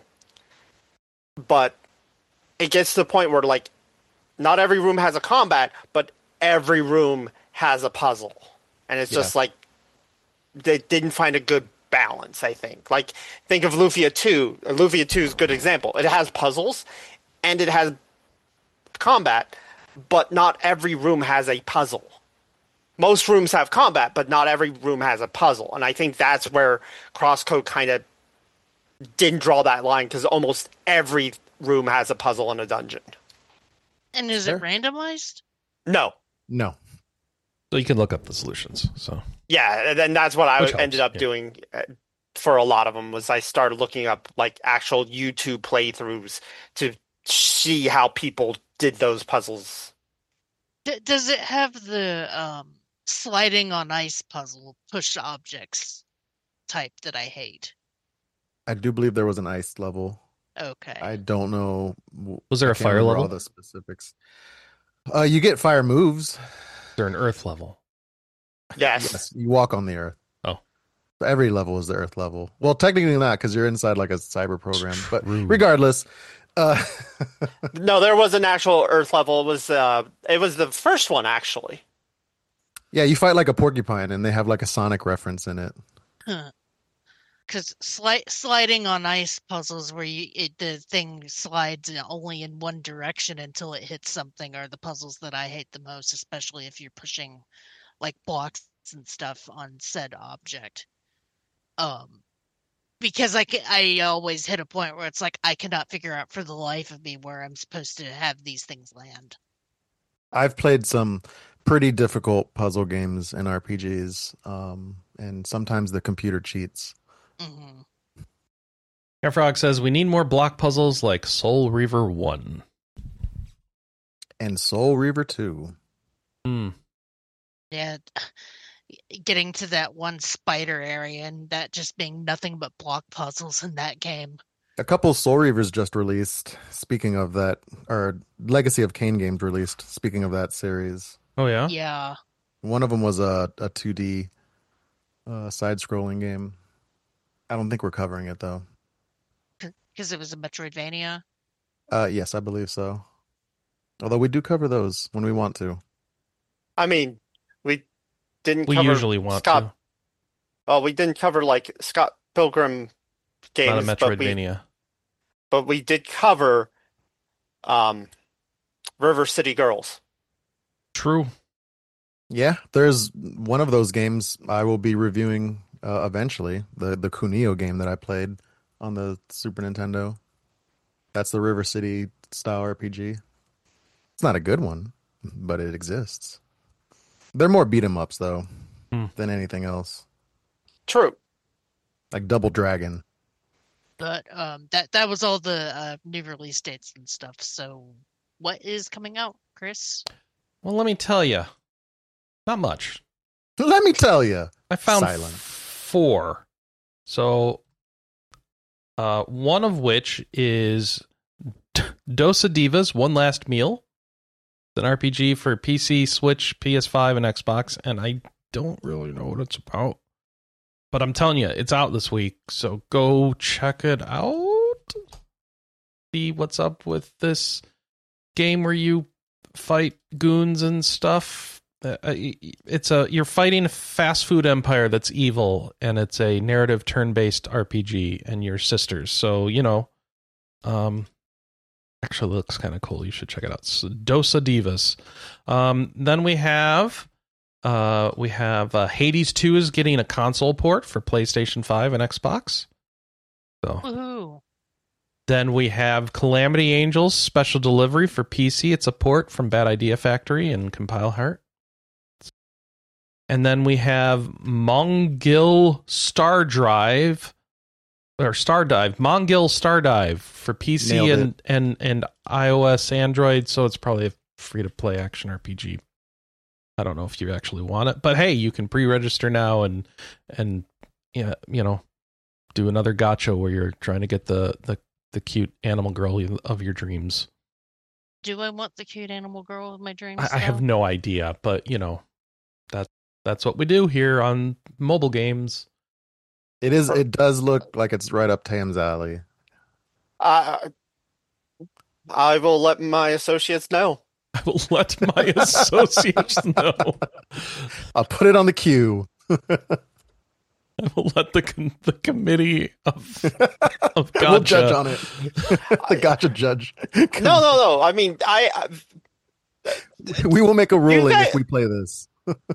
but it gets to the point where like not every room has a combat, but every room has a puzzle, and it's Yeah. just like they didn't find a good balance. I think, like think of Lufia two. Lufia two is a good example. It has puzzles. And it has combat, but not every room has a puzzle. Most rooms have combat, but not every room has a puzzle. And I think that's where Crosscode kind of didn't draw that line, because almost every room has a puzzle in a dungeon. And is Sure. it randomized? No. No. So you can look up the solutions. So Yeah, and then that's what I Which ended helps, up yeah. doing uh, for a lot of them, was I started looking up like actual YouTube playthroughs to see how people did those puzzles. D- does it have the um, sliding on ice puzzle, push objects type that I hate? I do believe there was an ice level. Okay. I don't know. Was there I a can't fire remember level? All the specifics. Uh, you get fire moves. they're an earth level. Yes. Yes, you walk on the earth. Oh. Every level is the earth level. Well, technically not, because you're inside like a cyber program. But True. regardless, uh, No, there was an actual Earth level. It was uh, it was the first one actually. yeah, you fight like a porcupine, and they have like a Sonic reference in it. Because sli- sliding on ice puzzles where you it, the thing slides in- only in one direction until it hits something are the puzzles that I hate the most, especially if you're pushing like blocks and stuff on said object. Um, because I, ca- I always hit a point where it's like I cannot figure out for the life of me where I'm supposed to have these things land. I've played some pretty difficult puzzle games and R P Gs, um, and sometimes the computer cheats. hmm Air Frog says we need more block puzzles like Soul Reaver one. And Soul Reaver two. Hmm. Yeah, getting to that one spider area and that just being nothing but block puzzles in that game. A couple Soul Reavers just released. Speaking of that, or Legacy of Kain games released. Speaking of that series, Oh yeah. Yeah. one of them was a a two D uh, side-scrolling game. I don't think we're covering it though. Because it was a Metroidvania. Uh, yes, I believe so. Although we do cover those when we want to. I mean, we didn't We cover usually want Scott. to. Well, we didn't cover like Scott Pilgrim games, Not a but we Metroidvania. but we did cover um, River City Girls. True. Yeah, there's one of those games I will be reviewing uh, eventually. The the Kunio game that I played on the Super Nintendo. That's the River City style R P G. It's not a good one, but it exists. They're more beat 'em ups though Hmm. than anything else. True. Like Double Dragon. But um, that that was all the uh, new release dates and stuff. So, what is coming out, Chris? Well, let me tell you, not much. Let me tell you. I found Silent. f- four. So, uh, one of which is D- Dosa Divas: One Last Meal. It's an R P G for P C, Switch, P S five, and Xbox, and I don't really know what it's about. But I'm telling you, it's out this week, so go check it out. See what's up with this game where you fight goons and stuff Uh, it's a you're fighting a fast food empire that's evil, and it's a narrative turn-based R P G, and you're sisters. So you know, um, actually looks kind of cool. You should check it out. So, Dosa Divas. Um, then we have. Uh, we have uh, Hades two is getting a console port for PlayStation five and Xbox. So, Woohoo. Then we have Calamity Angels special delivery for P C. It's a port from Bad Idea Factory and Compile Heart. And then we have Mongil Star Drive or Star Dive, Mongil Star Dive for P C and, and and iOS, Android. So it's probably a free to play action R P G. I don't know if you actually want it, but hey, you can pre-register now and and yeah, you know, do another gacha where you're trying to get the the, the cute animal girl of your dreams. Do I want the cute animal girl of my dreams? I, I have no idea, but you know, that that's what we do here on mobile games. It is. It does look like it's right up Tam's alley. Uh, I will let my associates know. I will let my associates know. I'll put it on the queue. I will let the com- the committee of of gotcha. We'll judge on it. The gotcha judge. No, no, no. I mean, I, I we will make a ruling guys, if we play this.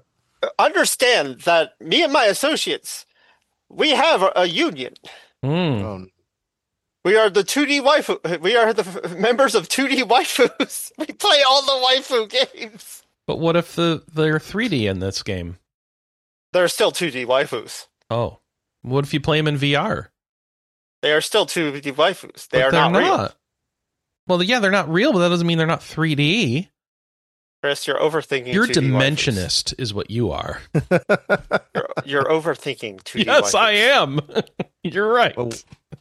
Understand that me and my associates, we have a, a union. Mm. Oh. We are the two D waifu. We are the f- members of two D waifus. We play all the waifu games. But what if the they're three D in this game? They're still two D waifus. Oh, what if you play them in V R? They are still two D waifus. They but are they're not, not real. Well, yeah, they're not real, but that doesn't mean they're not three D. Chris, you're overthinking. You're two D dimensionist, waifus. Is what you are. you're, you're overthinking two D. Yes, waifus. I am. You're right. Well,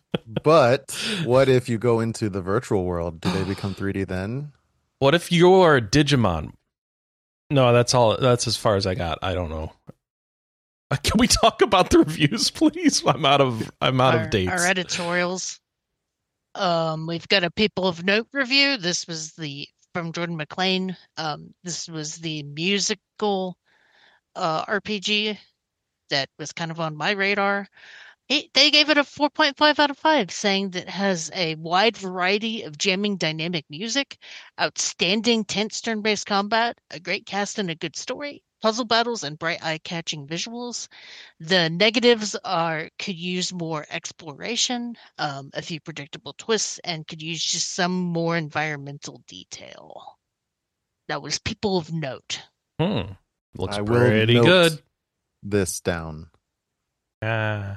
but what if you go into the virtual world? Do they become three D then? What if you're a Digimon? No, that's all. That's as far as I got. I don't know. Can we talk about the reviews, please? I'm out of. I'm out our, of dates. Our editorials. Um, we've got a People of Note review. This was the from Jordan McLean. Um, this was the musical uh, R P G that was kind of on my radar. It, they gave it a four point five out of five, saying that it has a wide variety of jamming dynamic music, outstanding tense turn-based combat, a great cast and a good story, puzzle battles, and bright eye-catching visuals. The negatives are could use more exploration, um, a few predictable twists, and could use just some more environmental detail. That was People of Note. Hmm. Looks I will pretty note good. This down. Ah.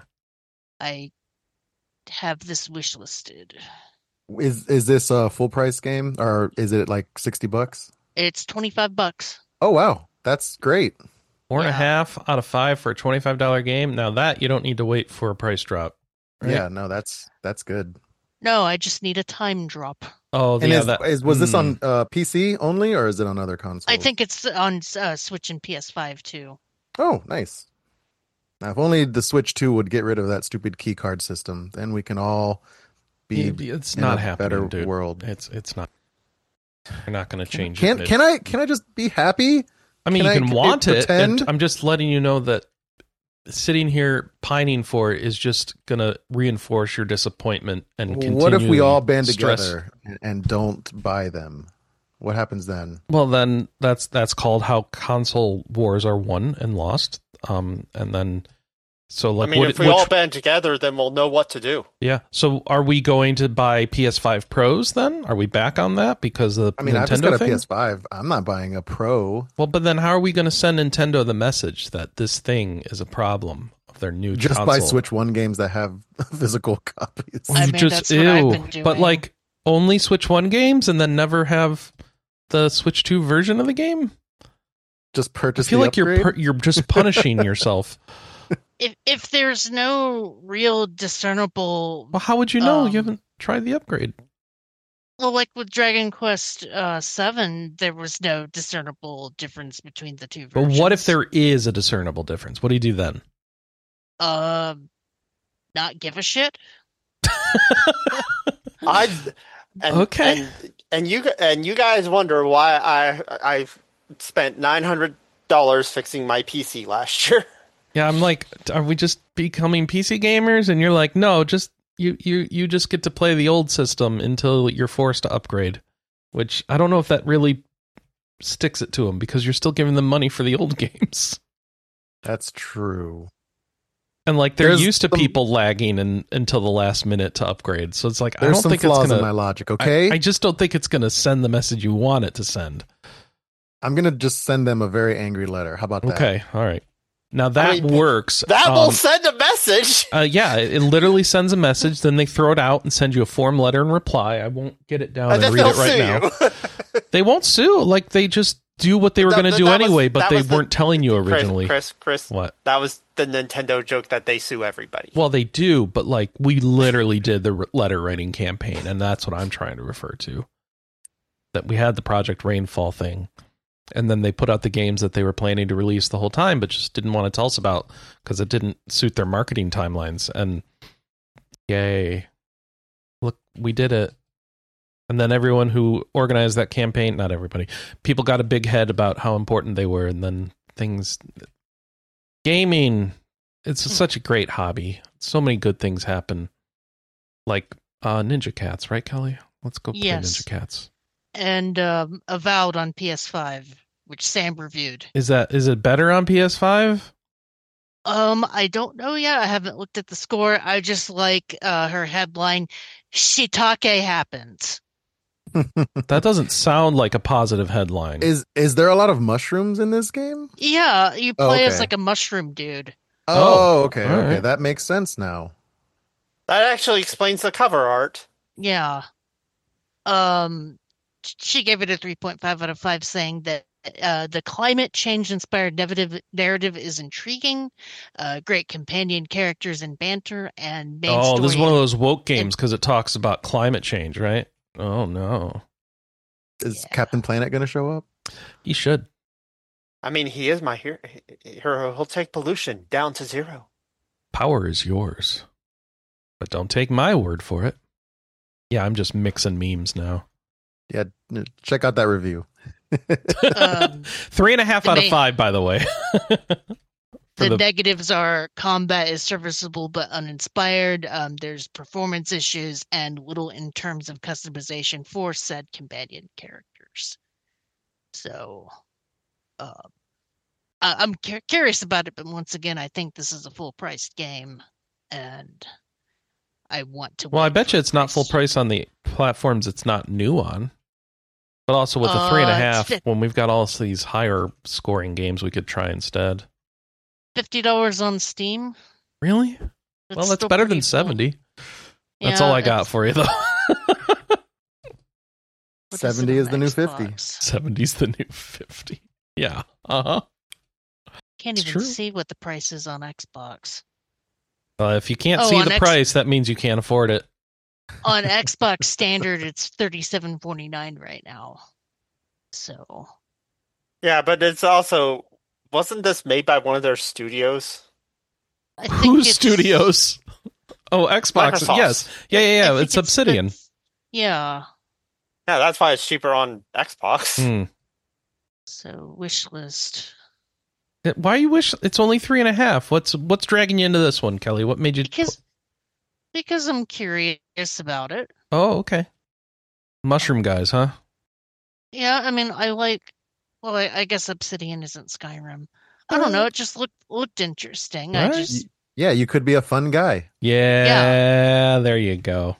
I have this wish listed. Is is this a full price game or is it like sixty bucks? It's twenty-five bucks. Oh wow, that's great. Four and a Yeah. half out of five for a twenty-five dollars game. Now that you don't need to wait for a price drop. Right? Yeah, no, that's that's good. No, I just need a time drop. Oh, And yeah. is, that, is was this hmm. on uh, P C only or is it on other consoles? I think it's on uh, Switch and P S five too. Oh, nice. Now, if only the Switch two would get rid of that stupid key card system, then we can all be It's in not a happening, better dude. world. It's it's not. You're not going to change Can it. can I can I just be happy? I mean, can you I- can can I want it. pretend? And I'm just letting you know that sitting here pining for it is just going to reinforce your disappointment and continue. What if we all band stress. together and, and don't buy them? What happens then? Well, then that's that's called how console wars are won and lost. Um, and then so like, I mean, what, if we which- all band together, then we'll know what to do. yeah. So are we going to buy P S five Pros then? Are we back on that because of the I mean, Nintendo I've just got a thing? P S five. I'm not buying a Pro. Well, but then how are we going to send Nintendo the message that this thing is a problem of their new Just console? buy Switch One games that have physical copies. Well, I you mean, just that's what I've ew. been doing. But like only Switch One games and then never have the Switch Two version of the game. Just I purchase. feel the like you're upgrade? per- you're just punishing yourself. If if there's no real discernible, Well, how would you know? Um, you haven't tried the upgrade. well, like with Dragon Quest uh, Seven, there was no discernible difference between the two But versions. what if there is a discernible difference? What do you do then? Uh, not give a shit. I and, Okay. and and you and you guys wonder why I I've spent nine hundred dollars fixing my P C last year. Yeah, I'm like, are we just becoming P C gamers? And you're like, no, just you you you just get to play the old system until you're forced to upgrade. Which I don't know if that really sticks it to them, because you're still giving them money for the old games. That's true. And like they're There's used to some- people lagging and until the last minute to upgrade. So it's like I There's don't some think flaws it's gonna. in my logic. Okay, I, I just don't think it's gonna send the message you want it to send. I'm gonna just send them a very angry letter. How about that? Okay, all right. Now that I mean, works. That Um, will send a message. Uh, yeah, it, it literally sends a message. Then they throw it out and send you a form letter and reply. I won't get it down And and, then read they'll it right sue now. you. They won't sue. Like they just do what they were That- going to that- do that was- anyway, but that they was the- weren't telling you originally. Chris, Chris, Chris, What? that was the Nintendo joke that they sue everybody. Well, they do, but like we literally did the r- letter writing campaign, and that's what I'm trying to refer to. That we had the Project Rainfall thing, and then they put out the games that they were planning to release the whole time, but just didn't want to tell us about because it didn't suit their marketing timelines. And yay, look, we did it. And then everyone who organized that campaign, not everybody, people got a big head about how important they were, and then things. Gaming, it's such a great hobby. So many good things happen. Like uh, Ninja Cats, right, Kelly? Let's go play Yes. Ninja Cats. And um, Avowed on P S five, which Sam reviewed. Is that is it better on P S five? Um, I don't know yet. I haven't looked at the score. I just like uh, her headline, Shiitake happens. That doesn't sound like a positive headline. Is is there a lot of mushrooms in this game? Yeah, you Oh, play as okay. like a mushroom dude. Oh, Oh, okay, all okay, right. that makes sense now. That actually explains the cover art. Yeah. Um, she gave it a three point five out of five, saying that uh, the climate change inspired narrative narrative is intriguing, uh, great companion characters and banter, and main Oh, this is story- one of those woke games because it talks about climate change, right? Oh no, Is Yeah. Captain Planet going to show up? you should. I mean, he is my hero. Hero. He'll take pollution down to zero. Power is yours, but don't take my word for it. Yeah, I'm just mixing memes now. Yeah, n- check out that review. Um, Three and a half the out of main- five, by the way. For the, the- negatives are combat is serviceable but uninspired. Um, there's performance issues and little in terms of customization for said companion characters. So, uh, I- I'm cu- curious about it, but once again, I think this is a full priced game, and I want to. Well, I wait bet for you it's not full price on the platforms it's not new on. But also with the three and a Uh, it's half, fif- when we've got all these higher scoring games we could try instead. Fifty dollars on Steam. Really? Well, that's still better pretty than full. seventy. That's Yeah, all I got it's- for you, though. what it seventy is on the new fifty. Xbox? seventy's the new fifty. Yeah. Uh huh. Can't It's even true. see what the price is on Xbox. Uh, if you can't Oh, see on the X- price, that means you can't afford it. On Xbox Standard, it's thirty-seven forty-nine right now. So Yeah, but it's also wasn't this made by one of their studios? I think Whose it's- studios? Oh, Xbox. Microsoft's. Yes. Yeah, yeah, I yeah. think It's Obsidian. that's- Yeah. Yeah, that's why it's cheaper on Xbox. Hmm. So wish list. Why you wish it's only three and a half? What's what's dragging you into this one, Kelly? What made you? Because because I'm curious about it. Oh, okay. Mushroom guys, huh? Yeah, I mean I like well I, I guess Obsidian isn't Skyrim. I don't know, it just looked looked interesting. I Right. just Yeah, you could be a fun guy. Yeah, there you go.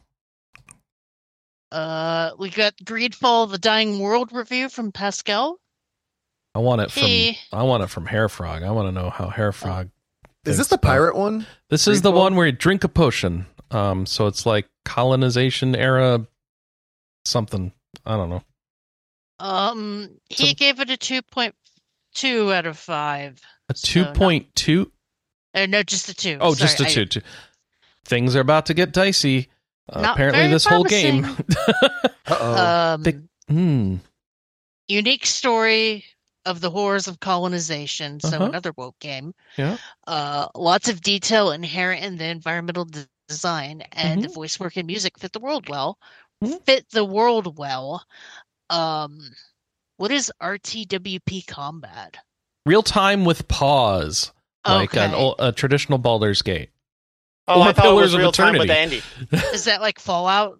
uh we got Greedfall the Dying World review from Pascal. I want it from Hey. I want it from Hair Frog. I want to know how Hair Frog. Is this thinks the about- pirate one? This is the Greedfall? one where you drink a potion. Um, so it's like colonization era something. I don't know. Um he So- gave it a two point two out of five. A So two not- point two. Uh, no, just a two. Oh, just a Sorry, I- two, two. Things are about to get dicey. Uh, Not apparently, very this whole game. Uh-oh. Um, They- Hmm. unique story of the horrors of colonization. So Uh-huh. another woke game. Yeah. Uh, lots of detail inherent in the environmental d- design, and the Mhm. voice work and music fit the world well. Mhm. Fit the world well. Um, what is R T W P combat? Real time with pause, like Okay. an, ol- a traditional Baldur's Gate. Oh, Or I thought it Pillars was of real time with Eternity. Andy. Is that like Fallout?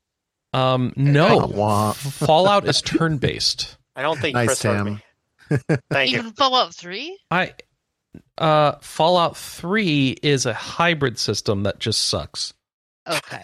Um, no, Wah, wah. Fallout is turn based. I don't think Nice, Chris heard Tam. me. Thank you. Even Fallout three? I uh, Fallout three is a hybrid system that just sucks. Okay.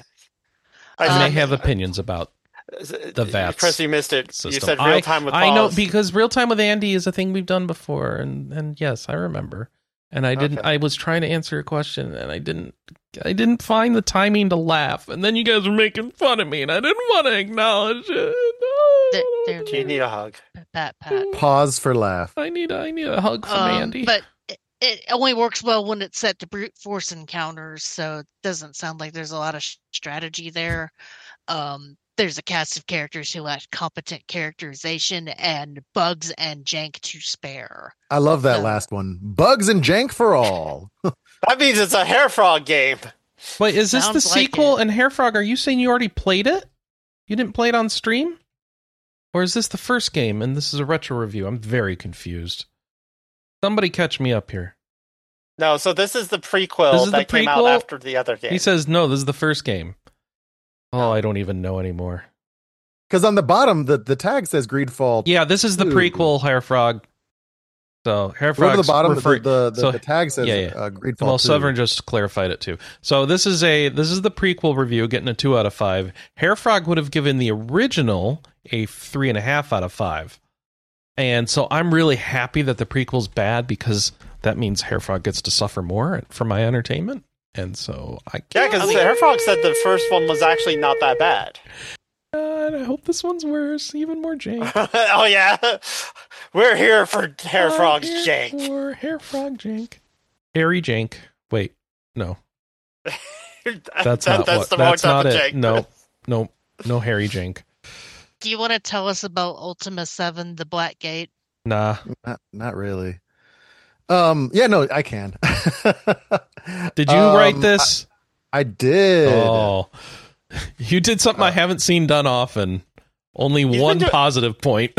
I Um, may have opinions about the V A T Chris, you missed it. system. You said I- real time with pause. I know because real time with Andy is a thing we've done before, and and yes, I remember. And I didn't. Okay. I was trying to answer a question, and I didn't. I didn't find the timing to laugh, and then you guys were making fun of me, and I didn't want to acknowledge it. There- there- Do you need a hug? Pat, Pat. Pause for laugh. I need. I need a hug from Um, Andy. But it, it only works well when it's set to brute force encounters, so it doesn't sound like there's a lot of sh- strategy there. Um, there's a cast of characters who lack competent characterization and bugs and jank to spare. I love that Uh, last one. Bugs and jank for all. That means it's a hair frog game. Wait, is this the sounds like sequel? it. And Hair Frog, are you saying you already played it? You didn't play it on stream, or is this the first game? And this is a retro review. I'm very confused. Somebody catch me up here. No, so this is the prequel This is the that came out prequel? after the other game. He says no. This is the first game. Oh, I don't even know anymore. Because on the bottom, the, the tag says Greedfall. Yeah, this is the Ooh. prequel Hair Frog. So Hair Go Frog. to the bottom, the, the, the, so- the tag says yeah, yeah. Uh, Greedfall Well, two. Severn just clarified it too. So this is a this is the prequel review, getting a two out of five. Hair Frog would have given the original a three and a half out of five, and so I'm really happy that the prequel's bad because that means Hair Frog gets to suffer more for my entertainment, and so I yeah, can't because Hair Frog said the first one was actually not that bad. God, I hope this one's worse, even more jank. Oh yeah, we're here for Hair I'm Frog's here jank. for Hair Frog jank. Hairy jank. Wait, no, that's That- not that's what. the wrong That's type not of it. jank. No, no, no hairy jank. Do you want to tell us about Ultima seven, the Black Gate? Nah. Not, not really. Um. Yeah. No, I can. Did you Um, write this? I, I did. Oh, you did something I haven't seen done often. Only been one doing- positive point.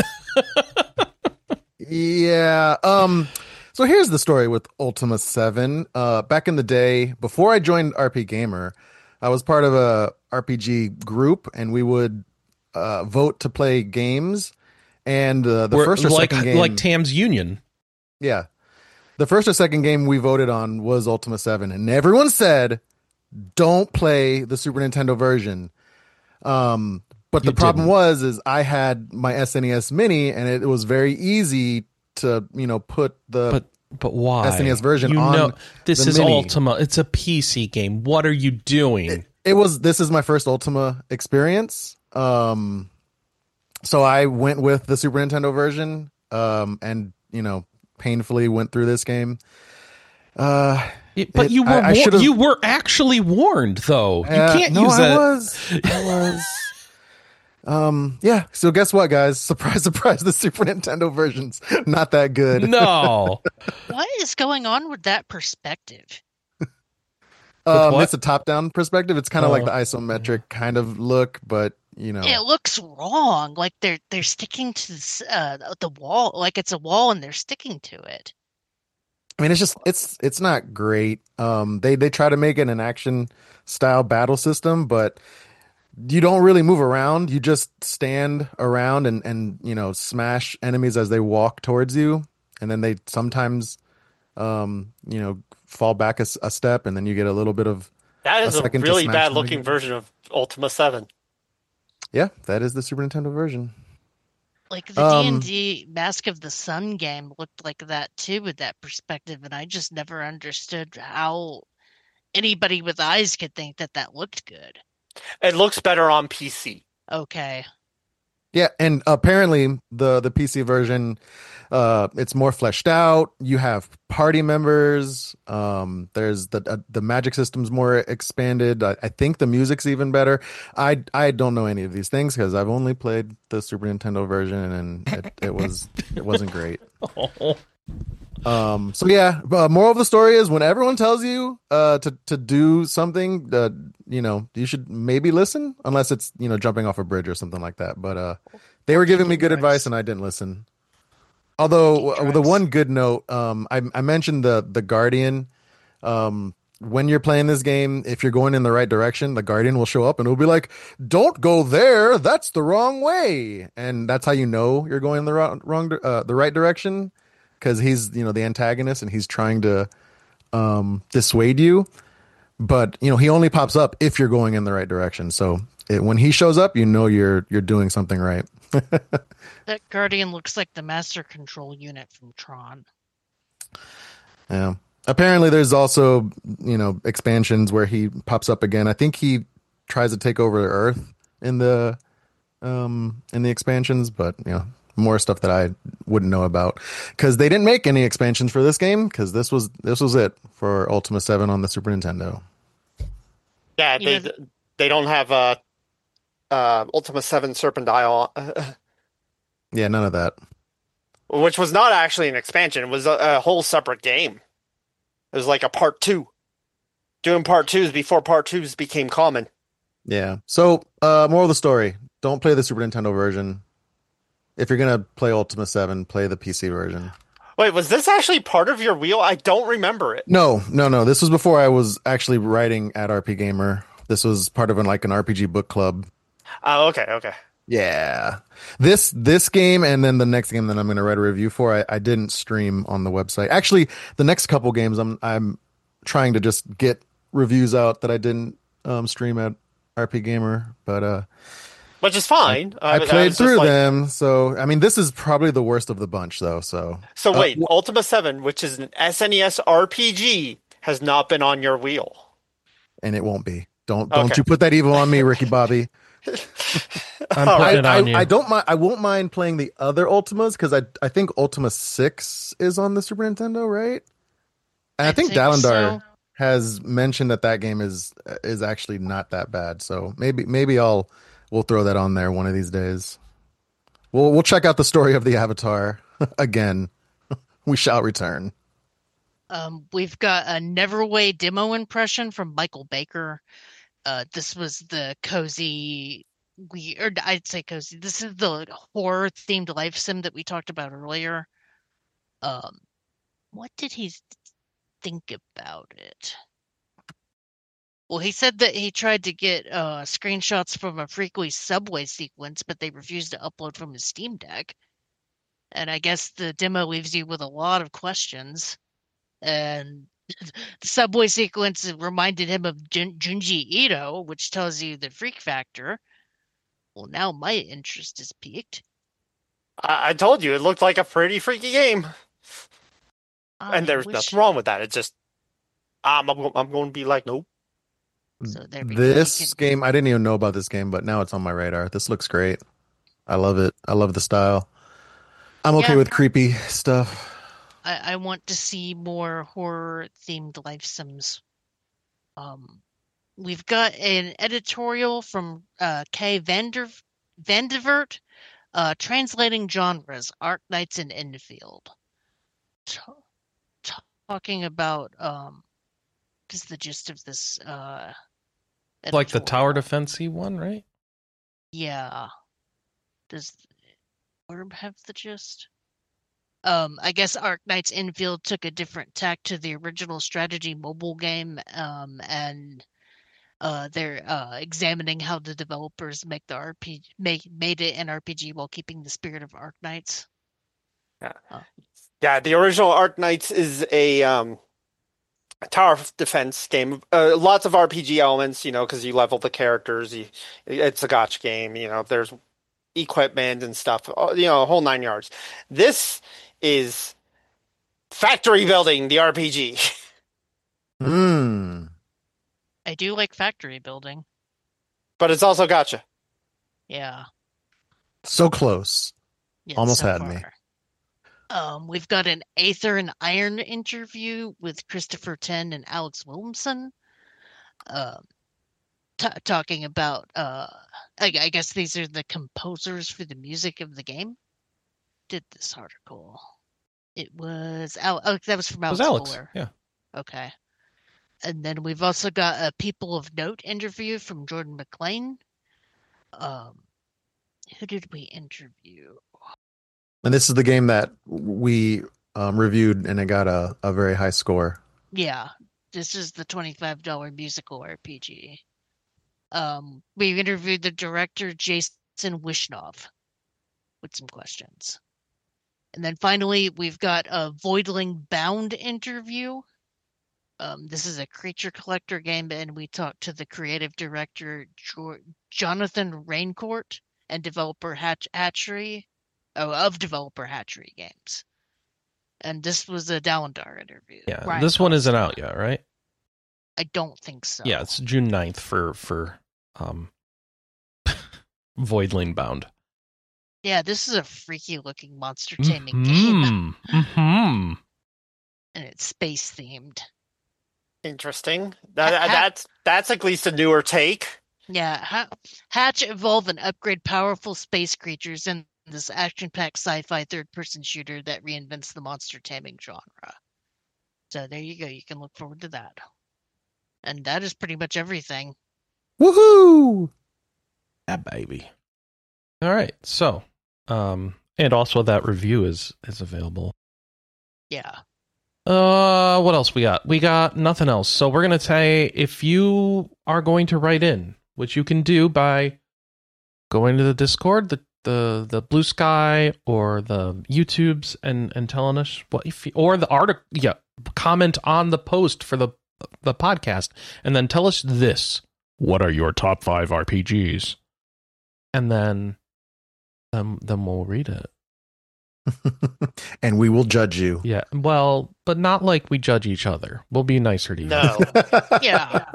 Yeah. Um. So here's the story with Ultima seven. Uh, back in the day, before I joined R P Gamer, I was part of a R P G group, and we would uh, vote to play games. And uh, the We're- first or like second game, like Tam's Union. yeah, the first or second game we voted on was Ultima seven, and everyone said, "Don't play the Super Nintendo version." Um, but You the problem didn't. was, is I had my S N E S Mini, and it, was very easy to, you know, put the But but why? S N E S version you on know, this the is Mini. Ultima. It's a P C game. What are you doing? it was this is my first Ultima experience. Um, so I went with the Super Nintendo version, um, and you know, painfully went through this game. Uh, It- but it- you were I- I war- should've- you were actually warned, though. You uh, can't no, use I that. was, I was. Um, yeah. So guess what, guys? Surprise, surprise! The Super Nintendo version's not that good. No. What is going on with that perspective? um, what? it's a top-down perspective. It's kind of Oh. like the isometric kind of look, but you know, It looks wrong. Like they're they're sticking to this, uh, the wall. Like it's a wall, and they're sticking to it. I mean, it's just it's it's not great. Um, they they try to make it an action style battle system, but you don't really move around. You just stand around and and you know smash enemies as they walk towards you, and then they sometimes, um, you know, fall back a, s- a step, and then you get a little bit of That A is a, second to really smash bad them looking again. version of Ultima seven. yeah. That is the Super Nintendo version. Like the Um, D and D Mask of the Sun game looked like that too, with that perspective, and I just never understood how anybody with eyes could think that that looked good. It looks better on P C. Okay, Yeah, and apparently the the P C version, uh, it's more fleshed out. You have party members. Um, there's the uh, the magic system's more expanded. I, I think the music's even better. I I don't know any of these things because I've only played the Super Nintendo version, and it, it was it wasn't great. Um, so yeah, uh, moral of the story is when everyone tells you uh to to do something, uh, you know, you should maybe listen, unless it's you know jumping off a bridge or something like that. But uh, they were giving me good advice, and I didn't listen. Although uh, the drugs. one good note, um, I, I mentioned the the Guardian. Um, when you're playing this game, if you're going in the right direction, the Guardian will show up and it'll be like, "Don't go there. That's the wrong way." And that's how you know you're going in the wrong, wrong uh, the right direction, because he's, you know, the antagonist and he's trying to um, dissuade you. But you know, he only pops up if you're going in the right direction. So it, when he shows up, you know you're you're doing something right. That Guardian looks like the Master Control unit from Tron. Yeah. Apparently, there's also, you know, expansions where he pops up again. I think he tries to take over Earth in the um in the expansions, but you know, more stuff that I wouldn't know about because they didn't make any expansions for this game because this was this was it for Ultima seven on the Super Nintendo. Yeah, You they know, they don't have uh, uh, Ultima seven Serpentile, Yeah, none of that. which was not actually an expansion. It was a, a whole separate game. It was like a part two. Doing part twos before part twos became common. Yeah. So, uh, moral of the story: don't play the Super Nintendo version. If you're gonna play Ultima seven, play the P C version. Wait, was this actually part of your wheel? I don't remember it. No, no, no. This was before I was actually writing at R P Gamer. This was part of an, like an R P G book club. Oh, okay, okay. Yeah. This this game and then the next game that I'm going to write a review for, I, I didn't stream on the website. Actually, the next couple games I'm I'm trying to just get reviews out that I didn't um, stream at R P Gamer, but uh Which is fine. I was played just through like- them. So, I mean, this is probably the worst of the bunch though, so So Uh, wait, wh- Ultima seven, which is an S N E S R P G, has not been on your wheel. and it won't be. Don't don't Okay. you put that evil on me, Ricky Bobby. I'm All putting right. it I, on I, you. I don't mind. I won't mind playing the other Ultimas because I I think Ultima six is on the Super Nintendo, right? And I, I think, think Dalendar so. has mentioned that that game is is actually not that bad. So maybe maybe I'll we'll throw that on there one of these days. We'll we'll check out the story of the Avatar again. We shall return. Um, we've got a Neverway demo impression from Michael Baker. Uh, this was the cozy, we or I'd say cozy. This is the horror themed life sim that we talked about earlier. Um, what did he think about it? Well, he said that he tried to get uh, screenshots from a Freakley subway sequence, but they refused to upload from his Steam Deck. And I guess the demo leaves you with a lot of questions. And the subway sequence reminded him of Jun- Junji Ito, which tells you the freak factor. Well, now my interest is piqued. I, I told you, it looked like a pretty freaky game. I And there's wish- nothing wrong with that. It's just, I'm, I'm, I'm going to be like, nope. So there we go. You This can- game, I didn't even know about this game, but now it's on my radar. This looks great. I love it. I love the style. I'm okay Yeah. with creepy stuff. I, I want to see more horror themed life sims. Um, we've got an editorial from uh, Kay Vander Vandevert, uh, translating genres, Arknights and Enfield. T- talking about um, just the gist of this. Uh, Like the tower editorial. defense one, right? Yeah. Does Orb have the gist? Um, I guess Arknights Enfield took a different tack to the original strategy mobile game, um, and uh, they're uh, examining how the developers make the R P G make made it an R P G while keeping the spirit of Arknights. Yeah, the original Arknights is a um, tower defense game. Uh, lots of R P G elements, you know, because you level the characters. You, it's a gotcha game. You know, there's equipment and stuff. You know, a whole nine yards. This is factory building, the R P G. Hmm. I do like factory building. But it's also gotcha. Yeah. So close. Yeah, Almost so had me. far. Um, we've got an Aether and Iron interview with Christopher Ten and Alex Williamson. Um, t- talking about, uh, I, I guess these are the composers for the music of the game. Did this article? It was Al- oh, that was from It was Alex Alex. Fuller. Yeah. Okay. And then we've also got a People of Note interview from Jordan McLean. Um, who did we interview? And this is the game that we um, reviewed, and it got a, a very high score. Yeah, this is the twenty-five dollars musical R P G. Um, we interviewed the director, Jason Wishnov, with some questions. And then finally, we've got a Voidling Bound interview. Um, this is a creature collector game, and we talked to the creative director, jo- Jonathan Raincourt, and developer Hatch- Hatchery, oh, of developer Hatchery Games. And this was a Dalendar interview. Yeah, Ryan this one Costa. isn't out yet, right? I don't think so. Yeah, it's June ninth for for um Voidling Bound. Yeah, this is a freaky looking monster taming game, Mm-hmm. Mm-hmm. and it's space themed. Interesting. That, Ha- ha- that's that's at least a newer take. Yeah, ha- Hatch evolve and upgrade powerful space creatures in this action-packed sci-fi third-person shooter that reinvents the monster taming genre. So there you go. You can look forward to that. And that is pretty much everything. Woohoo! Yeah, baby. All right. So, um, and also that review is is available. Yeah. Uh, what else we got? We got nothing else. So we're gonna say if you are going to write in, which you can do by going to the Discord, the the the Blue Sky, or the YouTubes, and and telling us what if you, or the article. Yeah, comment on the post for the the podcast, and then tell us this: what are your top five R P Gs? And then, um, then we'll read it. And we will judge you. Yeah, well, but not like we judge each other. We'll be nicer to you. No, Yeah.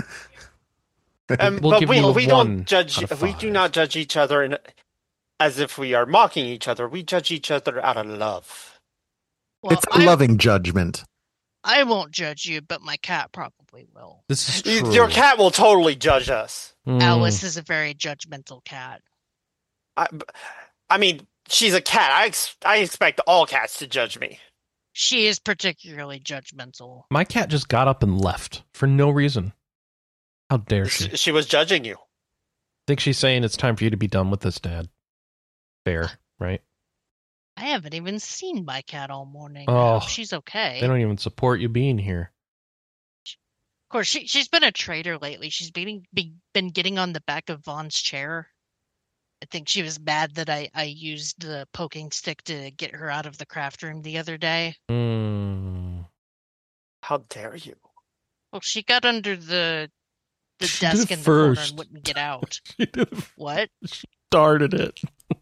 um, We'll but give we you a we one don't judge. out of We do five. not judge each other in, as if we are mocking each other. We judge each other out of love. Well, It's a I, loving judgment. I won't judge you, but my cat probably will. This is Y- true. Your cat will totally judge us. Mm. Alice is a very judgmental cat. I, I mean, she's a cat. I ex- I expect all cats to judge me. She is particularly judgmental. My cat just got up and left for no reason. How dare she? She, she was judging you. think she's saying it's time for you to be done with this, Dad. Fair, right? I haven't even seen my cat all morning. I Oh, hope she's okay. They don't even support you being here. Of course, she she's been a traitor lately. She's been be, been getting on the back of Vaughn's chair. I think she was mad that I, I used the poking stick to get her out of the craft room the other day. Mm. How dare you? Well, she got under the the She did desk it in the corner first. and wouldn't get out. She did- What? started it.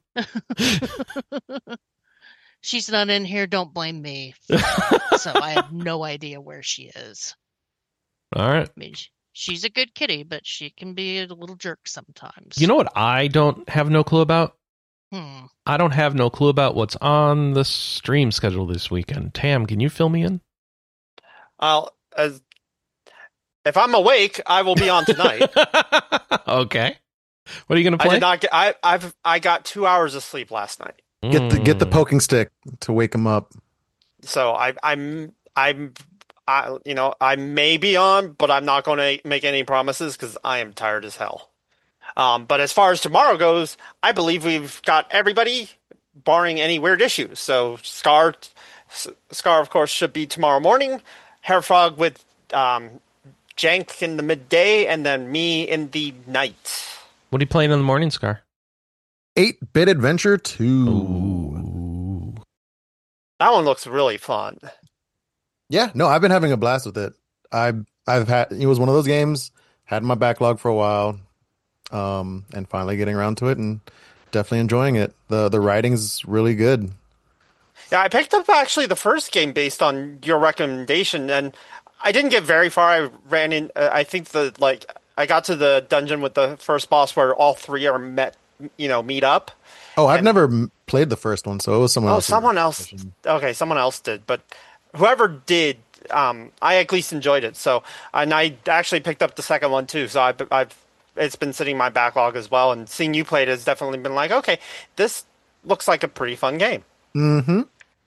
She's not in here. Don't blame me. So I have no idea where she is. All right. I mean, sh- she's a good kitty, but she can be a little jerk sometimes. You know what I don't have no clue about? Hmm. I don't have no clue about what's on the stream schedule this weekend. Tam, can you fill me in? I'll as if I'm awake, I will be on tonight. Okay. What are you going to I play? did not get. I I've I got two hours of sleep last night, Get the get the Mm. poking stick to wake him up. so I I'm I'm I you know I may be on, but I'm not going to make any promises because I am tired as hell. Um, but as far as tomorrow goes, I believe we've got everybody, barring any weird issues. So Scar, Scar of course should be tomorrow morning. Hairfrog with um, Jank in the midday, and then me in the night. What are you playing in the morning, Scar? eight bit Adventure two. Ooh. That one looks really fun. Yeah, no, I've been having a blast with it. I I've had it was one of those games, had in my backlog for a while, um, and finally getting around to it and definitely enjoying it. The the writing's really good. Yeah, I picked up actually the first game based on your recommendation, and I didn't get very far. I ran in. Uh, I think the like I got to the dungeon with the first boss where all three are met. You know, meet up. Oh, I've And- never m- played the first one, so it was someone Oh, else. someone else. Okay, someone else did, but whoever did, um, I at least enjoyed it. So, and I actually picked up the second one too. So I've, I've, it's been sitting in my backlog as well. And seeing you play it has definitely been like, okay, this looks like a pretty fun game. Mm-hmm.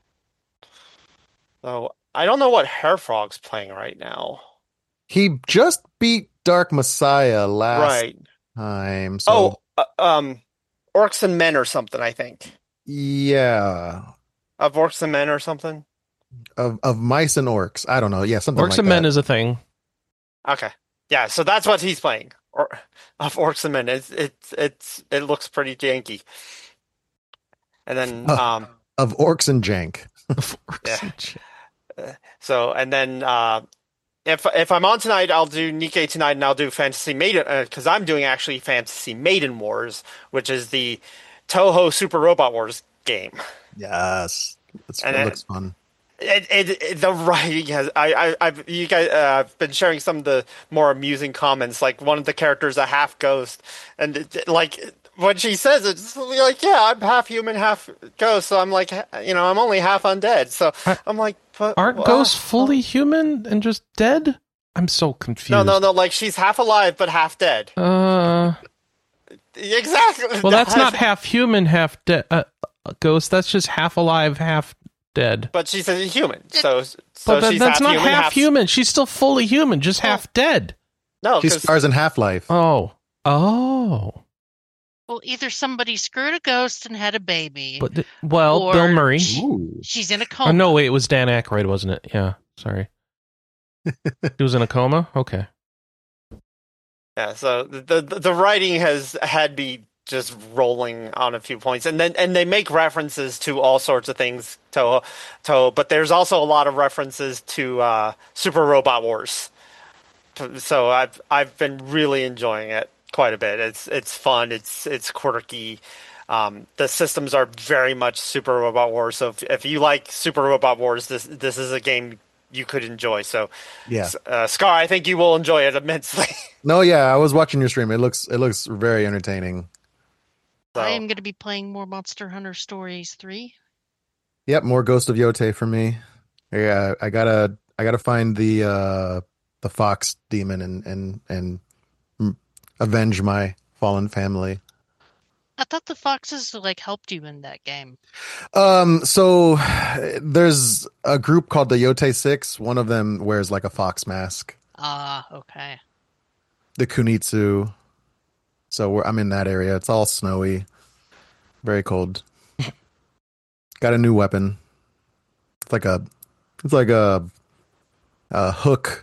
So I don't know what Hairfrog's playing right now. He just beat Dark Messiah last Right. time. So Oh, uh, um, Orcs and Men or something. I think. Yeah, of Orcs and Men or something? of of mice and orcs. I don't know. Yeah, something Orcs like and that. Men is a thing. Okay. Yeah, so that's what he's playing. Or of Orcs and Men. It's it's it's it looks pretty janky. And then Oh. um Of orcs and jank. Orcs Yeah. and shit. so and then uh if if I'm on tonight, I'll do Nikkei tonight, and I'll do Fantasy Maiden because I'm doing actually Fantasy Maiden Wars, which is the Toho Super Robot Wars game. Yes, it's, And it it- looks fun. It, it, it the writing has I I I've you guys uh, I've been sharing some of the more amusing comments. Like one of the characters a half ghost, and it, like when she says it, it's like, yeah, I'm half human, half ghost. So I'm like, you know, I'm only half undead. So I- I'm like, but Aren't uh, ghosts fully human and just dead? I'm so confused. No, no, no. Like she's half alive but half dead. Uh, Exactly. well, that's not half human, half dead. Uh, ghost. That's just half alive, half dead. But she's a human, so so But that- she's that's half not human, half, human. She's still fully human, just half dead. No, She 'cause- stars in Half Life. Oh, oh. Well, either somebody screwed a ghost and had a baby. But th- well, Or- Bill Murray. Ooh. She's in a coma. Oh no, wait, it was Dan Aykroyd, wasn't it? Yeah, sorry. He was in a coma. Okay. Yeah, so the, the the writing has had me just rolling on a few points, and then and they make references to all sorts of things, Toho, Toho, but there's also a lot of references to uh, Super Robot Wars. So I've I've been really enjoying it quite a bit. It's it's fun. It's it's quirky. Um, the systems are very much Super Robot Wars. So if, if you like Super Robot Wars, this this is a game you could enjoy. So Yeah. uh, Scar, I think you will enjoy it immensely. No, yeah, I was watching your stream. It looks it looks very entertaining. So, I am going to be playing more Monster Hunter Stories three. Yep, more Ghost of Yote for me. Yeah, I gotta I gotta find the uh the fox demon and and and mm, avenge my fallen family. I thought the foxes like helped you in that game. Um, so there's a group called the Yote Six. One of them wears like a fox mask. Ah, okay. The Kunitsu. So we're, I'm in that area. It's all snowy, very cold. Got a new weapon. It's like a, it's like a, a hook,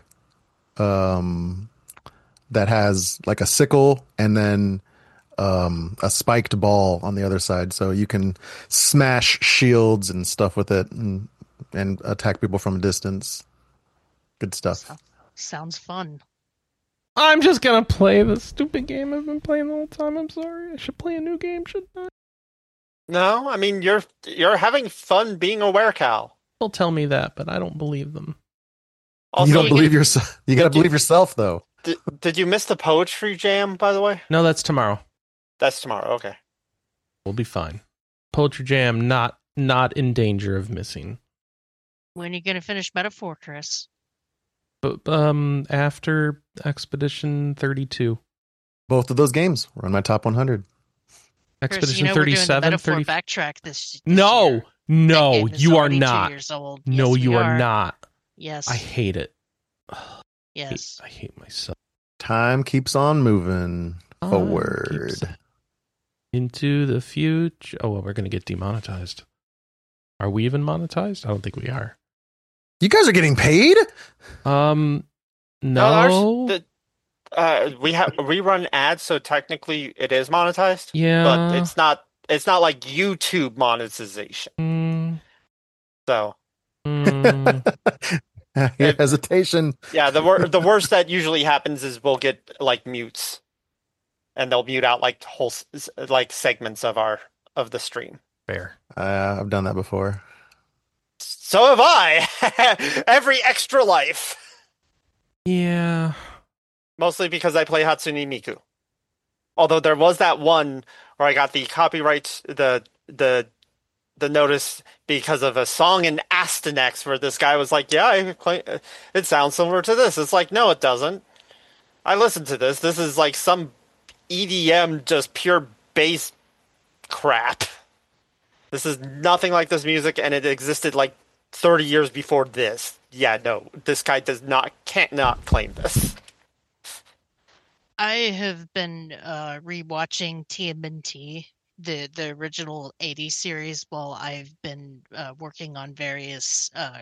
um, that has like a sickle and then um, a spiked ball on the other side, so you can smash shields and stuff with it and and attack people from a distance. Good stuff. Sounds fun. I'm just gonna play the stupid game I've been playing the whole time. I'm sorry. I should play a new game, shouldn't I? no, I mean you're you're having fun being a werecow. They'll tell me that, but I don't believe them. Also, you don't you believe can- yourself. You gotta Did you- believe yourself, though. did, did you miss the poetry jam? By the way, No, that's tomorrow. that's tomorrow. Okay. We'll be fine. Poetry Jam not not in danger of missing. When are you going to finish Metafortress? But um, after Expedition thirty-two, Both of those games were on my top one hundred. Chris, Expedition you know we're doing the thirty-seven, Metaphor thirty. backtrack this, this No, year. That no, game is you are already two not. years old. No, Yes, you we are not. Yes. I hate it. yes. I hate myself. Time keeps on moving Time forward. keeps into the future. Oh well, we're gonna get demonetized. Are we even monetized? I don't think we are. You guys are getting paid? Um, no. ours- the, uh, we have we run ads, so technically it is monetized. yeah, But it's not. It's not like YouTube monetization. Mm, So mm, Your hesitation. yeah, the wor- the worst that usually happens is we'll get like mutes, and they'll mute out like whole s- like segments of our of the stream. fair. Uh, I've done that before. So have I. Every extra life. Yeah. Mostly because I play Hatsune Miku. Although there was that one where I got the copyright the the the notice because of a song in Astynex where this guy was like, "Yeah, I play, it sounds similar to this." It's like, no, it doesn't. I listened to this. This is like some E D M, just pure bass crap. This is nothing like this music, and it existed like thirty years before this. Yeah, no, this guy does not can't not claim this. I have been uh, rewatching T M N T the the original eighties series while I've been uh, working on various uh,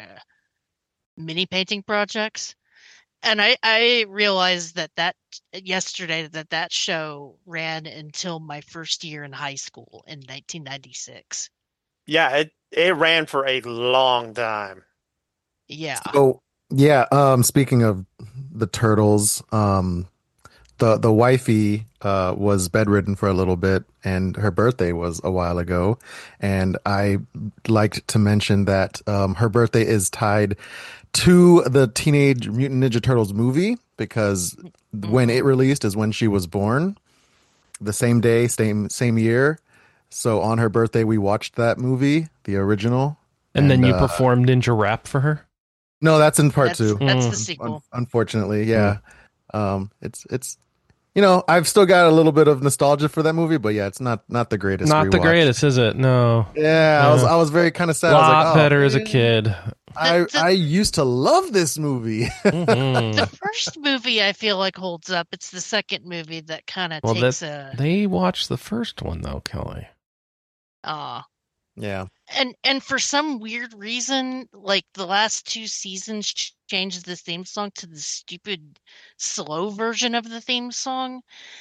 mini painting projects. And I, I realized that that yesterday that that show ran until my first year in high school in nineteen ninety-six. Yeah, it it ran for a long time. Yeah. So yeah, um, speaking of the Turtles, um, the the wifey uh, was bedridden for a little bit, and her birthday was a while ago. And I liked to mention that um, her birthday is tied to the Teenage Mutant Ninja Turtles movie, because when it released is when she was born, the same day, same same year. So on her birthday, we watched that movie, the original. And, and then you uh, performed Ninja Rap for her? No, that's in part that's, two. That's Mm. the sequel. Un- unfortunately, yeah. Mm. Um, it's it's you know, I've still got a little bit of nostalgia for that movie, but yeah, it's not not the greatest. Not the rewatch. greatest, is it? No. Yeah, Yeah. I was I was very kind of sad. A I was lot like, oh, better as a man, kid. I The- the- I used to love this movie. Mhm. The first movie I feel like holds up. It's the second movie that kind of Well, takes a They watched the first one, though, Kelly. uh Yeah. and and for some weird reason, like the last two seasons ch- changed the theme song to the stupid slow version of the theme song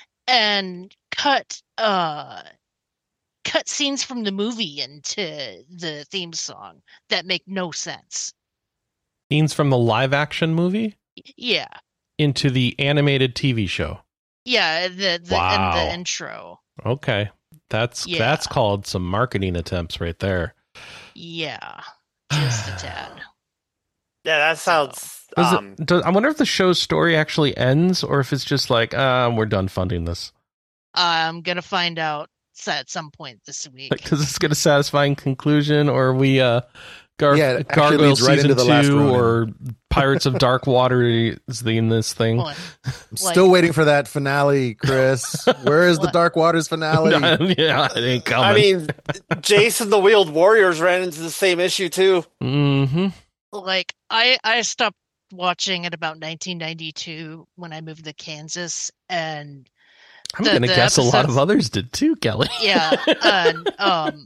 and cut uh cut scenes from the movie into the theme song that make no sense. Scenes from the live action movie Yeah. into the animated T V show. Yeah, the the Wow. and the intro. Okay. That's Yeah. that's called some marketing attempts right there. Yeah. Just a tad. Yeah, that sounds. Does Um, it, does, I wonder if the show's story actually ends or if it's just like, uh, we're done funding this. I'm gonna find out s- at some point this week. Because it's got a satisfying conclusion, or are we uh, Gar- Yeah, it actually Gargoyle leads right season into the last two, Ronin. or Pirates of Dark Water is the in this thing? Hold on. I'm Like- still waiting for that finale, Chris. Where is the What? Dark Waters finale? Yeah, it ain't coming. I mean, Jason the Wheeled Warriors ran into the same issue too. hmm Like I I stopped watching at about nineteen ninety-two when I moved to Kansas, and I'm The- gonna the guess a lot of episodes- others did too, Kelly. yeah, and um,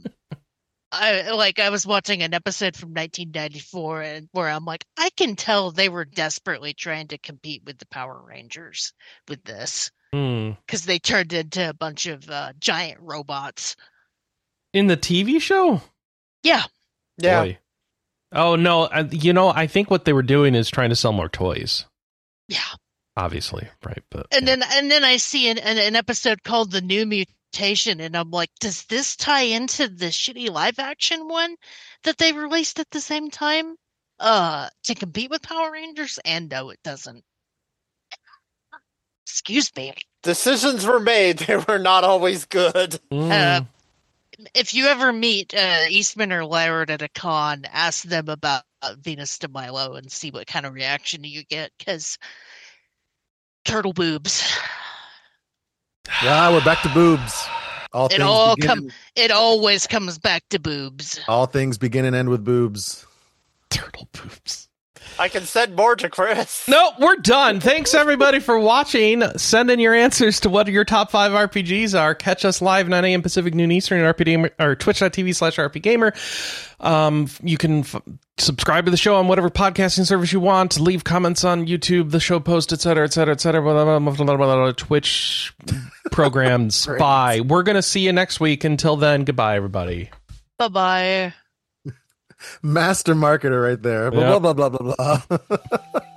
I like I was watching an episode from nineteen ninety-four, and where I'm like, I can tell they were desperately trying to compete with the Power Rangers with this Hmm. because they turned into a bunch of uh, giant robots. In the T V show? Yeah, Yeah, Boy. Oh no! I, you know, I think what they were doing is trying to sell more toys. yeah. Obviously, right? But And then and then I see an, an, an episode called The New Mutation, and I'm like, does this tie into the shitty live action one that they released at the same time uh, to compete with Power Rangers? And no, it doesn't. Excuse me. decisions were made. They were not always good. Mm. Uh, if you ever meet uh, Eastman or Laird at a con, ask them about uh, Venus de Milo and see what kind of reaction you get, because turtle boobs. Yeah, we're back to boobs. All It things all begin, come. It always comes back to boobs. all things begin and end with boobs. Turtle boobs. I can send more to Chris. No, we're done. Thanks everybody for watching. Send in your answers to what your top five R P Gs are. Catch us live nine a.m. Pacific, noon Eastern at RPGamer, or twitch.tv slash RPGamer. Um, you can f- subscribe to the show on whatever podcasting service you want. Leave comments on YouTube, the show post, et cetera, et cetera, et cetera. Blah, blah, blah, blah, blah, blah, Twitch programs. Great. Bye. We're going to see you next week. Until then, goodbye, everybody. Bye bye. Master marketer right there. Yeah. Blah, blah, blah, blah, blah, blah.